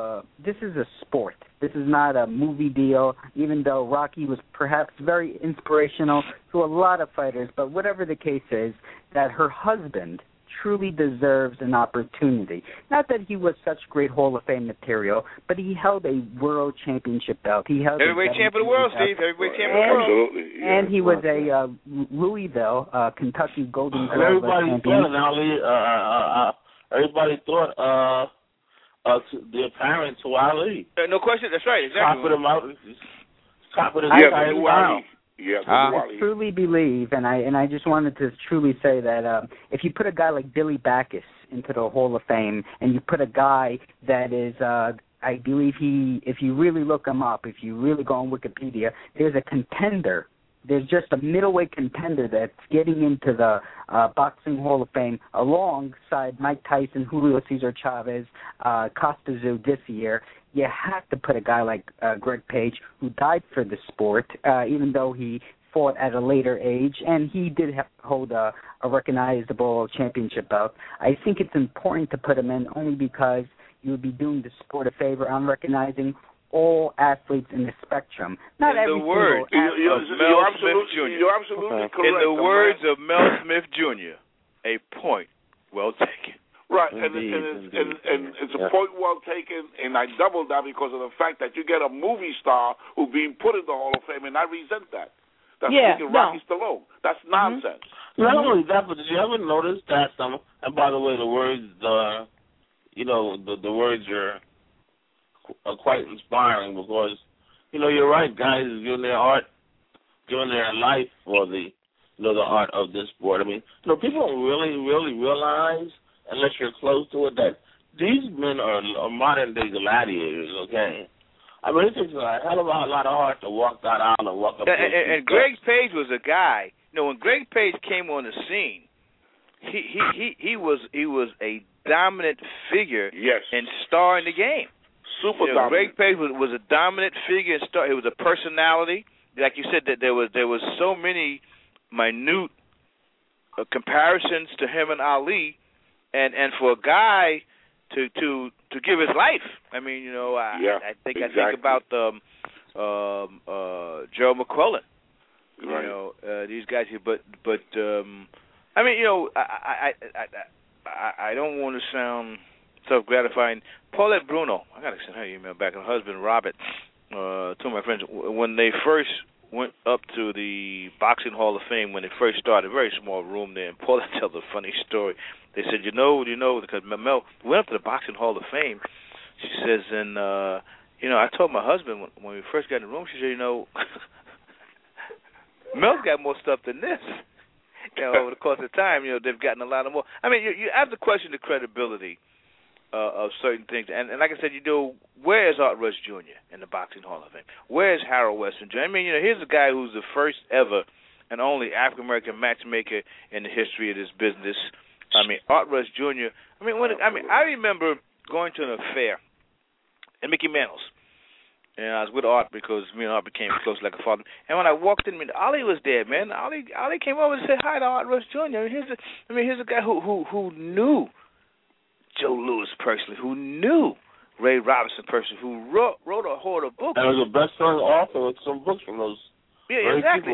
a sport. This is not a movie deal, even though Rocky was perhaps very inspirational to a lot of fighters. But whatever the case is, that her husband truly deserves an opportunity. Not that he was such great Hall of Fame material, but he held a world championship belt. He held heavyweight champ of the world, Steve. Heavyweight champ of the world. Absolutely. Yeah. And he was a Louisville, Kentucky Golden Glove everybody champion. Everybody thought the parent to Ali. No question. That's right. Exactly. Top of the entire round. I truly believe, and I just wanted to truly say that if you put a guy like Billy Backus into the Hall of Fame, and you put a guy that is, I believe if you really look him up, if you really go on Wikipedia, there's a contender. There's just a middleweight contender that's getting into the Boxing Hall of Fame alongside Mike Tyson, Julio Cesar Chavez, Costa Zoo this year. You have to put a guy like Greg Page, who died for the sport, even though he fought at a later age, and he did hold a recognizable championship belt. I think it's important to put him in only because you would be doing the sport a favor on recognizing all athletes in the spectrum. Not every single athlete. You're absolutely correct. In the words of Mel Smith Jr., a point well taken. Right, and it's a point well taken, and I doubled that because of the fact that you get a movie star who's being put in the Hall of Fame, and I resent that. That's Rocky Stallone. That's nonsense. Not only that, but did you ever notice that? And by the way, the words, the words are quite inspiring because, you're right, guys are giving their art, giving their life for the art of this sport. People don't really realize, unless you're close to it, that these men are modern-day gladiators, okay? It takes a hell of a lot of heart to walk that aisle and walk up and Greg Page was a guy, when Greg Page came on the scene, he was a dominant figure and star in the game. Super dominant. Greg Page was a dominant figure and star. He was a personality. Like you said, that there was so many minute comparisons to him and Ali, and for a guy to give his life. I think about Joe McClellan. Right. These guys here, but I mean, I don't want to sound self-gratifying. Paulette Bruno, I got to send her an email back. Her husband, Robert, two of my friends, when they first went up to the Boxing Hall of Fame, when they first started, a very small room there, and Paulette tells a funny story. They said, because Mel went up to the Boxing Hall of Fame, she says, and, I told my husband when we first got in the room, she said, Mel's got more stuff than this. Over the course of time, they've gotten a lot of more. I mean, you have to question the credibility of certain things. And like I said, where is Art Rush Jr. in the Boxing Hall of Fame? Where is Harold Weston Jr.? I mean, here's a guy who's the first ever and only African-American matchmaker in the history of this business. I mean, Art Rush Jr. I remember going to an affair at Mickey Mantle's. And I was with Art because me and Art became close like a father. And when I walked in, Ollie was there, man. Ollie came over and said hi to Art Rush Jr. Here's a guy who knew Joe Louis personally, who knew Ray Robinson personally, who wrote a whole of books. And was a best-selling author with some books from those. Yeah, exactly.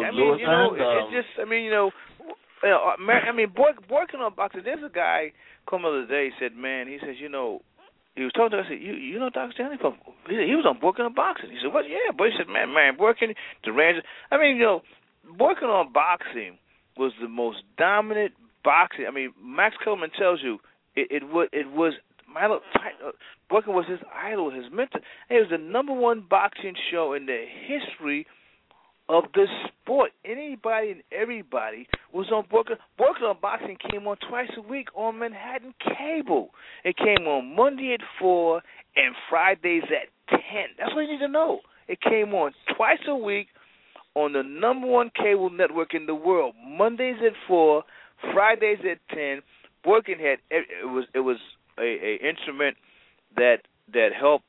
Boykin on boxing. There's a guy come the other day. Said, man, he says, he was talking to us. I said, you know Dr. Stanley? He was on Boykin on boxing. He said, what? Yeah, but he said, man, Boykin, Duran. Boykin on boxing was the most dominant boxing. Max Kellerman tells you it was Boykin was his idol, his mentor. It was the number one boxing show in the history of the sport. Anybody and everybody was on Boykin. Boykin on boxing came on twice a week on Manhattan Cable. It came on Monday at 4 and Fridays at 10. That's what you need to know. It came on twice a week on the number one cable network in the world. Mondays at 4, Fridays at 10. Boykin had it was a instrument that helped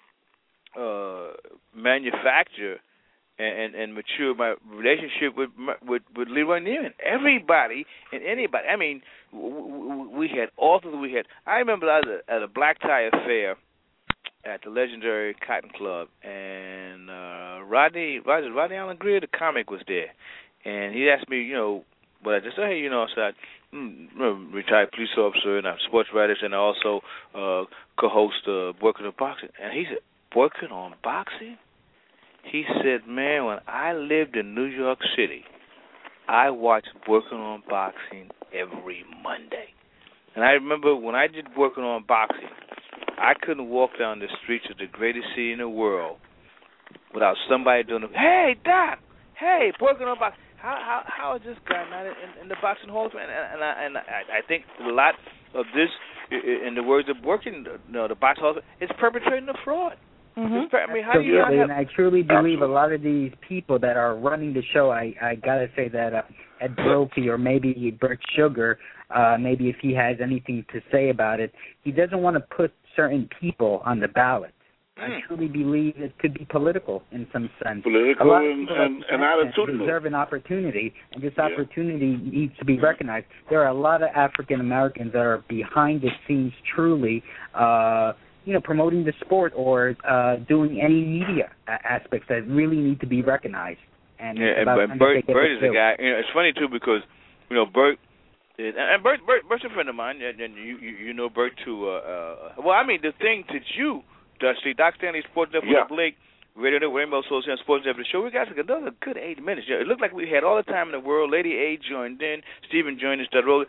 manufacture and mature my relationship with Leroy Neiman. Everybody and anybody. We had authors. I remember I was at a black tie affair at the legendary Cotton Club, and Rodney Allen Greer, the comic, was there, and he asked me, but I just said, hey, I said, I'm a retired police officer, and I'm a sports writer, and I also co-host Boykin on Boxing. And he said, Boykin on Boxing? He said, man, when I lived in New York City, I watched Boykin on Boxing every Monday. And I remember when I did Boykin on Boxing, I couldn't walk down the streets of the greatest city in the world without somebody doing it. Hey, Doc! Hey, Boykin on Boxing. How is this guy not in the Boxing Hall of Fame? And I think a lot of this, in the words of Boykin, the Boxing Hall of Fame, is perpetrating a fraud. Mm-hmm. And I truly believe a lot of these people that are running the show, I gotta say that Ed Brophy or maybe Bert Sugar, maybe if he has anything to say about it, he doesn't want to put certain people on the ballot. I truly believe it could be political in some sense. Political and attitudinal. Deserve an opportunity, and this opportunity needs to be recognized. There are a lot of African Americans that are behind the scenes, truly, promoting the sport or doing any media aspects that really need to be recognized. And Bert is a guy. It's funny too because Bert. Bert's a friend of mine, and you know Bert too. The thing that you. Doc Stanley, Sports Network with Blake, Radio Network, Rainbow Association, Sports Network Show. We got another good 8 minutes. It looked like we had all the time in the world. Lady A joined in. Stephen joined us.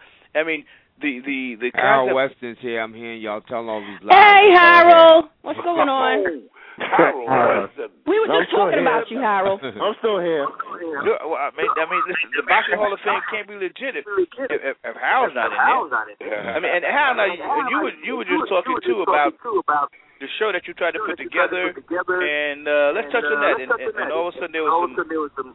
The Harold Weston's here. I'm hearing y'all tell all these lies. Hey, Harold. What's going on? Harold Weston. We were just talking about you, Harold. I'm still here. Listen, the Boxing Hall of Fame can't be legit if Harold's not in there. And Harold, you were just talking too about the show that you tried to put together, and let's touch on that. And all of a sudden there was some.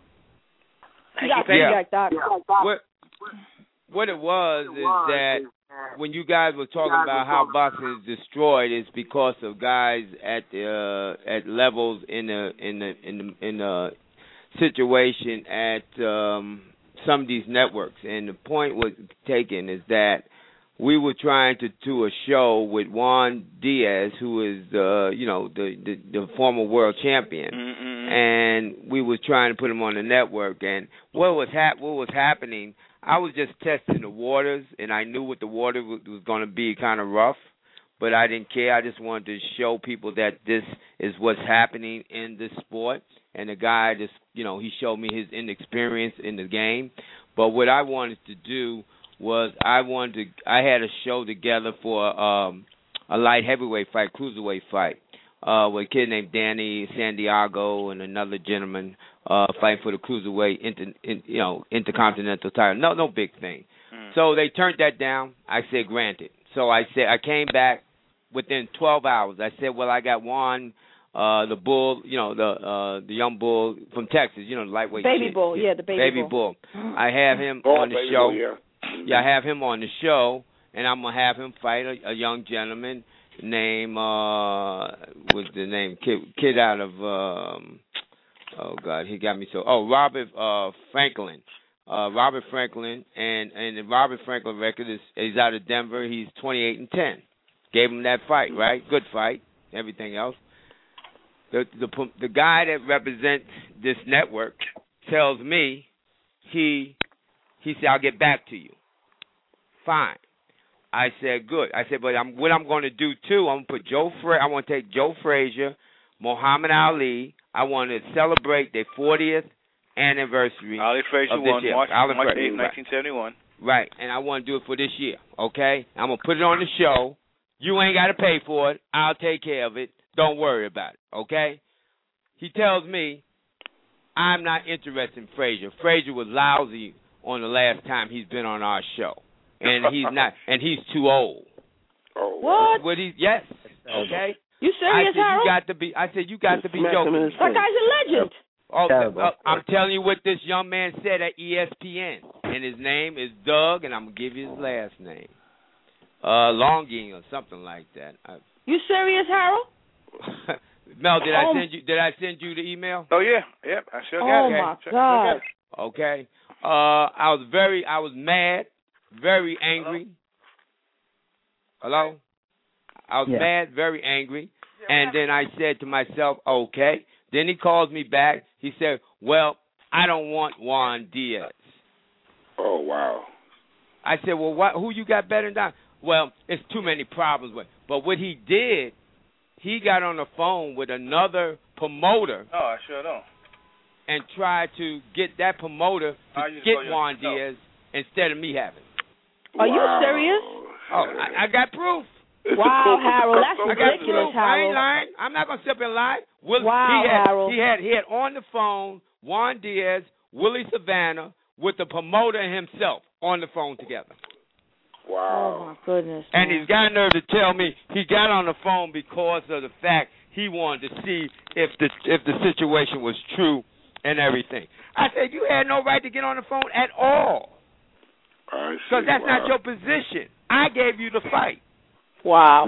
What it was is that when you guys were talking about how boxing is destroyed, it's because of guys at levels in the situation at some of these networks, and the point was taken is that we were trying to do a show with Juan Diaz, who is the former world champion, and we was trying to put him on the network. And what was happening? I was just testing the waters, and I knew what the water was going to be, kind of rough, but I didn't care. I just wanted to show people that this is what's happening in this sport. And the guy just, he showed me his inexperience in the game. But what I wanted to do was I had a show together for a light heavyweight fight, cruiserweight fight, with a kid named Danny Santiago and another gentleman fighting for the cruiserweight intercontinental title. No big thing. So they turned that down. I said, granted. So I came back within 12 hours. I said, well, I got Juan, the bull, the young bull from Texas, the lightweight baby kid. bull, the baby bull. I have him on the show. Bull, I have him on the show, and I'm gonna have him fight a young gentleman named what's the name? Kid out of oh God, he got me so. Oh, Robert Franklin. Robert Franklin, and the Robert Franklin record is out of Denver. He's 28-10. Gave him that fight, right? Good fight. Everything else. The guy that represents this network tells me he said, I'll get back to you. Fine. I said, good. I said, but what I'm going to do too, I'm going to put I want to take Joe Frazier, Muhammad Ali. I want to celebrate their 40th anniversary. Ali Frazier won March 8, 1971. Right, and I want to do it for this year, okay? I'm going to put it on the show. You ain't got to pay for it. I'll take care of it. Don't worry about it, okay? He tells me I'm not interested in Frazier. Frazier was lousy on the last time he's been on our show, and he's not, and he's too old. Oh, what? Yes, okay. You serious, Harold? I said you got to be joking. That guy's a legend. I'm telling you what this young man said at ESPN, and his name is Doug, and I'm gonna give you his last name, Longing or something like that. You serious, Harold? Mel, did I send you the email? Oh yeah, yep. I sure got it. Oh my God. Okay. I was mad, very angry. Hello? I was mad, very angry, and then I said to myself, okay. Then he calls me back. He said, well, I don't want Juan Diaz. Oh, wow. I said, well, who you got better than that? Well, it's too many problems with it. But what he did, he got on the phone with another promoter. Oh, I sure don't. And tried to get that promoter to get Juan Diaz instead of me having it. Are you serious? Oh, I got proof. Wow, Harold, that's ridiculous, Harold. I ain't lying. I'm not going to sit up and lie. Harold. He had on the phone Juan Diaz, Willie Savannah, with the promoter himself on the phone together. Wow. Oh, my goodness. And he's got nerve to tell me he got on the phone because of the fact he wanted to see if the situation was true and everything. I said, you had no right to get on the phone at all. Because that's not your position. I gave you the fight. Wow.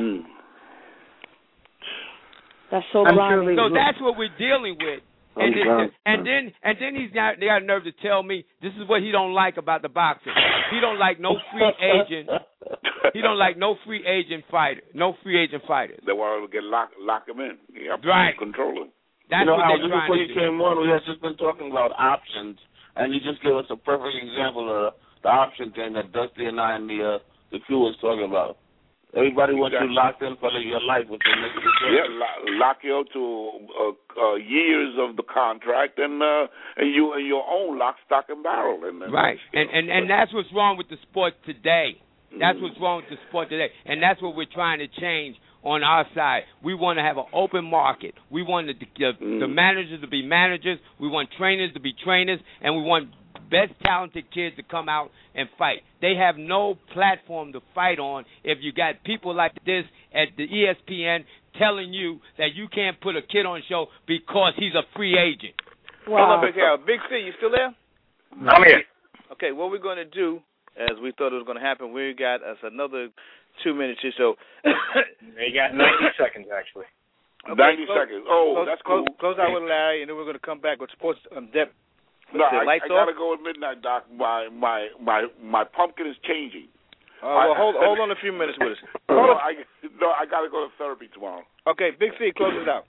That's so grimy. So that's what we're dealing with. And then they got nerve to tell me this is what he don't like about the boxing. He don't like no free agent. He don't like no free agent fighter. No free agent fighters. They want to get lock him in. You have to control him. That's what they're trying before to you came on, we had just been talking about options, and you just gave us a perfect example of the option thing that Dusty and I and the crew was talking about. Everybody wants you locked in for your life with them. Lock you up to years of the contract, and you and your own lock, stock, and barrel. Right, and that's what's wrong with the sport today. That's what's wrong with the sport today, and that's what we're trying to change on our side. We want to have an open market. We want the managers to be managers. We want trainers to be trainers, and we want best talented kids to come out and fight. They have no platform to fight on if you got people like this at the ESPN telling you that you can't put a kid on show because he's a free agent. Wow. Hold on, Big C, you still there? I'm here. Okay, what we're going to do, as we thought it was going to happen, we got us another 2 minutes or so. You got 90 seconds, actually. Okay, 90 seconds. Oh, that's cool. Close out with Larry, and then we're going to come back with sports depth. No, I gotta go at midnight, Doc. My pumpkin is changing. Well, hold on a few minutes with us. I gotta go to therapy tomorrow. Okay, Big C, close us out.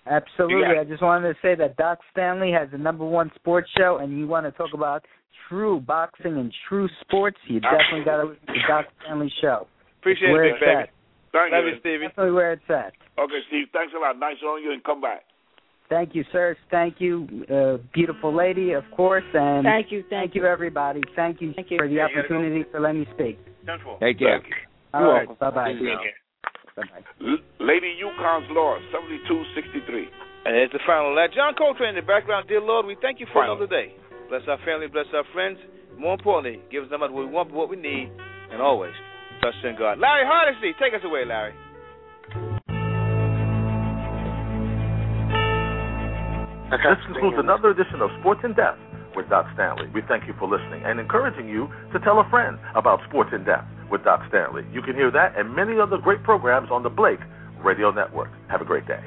Absolutely. I just wanted to say that Doc Stanley has the #1 sports show, and you want to talk about true boxing and true sports, you definitely got to listen to Doc Stanley's show. Appreciate it, big baby. Thank Love you, Stevie. Definitely where it's at. Okay, Steve, thanks a lot. Nice on you, and come back. Thank you, sir. Thank you, beautiful lady, of course, and thank you, everybody. Thank you for the opportunity to let me speak. Take care. All right, bye-bye. Bye-bye. Lady Yukon's Law, 7263. And it's the final lap. John Coltrane in the background. Dear Lord, we thank you for another day. Bless our family, bless our friends. More importantly, give us not what we want, but what we need, and always trust in God. Larry Hardesty, take us away, Larry. This concludes another edition of Sports in Depth with Doc Stanley. We thank you for listening and encouraging you to tell a friend about Sports in Depth with Doc Stanley. You can hear that and many other great programs on the Blake Radio Network. Have a great day.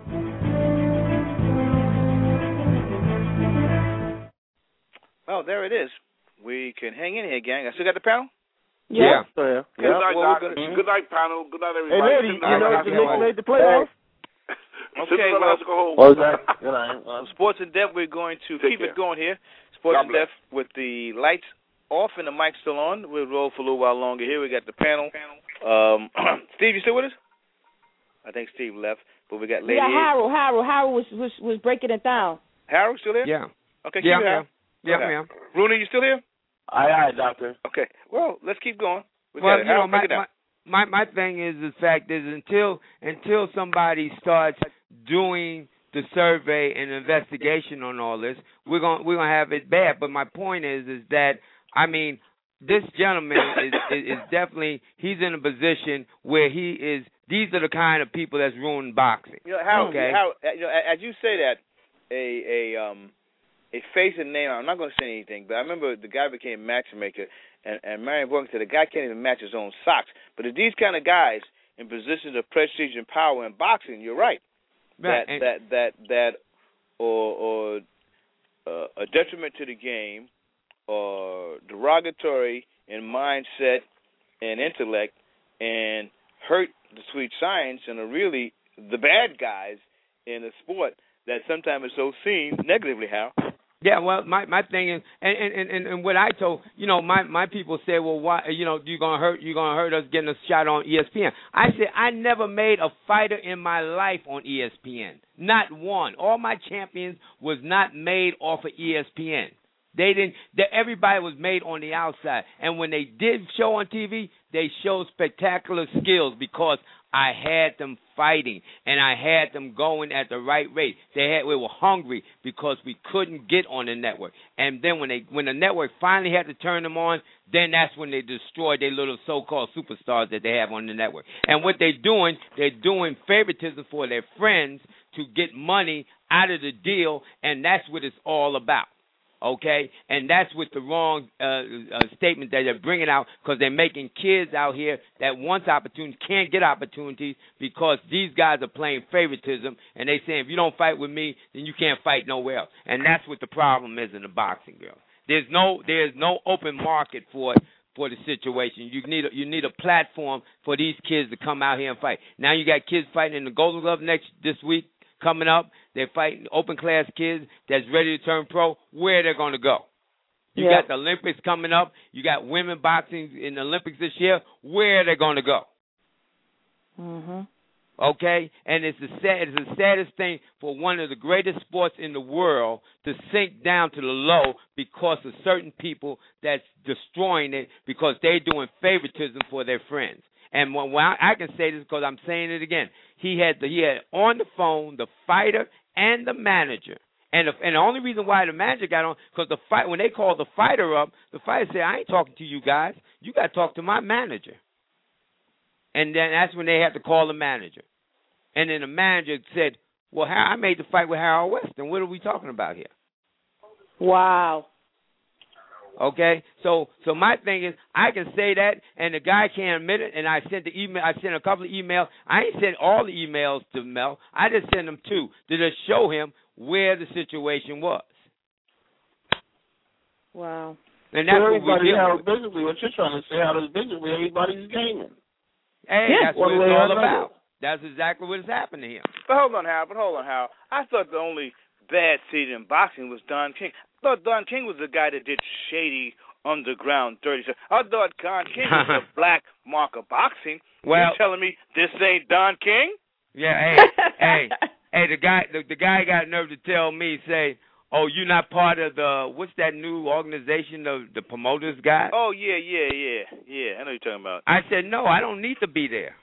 Well, there it is. We can hang in here, gang. I still got the panel? Yeah. Good night, Doc. Good night, panel. Good night, everybody. Hey, lady, you know the Knicks made the playoffs? Okay, well, Sports in Depth, we're going to keep it going here. Sports in Depth with the lights off and the mic still on. We'll roll for a little while longer here. We got the panel. Steve, you still with us? I think Steve left, but we got Lady. Yeah, Harold was breaking it down. Harold still there? Yeah. Okay, keep it out. Yeah, ma'am. Rooney, you still here? Aye, doctor. Okay. Well, let's keep going. Well, you know, my thing is the fact is until somebody starts doing the survey and investigation on all this, we're gonna have it bad. But my point is that I mean, this gentleman is definitely, he's in a position where he is. These are the kind of people that's ruining boxing. You know, how you know, as you say that, a face and name. I'm not going to say anything, but I remember the guy became a matchmaker, and Marion Morgan said the guy can't even match his own socks. But if these kind of guys in positions of prestige and power in boxing, you're right. Right. That or a detriment to the game, or derogatory in mindset and intellect, and hurt the sweet science, and are really the bad guys in a sport that sometimes is so seen negatively, Hal. Yeah, well, my thing is, and what I told, you know, my people say, well, why, you know, you're gonna hurt us getting a shot on ESPN. I said I never made a fighter in my life on ESPN, not one. All my champions was not made off of ESPN. They didn't. Everybody was made on the outside, and when they did show on TV, they showed spectacular skills because I had them fighting and I had them going at the right rate. We were hungry because we couldn't get on the network. And then when the network finally had to turn them on, then that's when they destroyed their little so-called superstars that they have on the network. And what they're doing favoritism for their friends to get money out of the deal, and that's what it's all about. Okay, and that's with the wrong statement that they're bringing out, because they're making kids out here that want opportunities can't get opportunities because these guys are playing favoritism, and they saying if you don't fight with me, then you can't fight nowhere else, and that's what the problem is in the boxing, girl. There's no open market for the situation. You need a platform for these kids to come out here and fight. Now you got kids fighting in the Golden Glove this week. Coming up, they're fighting open class kids that's ready to turn pro. Where they're going to go? You got the Olympics coming up. You got women boxing in the Olympics this year. Where are they going to go? Okay, and it's the saddest thing for one of the greatest sports in the world to sink down to the low because of certain people that's destroying it because they're doing favoritism for their friends. And when I can say this because I'm saying it again, he had on the phone the fighter and the manager. And the only reason why the manager got on, because when they called the fighter up, the fighter said, I ain't talking to you guys. You got to talk to my manager. And then that's when they had to call the manager. And then the manager said, well, I made the fight with Harold Weston. What are we talking about here? Wow. Okay, so my thing is, I can say that, and the guy can't admit it. And I sent the email. I sent a couple of emails. I ain't sent all the emails to Mel. I just sent them two to just show him where the situation was. Wow. And that's basically what you're trying to say. How does basically everybody's gaming? Hey, that's what it's all about. That's exactly what is happening here. But hold on, Hal. I thought the only bad seed in boxing was Don King. I thought Don King was the guy that did shady, underground, dirty stuff. I thought Don King was the black mark of boxing. Well, you telling me this ain't Don King? Yeah, hey, the guy got nerve to tell me, say, oh, you're not part of what's that new organization the promoters got? Oh, yeah, I know what you're talking about. I said, no, I don't need to be there.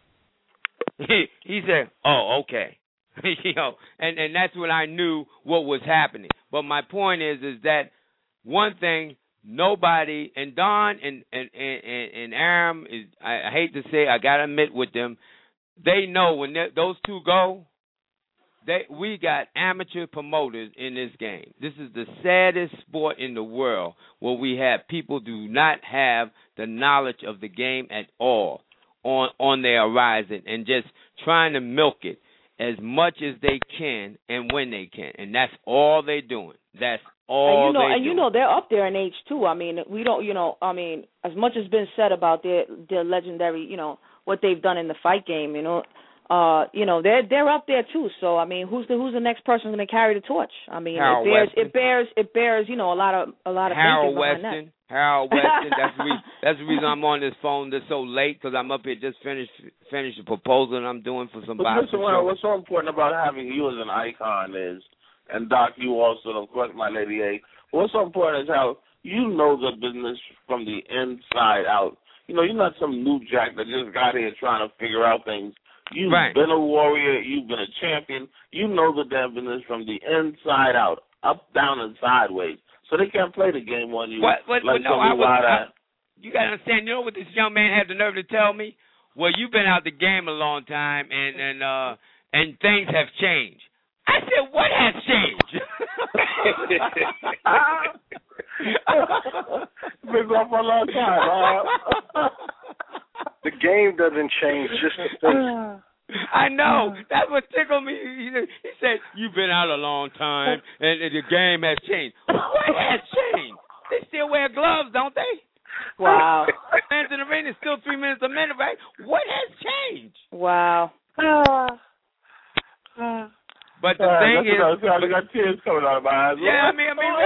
He said, oh, okay. And that's when I knew what was happening. But my point is that one thing, nobody, and Don and Aram, I hate to say, I got to admit with them, they know when those two go, we got amateur promoters in this game. This is the saddest sport in the world where we have people do not have the knowledge of the game at all on their horizon and just trying to milk it as much as they can and when they can. And that's all they're doing. That's all they're doing. And they're up there in age too. I mean, we don't, as much has been said about their legendary, what they've done in the fight game, they're up there too. So I mean, who's the next person going to carry the torch? I mean, it bears a lot of Harold thinking Weston. Harold Weston. That's the reason I'm on this phone this so late, because I'm up here just finished a proposal that I'm doing for some boxing. What's so important about having you as an icon is, and Doc, you also, of course, my lady A. What's so important is how you know the business from the inside out. You're not some new jack that just got here trying to figure out things. You've been a warrior. You've been a champion. You know the damn business from the inside out, up, down, and sideways. So they can't play the game on you. You got to understand. You know what this young man had the nerve to tell me? Well, you've been out the game a long time, and things have changed. I said, what has changed? Been gone for a long time. The game doesn't change, just the face. I know. That's what tickled me. He said, you've been out a long time, and the game has changed. What has changed? They still wear gloves, don't they? Wow. Fans in the ring is still 3 minutes a minute, right? What has changed? Wow. But the thing is, I got tears coming out of my eyes. Yeah, I mean,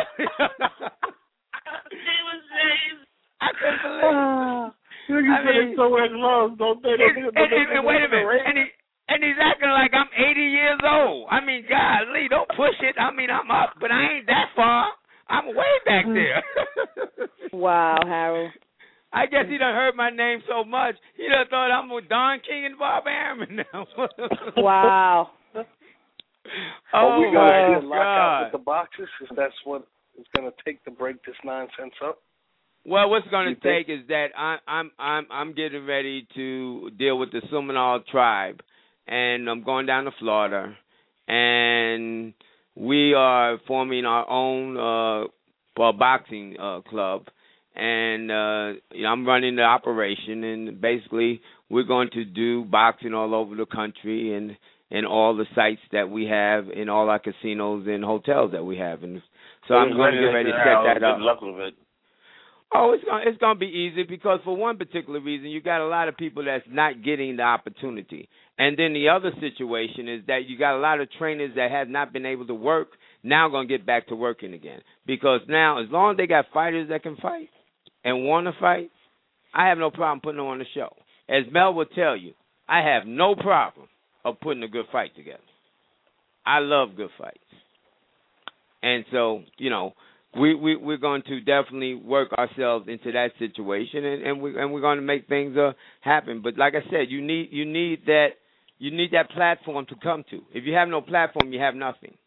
I couldn't believe it. So wear gloves, don't they? And wait a minute, and he's acting like I'm 80 years old. I mean, golly, don't push it. I mean, I'm up, but I ain't that far. I'm way back there. Wow, Harold. I guess he done heard my name so much, he done thought I'm with Don King and Bob Arum now. Wow. Are we going to lock out with the boxes? If that's what it's going to take to break this nonsense up? Well, what's going to take is that I'm getting ready to deal with the Seminole tribe, and I'm going down to Florida, and we are forming our own boxing club, and I'm running the operation, and basically we're going to do boxing all over the country and all the sites that we have in all our casinos and hotels that we have, and so I'm going to get ready to set that up. Good luck with it. Oh, it's gonna be easy because for one particular reason, you got a lot of people that's not getting the opportunity, and then the other situation is that you got a lot of trainers that have not been able to work now gonna get back to working again, because now as long as they got fighters that can fight and want to fight, I have no problem putting them on the show. As Mel will tell you, I have no problem of putting a good fight together. I love good fights, and so We're going to definitely work ourselves into that situation, and we're going to make things happen. But like I said, you need that platform to come to. If you have no platform, you have nothing.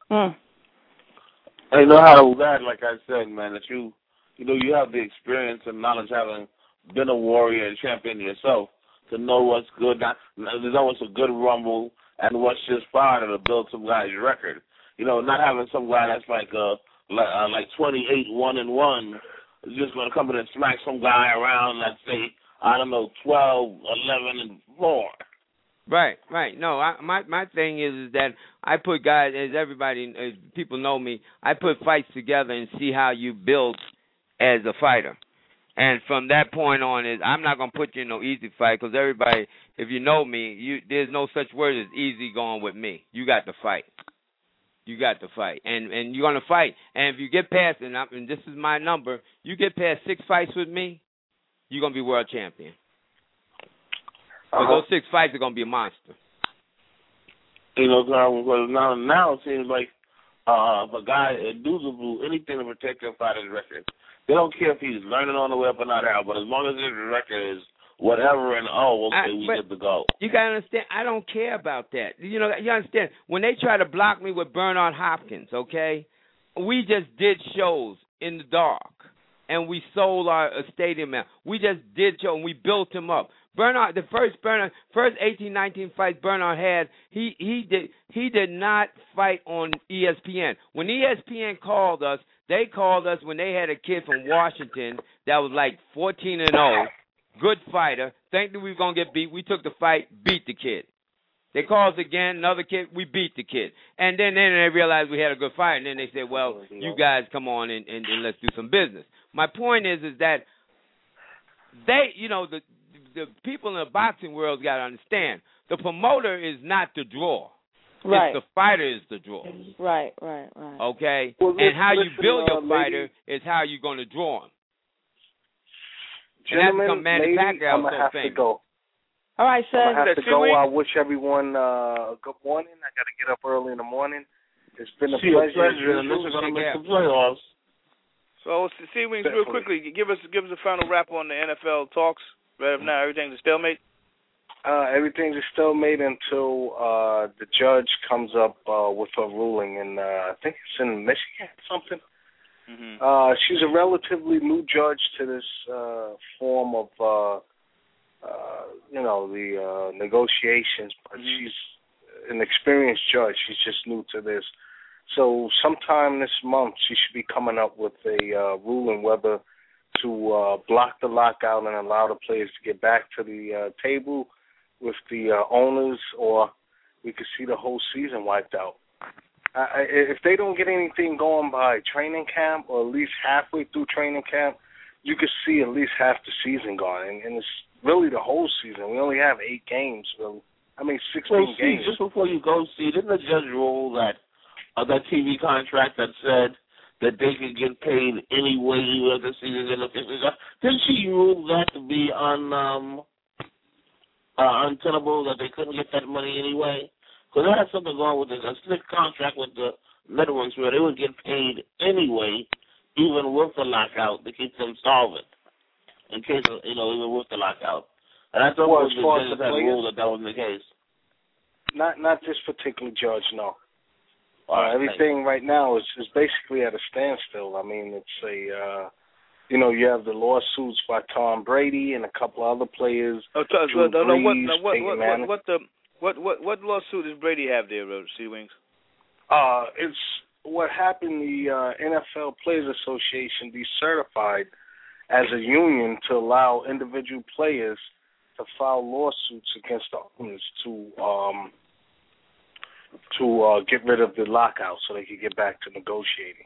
I know how to do that. Like I said, man, that you have the experience and knowledge, having been a warrior and champion yourself, to know what's good, to know what's a good rumble and what's just fire to build some guy's record. Not having some guy that's like 28-1-1 is just going to come in and smack some guy around, let's say, 12-11-4. Right. No, my thing is that I put guys, as people know me, I put fights together and see how you build as a fighter. And from that point on, I'm not gonna put you in no easy fight because everybody, if you know me, there's no such word as easy going with me. You got to fight. You got to fight, and you're gonna fight. And if you get past, and this is my number, you get past 6 fights with me, you're gonna be world champion. Those 6 fights are gonna be a monster. You know, now it seems like if a guy does anything to protect their fighter's record, they don't care if he's learning on the way up or not out, but as long as his record is whatever and we get the goal. You got to understand, I don't care about that. You know, you understand, when they try to block me with Bernard Hopkins, okay, we just did shows in the dark, and we sold our stadium out. We just did show, and we built him up. Bernard, the first 18, 19 fights Bernard had, he did not fight on ESPN. When ESPN called us, they called us when they had a kid from Washington that was like 14-0, good fighter, thinking we were going to get beat. We took the fight, beat the kid. They called us again, another kid, we beat the kid. And then they realized we had a good fight, and then they said, well, you guys come on and let's do some business. My point is that they, you know, the people in the boxing world got to understand, the promoter is not the draw. Right. It's the fighter is the draw. Right. Okay? Well, and how you build your fighter is how you're going to draw him. Gentlemen, I'm going to have to go. All right, sir. I'm going to have to go. I wish everyone good morning. I got to get up early in the morning. It's been a pleasure. And this is going to make the playoffs. So, C-Wings, real quickly, give us a final wrap on the NFL talks. Right now, everything's a stalemate? Everything's a stalemate until the judge comes up with a ruling, and I think it's in Michigan or something. Mm-hmm. She's a relatively new judge to this form of, the negotiations, but she's an experienced judge. She's just new to this. So sometime this month, she should be coming up with a ruling whether to block the lockout and allow the players to get back to the table with the owners, or we could see the whole season wiped out. If they don't get anything going by training camp, or at least halfway through training camp, you could see at least half the season gone, and it's really the whole season. We only have 8 games, really. 16 games. Just before you go, didn't the judge rule that TV contract that said that they could get paid any way you the season in the fixes? Didn't she rule that to be untenable, that they couldn't get that money anyway? Because they had something going with a slick contract with the networks where they would get paid anyway, even with the lockout, to keep them solvent, in case of, even with the lockout. And I thought the judge had ruled that wasn't the case. Not this particular judge, no. Everything right now is basically at a standstill. It's a, you have the lawsuits by Tom Brady and a couple other players. What lawsuit does Brady have there, C-Wings? It's what happened. The NFL Players Association decertified as a union to allow individual players to file lawsuits against the owners to get rid of the lockout so they could get back to negotiating.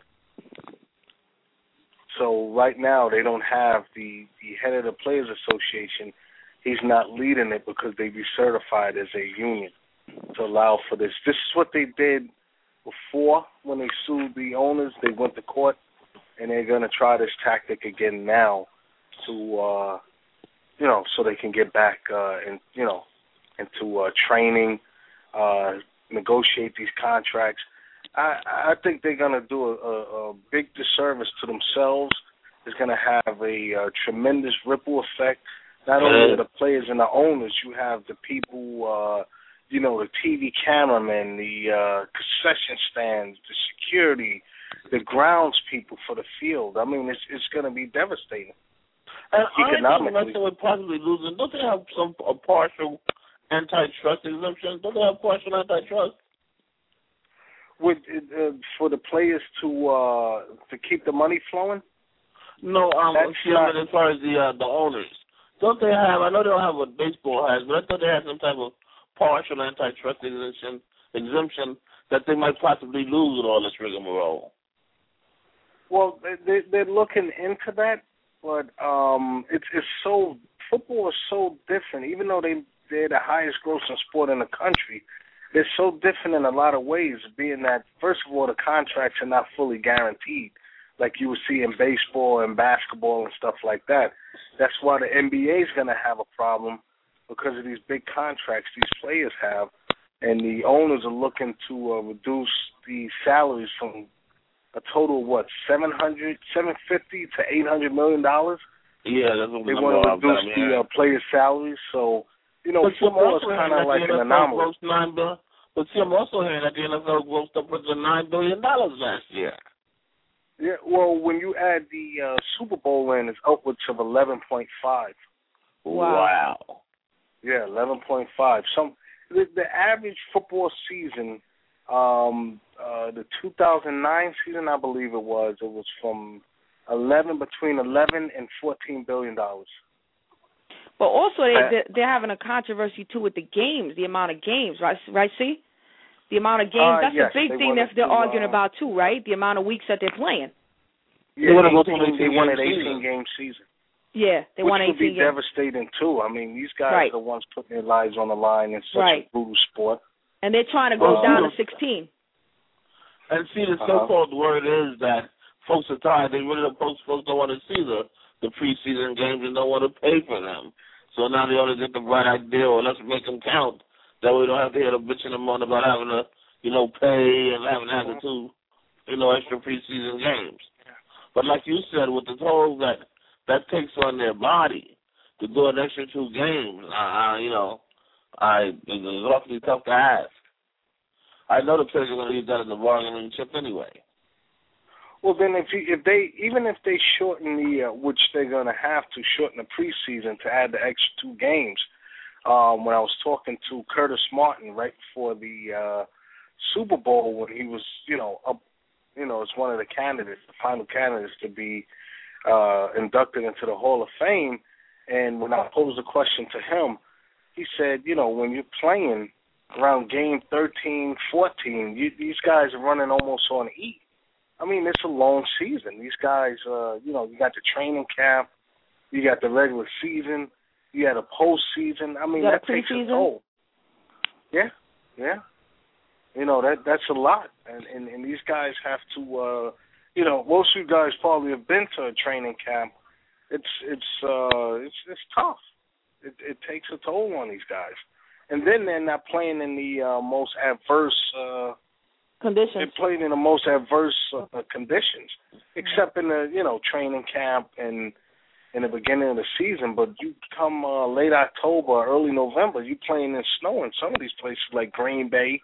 So right now they don't have the head of the Players Association. He's not leading it because they decertified as a union to allow for this. This is what they did before when they sued the owners. They went to court, and they're going to try this tactic again now to, so they can get back into training, negotiate these contracts. I think they're going to do a big disservice to themselves. It's going to have a tremendous ripple effect. Not only the players and the owners, you have the people, the TV cameramen, the concession stands, the security, the grounds people for the field. It's going to be devastating. And economically. I think would possibly lose it. Don't they have a partial antitrust exemption? Don't they have partial antitrust? For the players to keep the money flowing? No, as far as the owners. Don't they have, I know they don't have what baseball has, but I thought they had some type of partial antitrust exemption that they might possibly lose with all this rigmarole. Well, they're looking into that. but it's so football is so different. Even though they're the highest grossing sport in the country, they're so different in a lot of ways. Being that, first of all, the contracts are not fully guaranteed, like you would see in baseball and basketball and stuff like that. That's why the NBA is going to have a problem because of these big contracts these players have, and the owners are looking to reduce the salaries from a total of $750 to $800 million. Yeah, that's what they want to reduce the players' salaries. So, football is kind of like an anomaly. But see, I'm also hearing that the NFL grossed upwards of $9 billion last year. Yeah, well, when you add the Super Bowl in, it's upwards of 11.5. Wow. Yeah, 11.5. The average football season, the 2009 season, I believe it was from between 11 and $14 billion. But also, they're having a controversy too with the games, the amount of games, right? See, the amount of games. That's a big thing that they're arguing about too, right? The amount of weeks that they're playing. Yeah, they wanted 18-game season. Yeah, they want 18 games. Which would be devastating too. I mean, these guys are the ones putting their lives on the line in such a brutal sport. And they're trying to go down to 16. And see, the so-called word is that folks are tired. Folks don't want to see the preseason games and don't want to pay for them. So now they ought to get the right idea, or let's make them count. That way we don't have to hear the bitching and moan about having to, pay and having to have the two, extra preseason games. But like you said, with the toll that takes on their body to do an extra 2 games, it's awfully tough to ask. I know the players are going to leave that in the bargaining chip anyway. Well, then if they shorten which they're going to have to shorten the preseason to add the extra 2 games. When I was talking to Curtis Martin right before the Super Bowl, when he was as one of the candidates, the final candidates to be inducted into the Hall of Fame, and when I posed a question to him, he said, when you're playing around game 13, 14, these guys are running almost on E. I mean, it's a long season. These guys, you got the training camp, you got the regular season, you got a postseason. I mean, that takes a toll. Yeah. That's a lot, and these guys have to. Most of you guys probably have been to a training camp. It's tough. It takes a toll on these guys, and then they're not playing in the most adverse conditions. They're playing in the most adverse conditions, except in the training camp and in the beginning of the season. But you come late October, early November, you playing in snow in some of these places like Green Bay.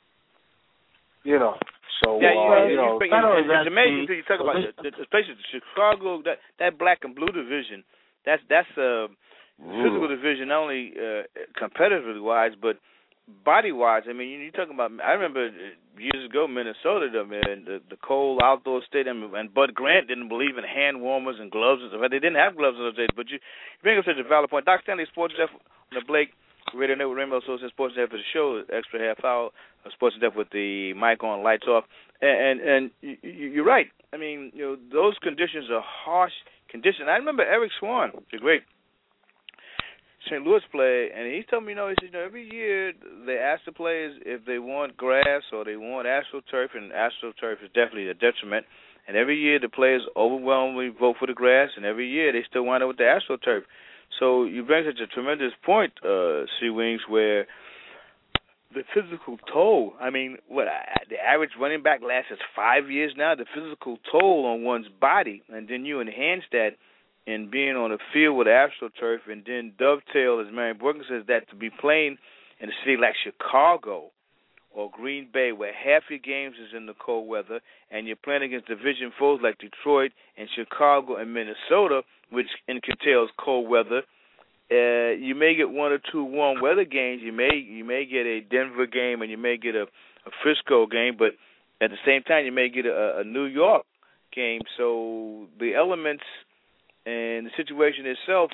So it's amazing you talk about the places, Chicago, that black and blue division. That's a physical division, not only competitively wise, but body wise. I mean, you're talking about. I remember years ago, Minnesota, the cold outdoor stadium, and Bud Grant didn't believe in hand warmers and gloves and stuff. They didn't have gloves in those days. But you bring up such a valid point. Doc Stanley, Sports Death on the Blake Radio Network, Rainbow Association Sports Death for the show, extra half hour, Sports Death with the mic on, lights off, and you're right. I mean, those conditions are harsh conditions. I remember Eric Swan, the great St. Louis player, and he told me, he said, every year they ask the players if they want grass or they want AstroTurf, and AstroTurf is definitely a detriment. And every year the players overwhelmingly vote for the grass, and every year they still wind up with the AstroTurf. So you bring such a tremendous point, C. Wings, where the physical toll, I mean, the average running back lasts 5 years now, the physical toll on one's body, and then you enhance that in being on the field with AstroTurf, and then dovetail, as Marion Borkin says, that to be playing in a city like Chicago or Green Bay, where half your games is in the cold weather, and you're playing against division foes like Detroit and Chicago and Minnesota, which entails cold weather. You may get 1 or 2 warm weather games. You may get a Denver game, and you may get a Frisco game, but at the same time you may get a New York game. So the elements and the situation itself,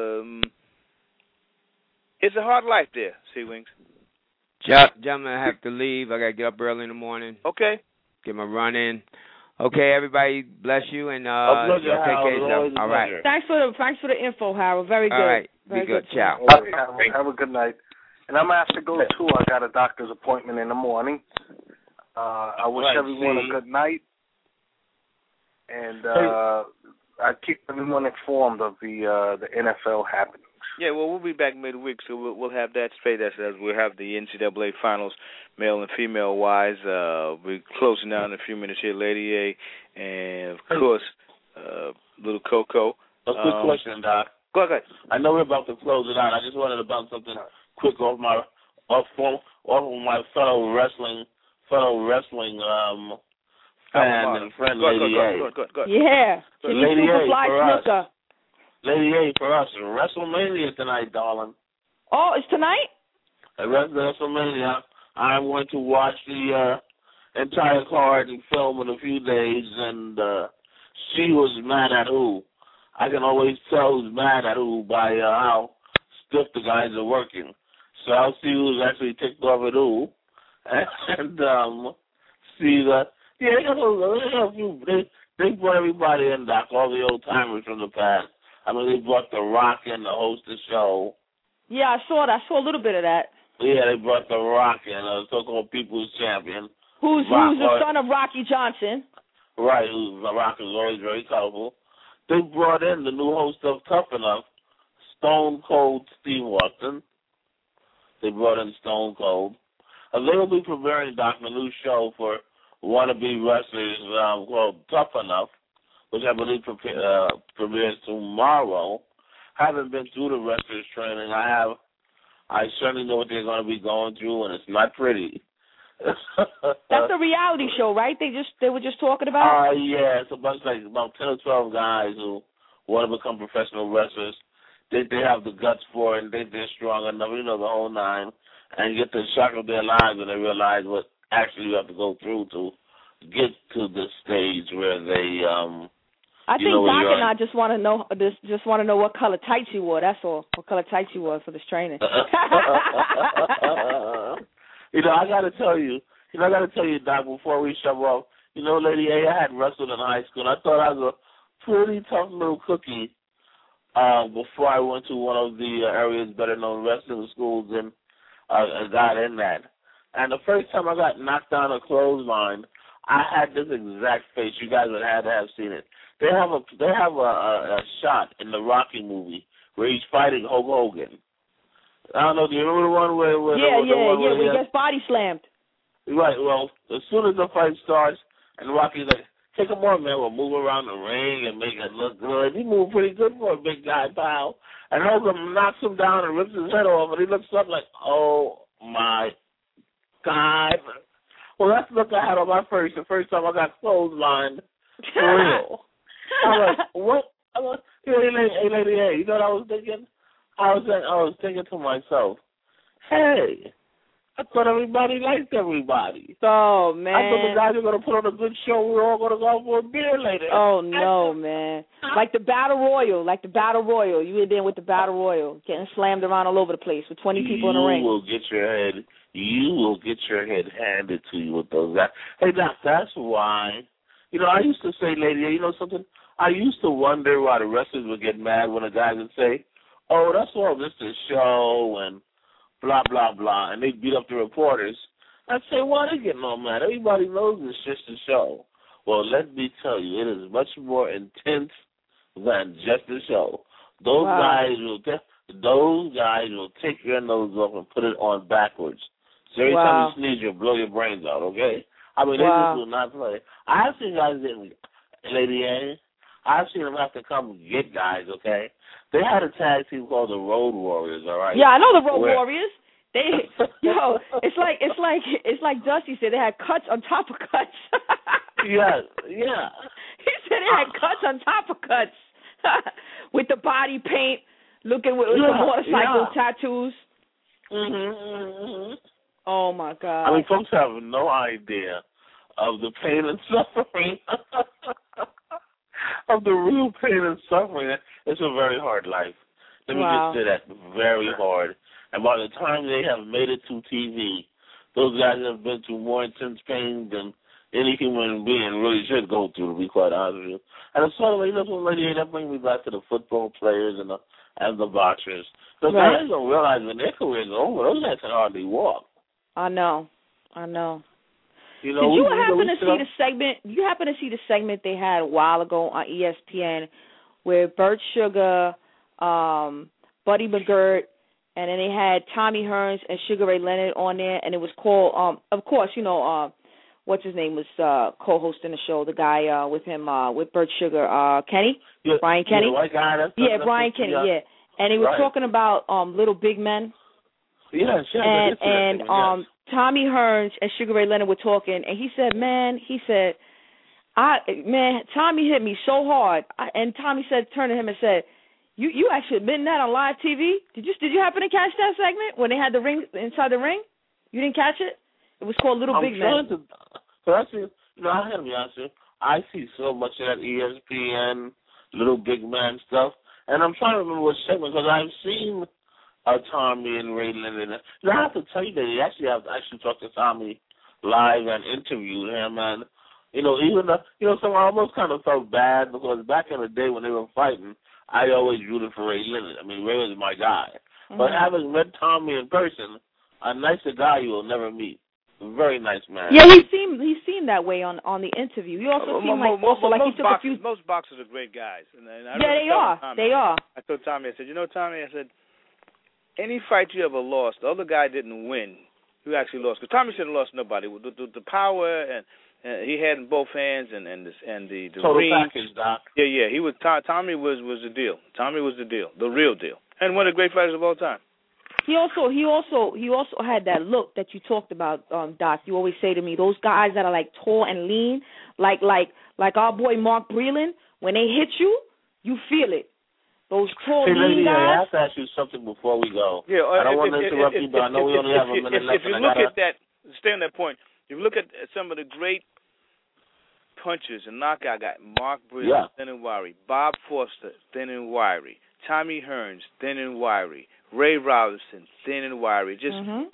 it's a hard life there, C. Wings. Gentlemen, I have to leave. I got to get up early in the morning. Okay. Get my run in. Okay, everybody, bless you, and take care of yourself. All right. Thanks for the info, Harold. Very good. All right. Very good. Ciao. Have a good night. And I'm going to have to go, too. I got a doctor's appointment in the morning. I wish everyone a good night. And I keep everyone informed of the NFL happenings. Yeah, well, we'll be back midweek, so we'll have that straight. As we'll have the NCAA finals, male and female wise. We're closing down in a few minutes here, Lady A, and of course, little Coco. A quick question, Doc. Go ahead. I know we're about to close it out. I just wanted to bounce something quick off my fellow wrestling fan and friend, Lady A. Go. Yeah. Lady A for us. Snooker. Lady A for us. WrestleMania tonight, darling. Oh, it's tonight? WrestleMania. I'm going to watch the entire card and film in a few days, and she was mad at who. I can always tell who's mad at who by how stiff the guys are working. So I'll see who's actually ticked off at who, and see that. Yeah, they brought everybody in, Doc, all the old timers from the past. I mean, they brought The Rock in to host the show. Yeah, I saw that. I saw a little bit of that. Yeah, they brought The Rock in, the so-called People's Champion. Who's the son of Rocky Johnson. Right, The Rock is always very colorful. They brought in the new host of Tough Enough, Stone Cold Steve Austin. They brought in Stone Cold. They will be preparing, Doc, a new show for wannabe wrestlers called Tough Enough, which I believe premieres tomorrow. Haven't been through the wrestlers training. I certainly know what they're going to be going through, and it's not pretty. That's a reality show, right? They were just talking about. Yeah, it's about 10 or 12 guys who want to become professional wrestlers. They have the guts for it, and they're strong enough, the whole nine, and get the shock of their lives when they realize what actually you have to go through to get to the stage where they. I think Doc and I just want to know what color tights you wore. That's all. What color tights you wore for this training. I got to tell you, Doc, before we shove off, Lady A, I had wrestled in high school, and I thought I was a pretty tough little cookie before I went to one of the area's better-known wrestling schools, and I got in that. And the first time I got knocked down a clothesline, I had this exact face. You guys would have to have seen it. They have a shot in the Rocky movie where he's fighting Hulk Hogan. I don't know. Do you remember the one where? Where he gets body slammed. Right. Well, as soon as the fight starts, and Rocky's like, "Take him on, man. We'll move around the ring and make it look good." He moved pretty good for a big guy, pal. And Hogan knocks him down and rips his head off, and he looks up like, "Oh my God!" Well, that's the look I had on the first time I got clotheslined for real. I'm like, what? I'm like, hey, lady, hey, you know what I was thinking? I was thinking to myself, hey, I thought everybody liked everybody. Oh, man. I thought the guys were going to put on a good show. We were all going to go for a beer later. Oh, no, man. Like the Battle Royal. You were there with the Battle Royal, getting slammed around all over the place with 20 people in the ring. You will get your head handed to you with those guys. Hey, Doc, that's why. I used to say, lady, you know something? I used to wonder why the wrestlers would get mad when a guy would say, oh, that's all just a show and blah, blah, blah, and they'd beat up the reporters. I'd say, why are they getting all mad? Everybody knows it's just a show. Well, let me tell you, it is much more intense than just a show. Those guys will take your nose off and put it on backwards. So every time you sneeze, you'll blow your brains out, okay? I mean, they just do not play. I've seen guys Lady A, I've seen them have to come get guys, okay? They had a tag team called the Road Warriors, all right? Yeah, I know the Road Warriors. It's like Dusty said, they had cuts on top of cuts. yeah. He said they had cuts on top of cuts. With the body paint, looking with the motorcycle tattoos. Mm-hmm. Oh, my God. I mean, folks have no idea of the pain and suffering, of the real pain and suffering. It's a very hard life. Let me just say that, very hard. And by the time they have made it to TV, those guys have been through more intense pain than any human being really should go through, to be quite honest with you. And it's sort of like, lady, that brings me back to the football players and the boxers. The guys don't realize when their career's over, those guys can hardly walk. I know. You know, Did you happen to see the segment? You happen to see the segment they had a while ago on ESPN, where Bert Sugar, Buddy McGirt, and then they had Tommy Hearns and Sugar Ray Leonard on there, and it was called, of course, what's his name was co-hosting the show, the guy with him, with Bert Sugar, Kenny, Brian Kenny. The white guy. Brian Kenny, yeah. And he was talking about Little Big Men. Yes, and Tommy Hearns and Sugar Ray Leonard were talking, and he said, Tommy hit me so hard. And Tommy turned to him and said, You actually admitting that on live TV? Did you happen to catch that segment when they had the ring inside the ring? You didn't catch it? It was called Little Big Men. So I see, I have to be honest with you. I see so much of that ESPN Little Big Man stuff, and I'm trying to remember what segment, because I've seen Tommy and Ray Leonard. I have to tell you that you have to actually talk to Tommy live and interview him, and even so I almost kind of felt bad, because back in the day when they were fighting, I always rooted for Ray Leonard. I mean, Ray was my guy. Mm-hmm. But having met Tommy in person, a nicer guy you will never meet. Very nice man. Yeah, he seemed that way on the interview. He also seemed like he took a few. Most boxers are great guys. And they are. They are. I told Tommy, I said, Tommy, I said, any fight you ever lost, the other guy didn't win. You actually lost. Because Tommy shouldn't have lost nobody. The power and he had in both hands and the total ring. Package, Doc. Yeah. He was Tommy was the deal. Tommy was the deal, the real deal, and one of the great fighters of all time. He also had that look that you talked about, Doc. You always say to me, those guys that are like tall and lean, like our boy Mark Breland. When they hit you, you feel it. Those tall, lean guys. I have to ask you something before we go. Yeah, I don't want to interrupt you, but I know we only have a minute left. If you look at that, stay on that point. If you look at some of the great punchers and knockout guys, Mark Breland, thin and wiry, Bob Foster, thin and wiry, Tommy Hearns, thin and wiry, Ray Robinson, thin and wiry. Just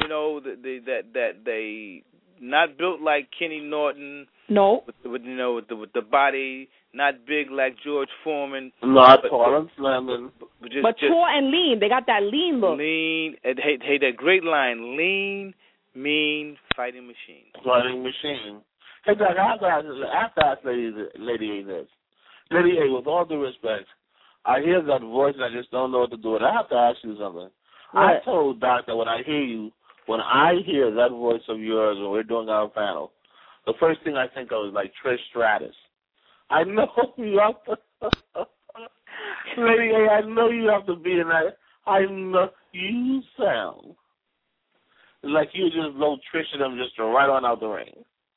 that they not built like Kenny Norton. No. With the body, not big like George Foreman. Not tall and slim. But tall and lean. They got that lean look. Lean. Hey, that great line. Lean, mean, fighting machine. Fighting machine. Hey, Doc, I have to ask Lady A this. Lady A, with all due respect, I hear that voice and I just don't know what to do with it. I have to ask you something. What? I told Doc that when I hear that voice of yours when we're doing our panel, the first thing I think of is like Trish Stratus. I know you have to, Lady A, I know you have to be in that. I know you sound like you just blow Trish and them just right on out the ring.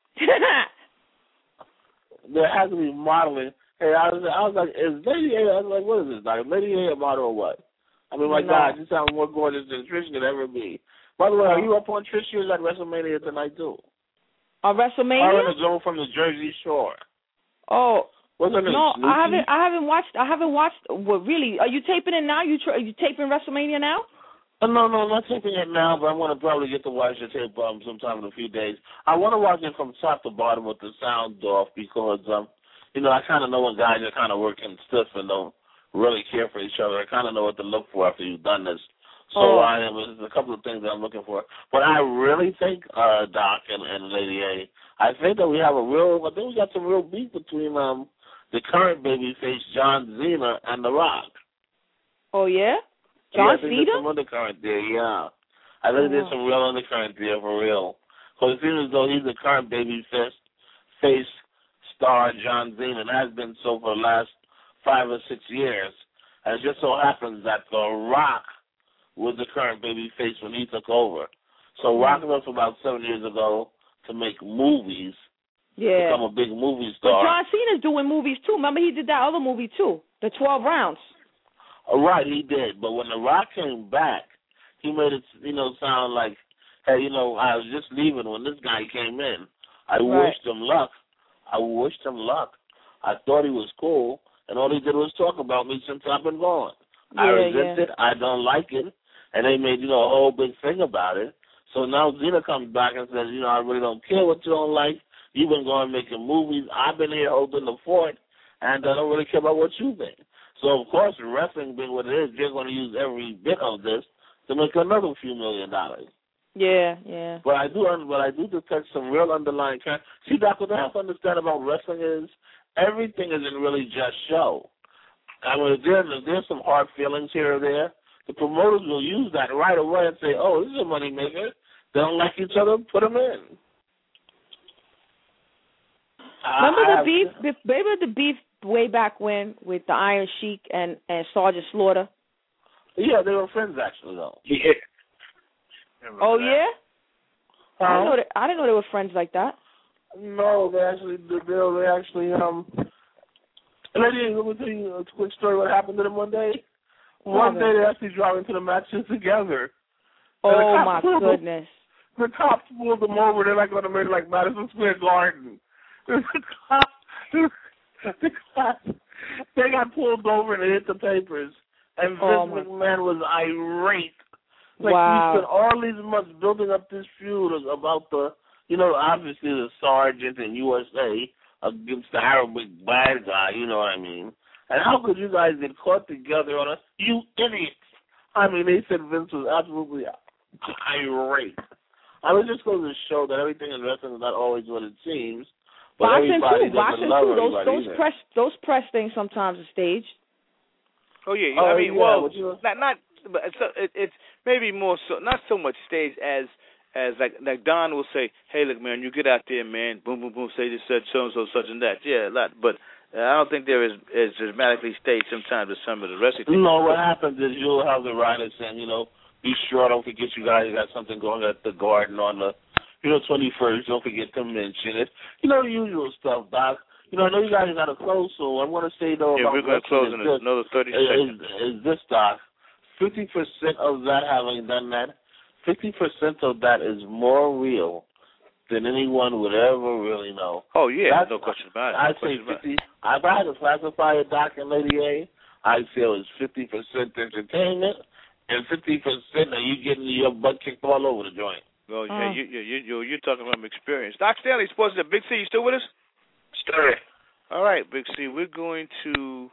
There has to be modeling. Hey, I was like, is Lady A? I was like, what is this, Doc? Lady A a model or what? I mean, my God, you sound more gorgeous than Trish could ever be. By the way, are you up on Trish? She was at WrestleMania tonight too. On WrestleMania? Her and the girl from the Jersey Shore. Oh. What's her name? No, Snoopy? I haven't watched. What, really? Are you taping it now? Are you taping WrestleMania now? No, I'm not taping it now, but I'm going to probably get to watch the tape sometime in a few days. I want to watch it from top to bottom with the sound off because, I kind of know when guys are kind of working stiff and don't really care for each other. I kind of know what to look for after you've done this. So there's a couple of things that I'm looking for. But I really think, Doc and Lady A, I think that we have we got some real beef between the current babyface John Cena and The Rock. Oh, yeah? John Cena? There's some undercurrent there, yeah. I think there's some real undercurrent there for real. Because it seems as though he's the current babyface star, John Cena, and has been so for the last 5 or 6 years. And it just so happens that The Rock was the current babyface when he took over. So Rock left about 7 years ago to make movies. Yeah. Become a big movie star. But John Cena's doing movies too. Remember he did that other movie too, The 12 Rounds. Right, he did. But when The Rock came back, he made it, sound like, hey, I was just leaving when this guy came in. I wished him luck. I thought he was cool, and all he did was talk about me since I've been gone. I resist it. I don't like it. And they made, a whole big thing about it. So now Cena comes back and says, I really don't care what you don't like. You've been going making movies. I've been here holding the fort, and I don't really care about what you think. So, of course, wrestling being what it is, they're going to use every bit of this to make another few $1 million. Yeah. But I do detect some real underlying trends. See, Doc, what I have to understand about wrestling is everything isn't really just show. I mean, if there's some hard feelings here or there, the promoters will use that right away and say, oh, this is a moneymaker. They don't like each other, put them in. Remember the beef way back when with the Iron Sheik and Sergeant Slaughter? Yeah, they were friends actually, though. Yeah. Oh, yeah? I didn't know they were friends like that. No, they actually. Lady, let me tell you a quick story. What happened to them one day? One day they actually drove into the matches together. Oh my goodness! The cops pulled them over. They're like on the middle, like Madison Square Garden. The cops, they got pulled over and they hit the papers. And Vince McMahon was irate. Like, wow. We spent all these months building up this feud about the, obviously the Sergeant in USA against the Arabic bad guy, you know what I mean? And how could you guys get caught together on you idiots? I mean, they said Vince was absolutely irate. I mean, it just goes to show that everything in wrestling is not always what it seems. But everybody doesn't love everybody either. Those press things sometimes are staged. Oh yeah, I mean, but it's maybe more so, not so much staged as like Don will say, hey, look, man, you get out there, man, boom, boom, boom, say this, said so and so, such and that, yeah, a lot, but I don't think there is dramatically staged sometimes with some of the wrestling. No, what happens is you'll have the writers saying, be sure, don't forget you guys got something going at the Garden on the 21st. Don't forget to mention it. The usual stuff, Doc. I know you guys got to close, so I want to say, though, about we're going to close in another 30 seconds. Is this, Doc, 50% of that, having done that, 50% of that is more real than anyone would ever really know. Oh, yeah, no question about it. I'd say 50. If I had to classify it, Doc and Lady A, I'd say it was 50% entertainment and 50% of you getting your butt kicked all over the joint. Well, yeah, you're talking from experience. Doc Stanley, Sports at Big C, you still with us? Still. All right, Big C, we're going to,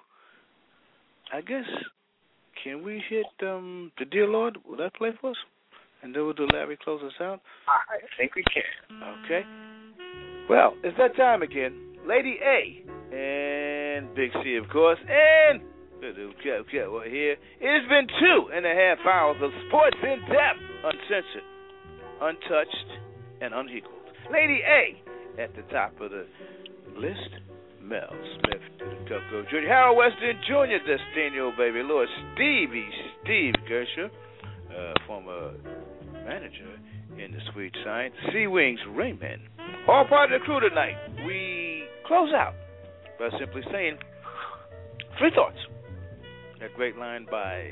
I guess, can we hit the Dear Lord? Will that play for us? And then we'll do Larry close us out? I think we can. Okay. Well, it's that time again. Lady A and Big C, of course, and we're here. It has been 2.5 hours of Sports in Depth, uncensored, untouched, and unequaled. Lady A at the top of the list. Mel Smith, Coco Jr., Harold Weston Jr., Destino Baby Lord, Steve Gersher, former manager in the Sweet Science, Sea Wings Raymond. All part of the crew tonight. We close out by simply saying 3 thoughts. That great line by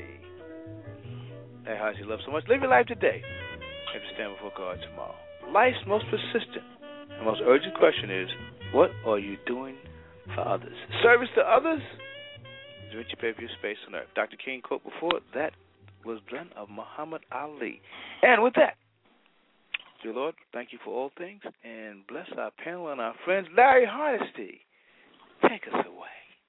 that house you love so much. Live your life today and stand before God tomorrow. Life's most persistent and most urgent question is, what are you doing for others? Service to others is what you pay for your space on earth. Dr. King quote before, that was done of Muhammad Ali. And with that, dear Lord, thank you for all things, and bless our panel and our friends. Larry Hardesty, take us away.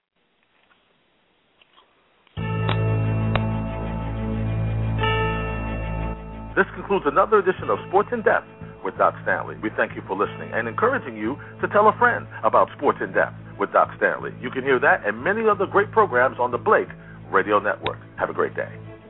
This concludes another edition of Sports in Depth with Doc Stanley. We thank you for listening and encouraging you to tell a friend about Sports in Depth with Doc Stanley. You can hear that and many other great programs on the Blake Radio Network. Have a great day.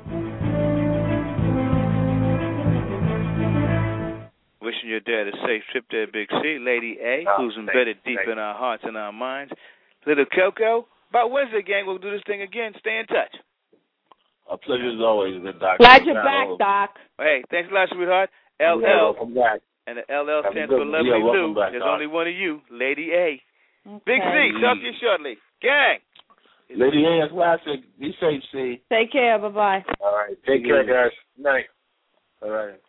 Wishing your dad a safe trip there, Big C. Lady A, who's embedded deep in our hearts and our minds. Little Coco. By Wednesday, gang, we'll do this thing again. Stay in touch. A pleasure as always, Doc. Glad you're back, Doc. Hey, thanks a lot, sweetheart. LL. Welcome back. And the LL stands for Lovely Lou. There's only one of you, Lady A. Okay. Big C, talk to you shortly. Gang. Lady A, classic. Be safe, C. Take care. Bye-bye. All right. Take care, guys. Night. All right.